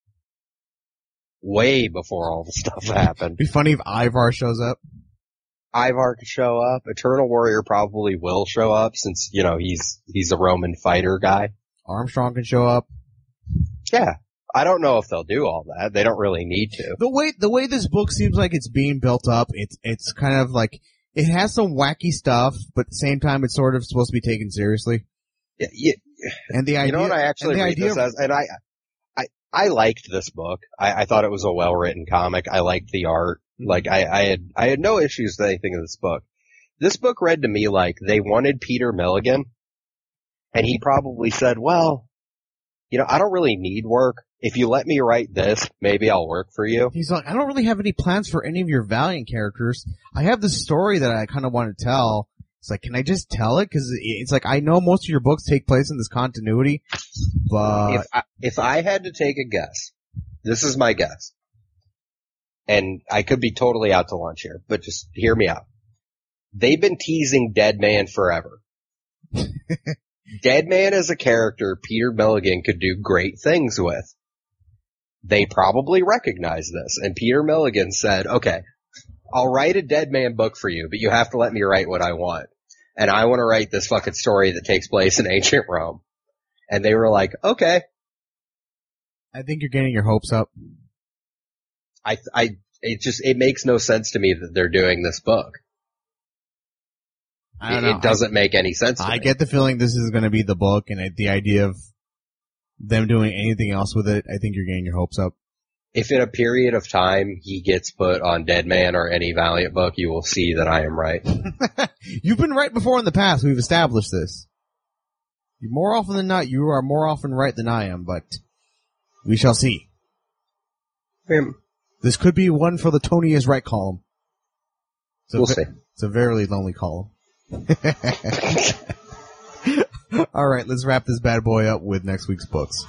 Way before all the stuff happened. It'd be funny if Ivar shows up. Ivar could show up. Eternal Warrior probably will show up since, you know, he's, he's a Roman fighter guy. Armstrong can show up. Yeah. I don't know if they'll do all that. They don't really need to. The way the way this book seems like it's being built up, it's it's kind of like it has some wacky stuff, but at the same time, it's sort of supposed to be taken seriously. Yeah, yeah. And the idea, you know what I actually and the read idea this of, as, and I, I, I liked this book. I, I thought it was a well written comic. I liked the art. Like I, I had, I had no issues with anything in this book. This book read to me like they wanted Peter Milligan, and he probably said, "Well, you know, I don't really need work. If you let me write this, maybe I'll work for you." He's like, I don't really have any plans for any of your Valiant characters. I have this story that I kind of want to tell. It's like, can I just tell it? Cause it's like, I know most of your books take place in this continuity, but If I, if I had to take a guess, this is my guess, and I could be totally out to lunch here, but just hear me out. They've been teasing Dead Man forever. Dead Man as a character, Peter Milligan could do great things with. They probably recognize this, and Peter Milligan said, okay, I'll write a Dead Man book for you, but you have to let me write what I want. And I want to write this fucking story that takes place in ancient Rome. And they were like, okay. I think you're getting your hopes up. I, I, it just, it makes no sense to me that they're doing this book. I don't it, know. it doesn't I, make any sense to I me. get the feeling this is going to be the book, and the idea of them doing anything else with it, I think you're getting your hopes up. If in a period of time he gets put on Dead Man or any Valiant book, you will see that I am right. You've been right before in the past. We've established this. More often than not, you are more often right than I am, but we shall see. Um, this could be one for the Tony is right column. It's we'll ve- see. It's a very lonely column. All right, let's wrap this bad boy up with next week's books.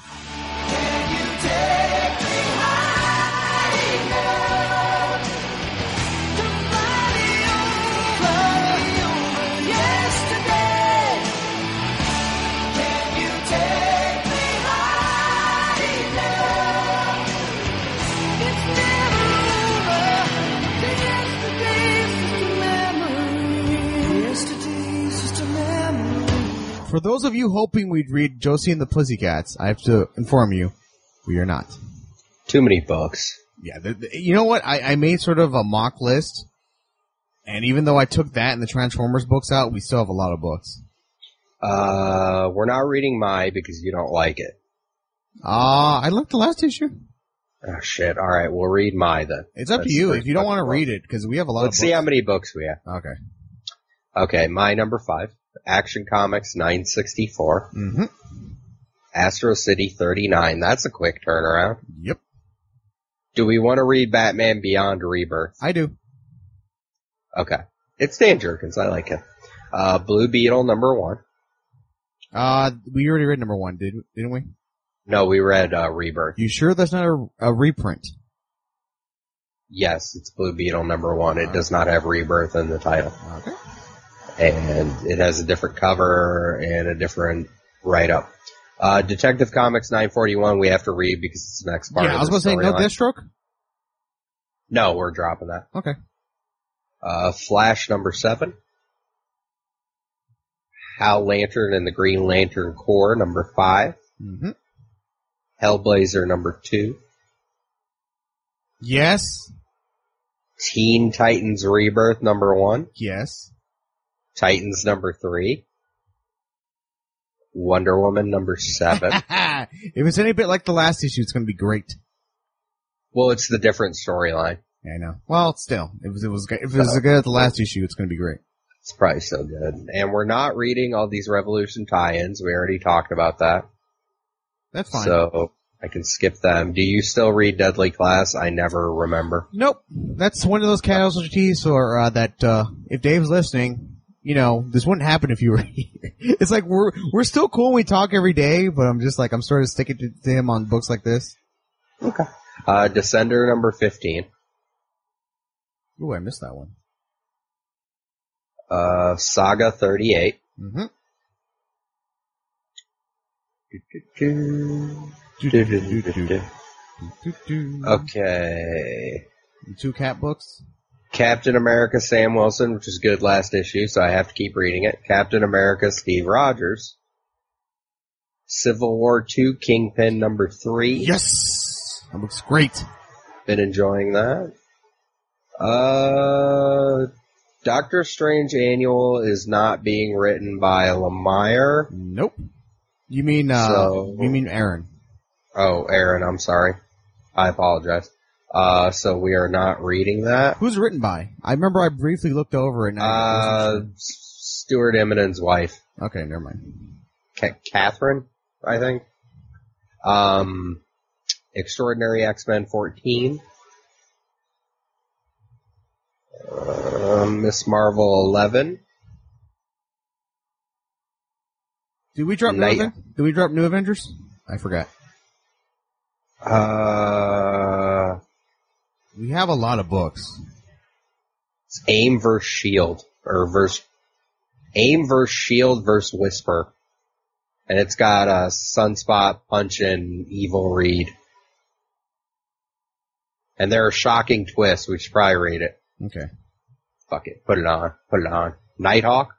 For those of you hoping we'd read Josie and the Pussycats, I have to inform you, we are not. Too many books. Yeah, the, the, you know what? I, I made sort of a mock list, and even though I took that and the Transformers books out, we still have a lot of books. Uh, we're not reading Mai because you don't like it. Ah, uh, I liked the last issue. Oh shit! All right, we'll read Mai then. It's up That's to you the if you don't want to book. read it because we have a lot Let's of books. see how many books we have. Okay. Okay, Mai number five. Action Comics nine sixty-four. Mm-hmm. Astro City thirty-nine. That's a quick turnaround. Yep. Do we want to read Batman Beyond Rebirth? I do. Okay. It's Dan Jerkins. I like it. Uh, Blue Beetle number one. Uh, we already read number one, did, didn't we? No, we read, uh, Rebirth. You sure that's not a, a reprint? Yes, it's Blue Beetle number one. It does not have Rebirth in the title. Okay. And it has a different cover and a different write-up. Uh, Detective Comics nine forty-one we have to read because it's the next part Yeah, of I was the going to say no storyline. Deathstroke? No, we're dropping that. Okay. Uh, Flash number seven. Hal Lantern and the Green Lantern Corps number five. Mm-hmm. Hellblazer number two. Yes. Teen Titans Rebirth number one. Yes. Titans number three. Wonder Woman number seven. If it's any bit like the last issue, it's going to be great. Well, it's the different storyline. Yeah, I know. Well, still, if it was, it was if it was as good as the last issue, it's going to be great. It's probably so good. And we're not reading all these Revolution tie-ins. We already talked about that. That's fine. So I can skip them. Do you still read Deadly Class? I never remember. Nope. That's one of those casualties or uh, that uh, if Dave's listening, you know, this wouldn't happen if you were here. It's like we're we're still cool when we talk every day, but I'm just like I'm sort of sticking to, to him on books like this. Okay. Uh, Descender number fifteen. Ooh, I missed that one. Uh, Saga thirty-eight. Mm-hmm. Okay. Two cat books. Captain America Sam Wilson, which is good last issue, so I have to keep reading it. Captain America Steve Rogers. Civil War two, Kingpin number three. Yes! That looks great. Been enjoying that. Uh, Doctor Strange Annual is not being written by Lemire. Nope. You mean, uh, So- you mean Aaron. Oh, Aaron, I'm sorry. I apologize. Uh, so we are not reading that. Who's it written by? I remember I briefly looked over it and I Uh, wasn't Stuart Eminem's wife. sure. Okay, never mind. Ca- Catherine, I think. Um, Extraordinary X-Men fourteen. Uh, Miss Marvel eleven. Did we drop new Night- Aven- Did we drop New Avengers? I forgot. Uh, We have a lot of books. it's AIM versus Shield. Or versus, AIM versus Shield versus Whisper. And it's got a Sunspot, Punch, and Evil Reed. And there are shocking twists. We should probably read it. Okay. Fuck it. Put it on. Put it on. Nighthawk?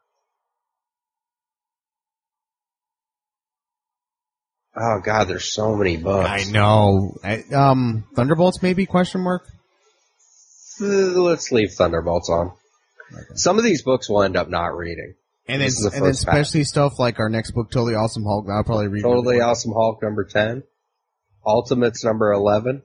Oh god, there's so many books. I know. I, um, Thunderbolts maybe, question mark? Uh, Let's leave Thunderbolts on. Okay. Some of these books we'll end up not reading. And then, This is the and then first pack. especially stuff like our next book, Totally Awesome Hulk, I'll probably read. Totally it. Awesome Hulk number ten. Ultimates number eleven.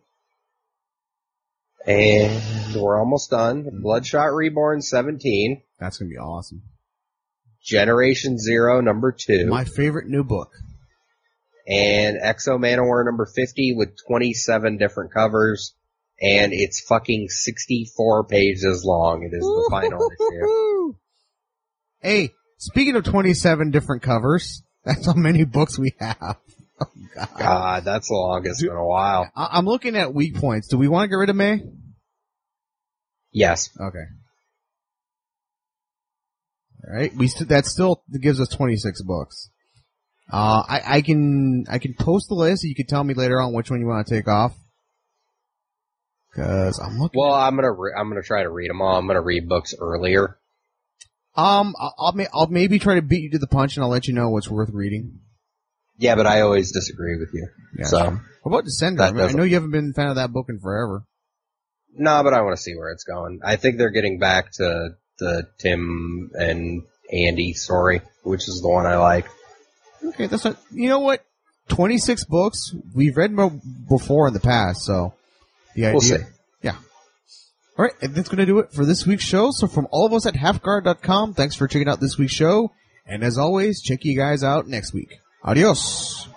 And we're almost done. Bloodshot Reborn seventeen. That's gonna be awesome. Generation Zero number two. My favorite new book. And Exo Manowar number fifty with twenty-seven different covers. And it's fucking sixty-four pages long. It is the final issue. Hey, speaking of twenty-seven different covers, that's how many books we have. Oh, God. God, that's the longest in a while. I- I'm looking at weak points. Do we want to get rid of May? Yes. Okay. All right. We st- that still gives us twenty-six books. Uh, I, I can I can post the list. You can tell me later on which one you want to take off. Cause I'm looking. Well, I'm gonna re- I'm gonna try to read them all. I'm gonna read books earlier. Um, I'll, I'll, ma- I'll maybe try to beat you to the punch, and I'll let you know what's worth reading. Yeah, but I always disagree with you. Yeah. So What about Descender? That I, mean, I doesn't- know you haven't been a fan of that book in forever. no, but I want to see where it's going. I think they're getting back to the Tim and Andy story, which is the one I like. Okay, that's not. You know what? Twenty-six books. We've read more before in the past, so the idea. We'll see. Yeah. All right, and that's going to do it for this week's show. So from all of us at half guard dot com, thanks for checking out this week's show. And as always, check you guys out next week. Adios.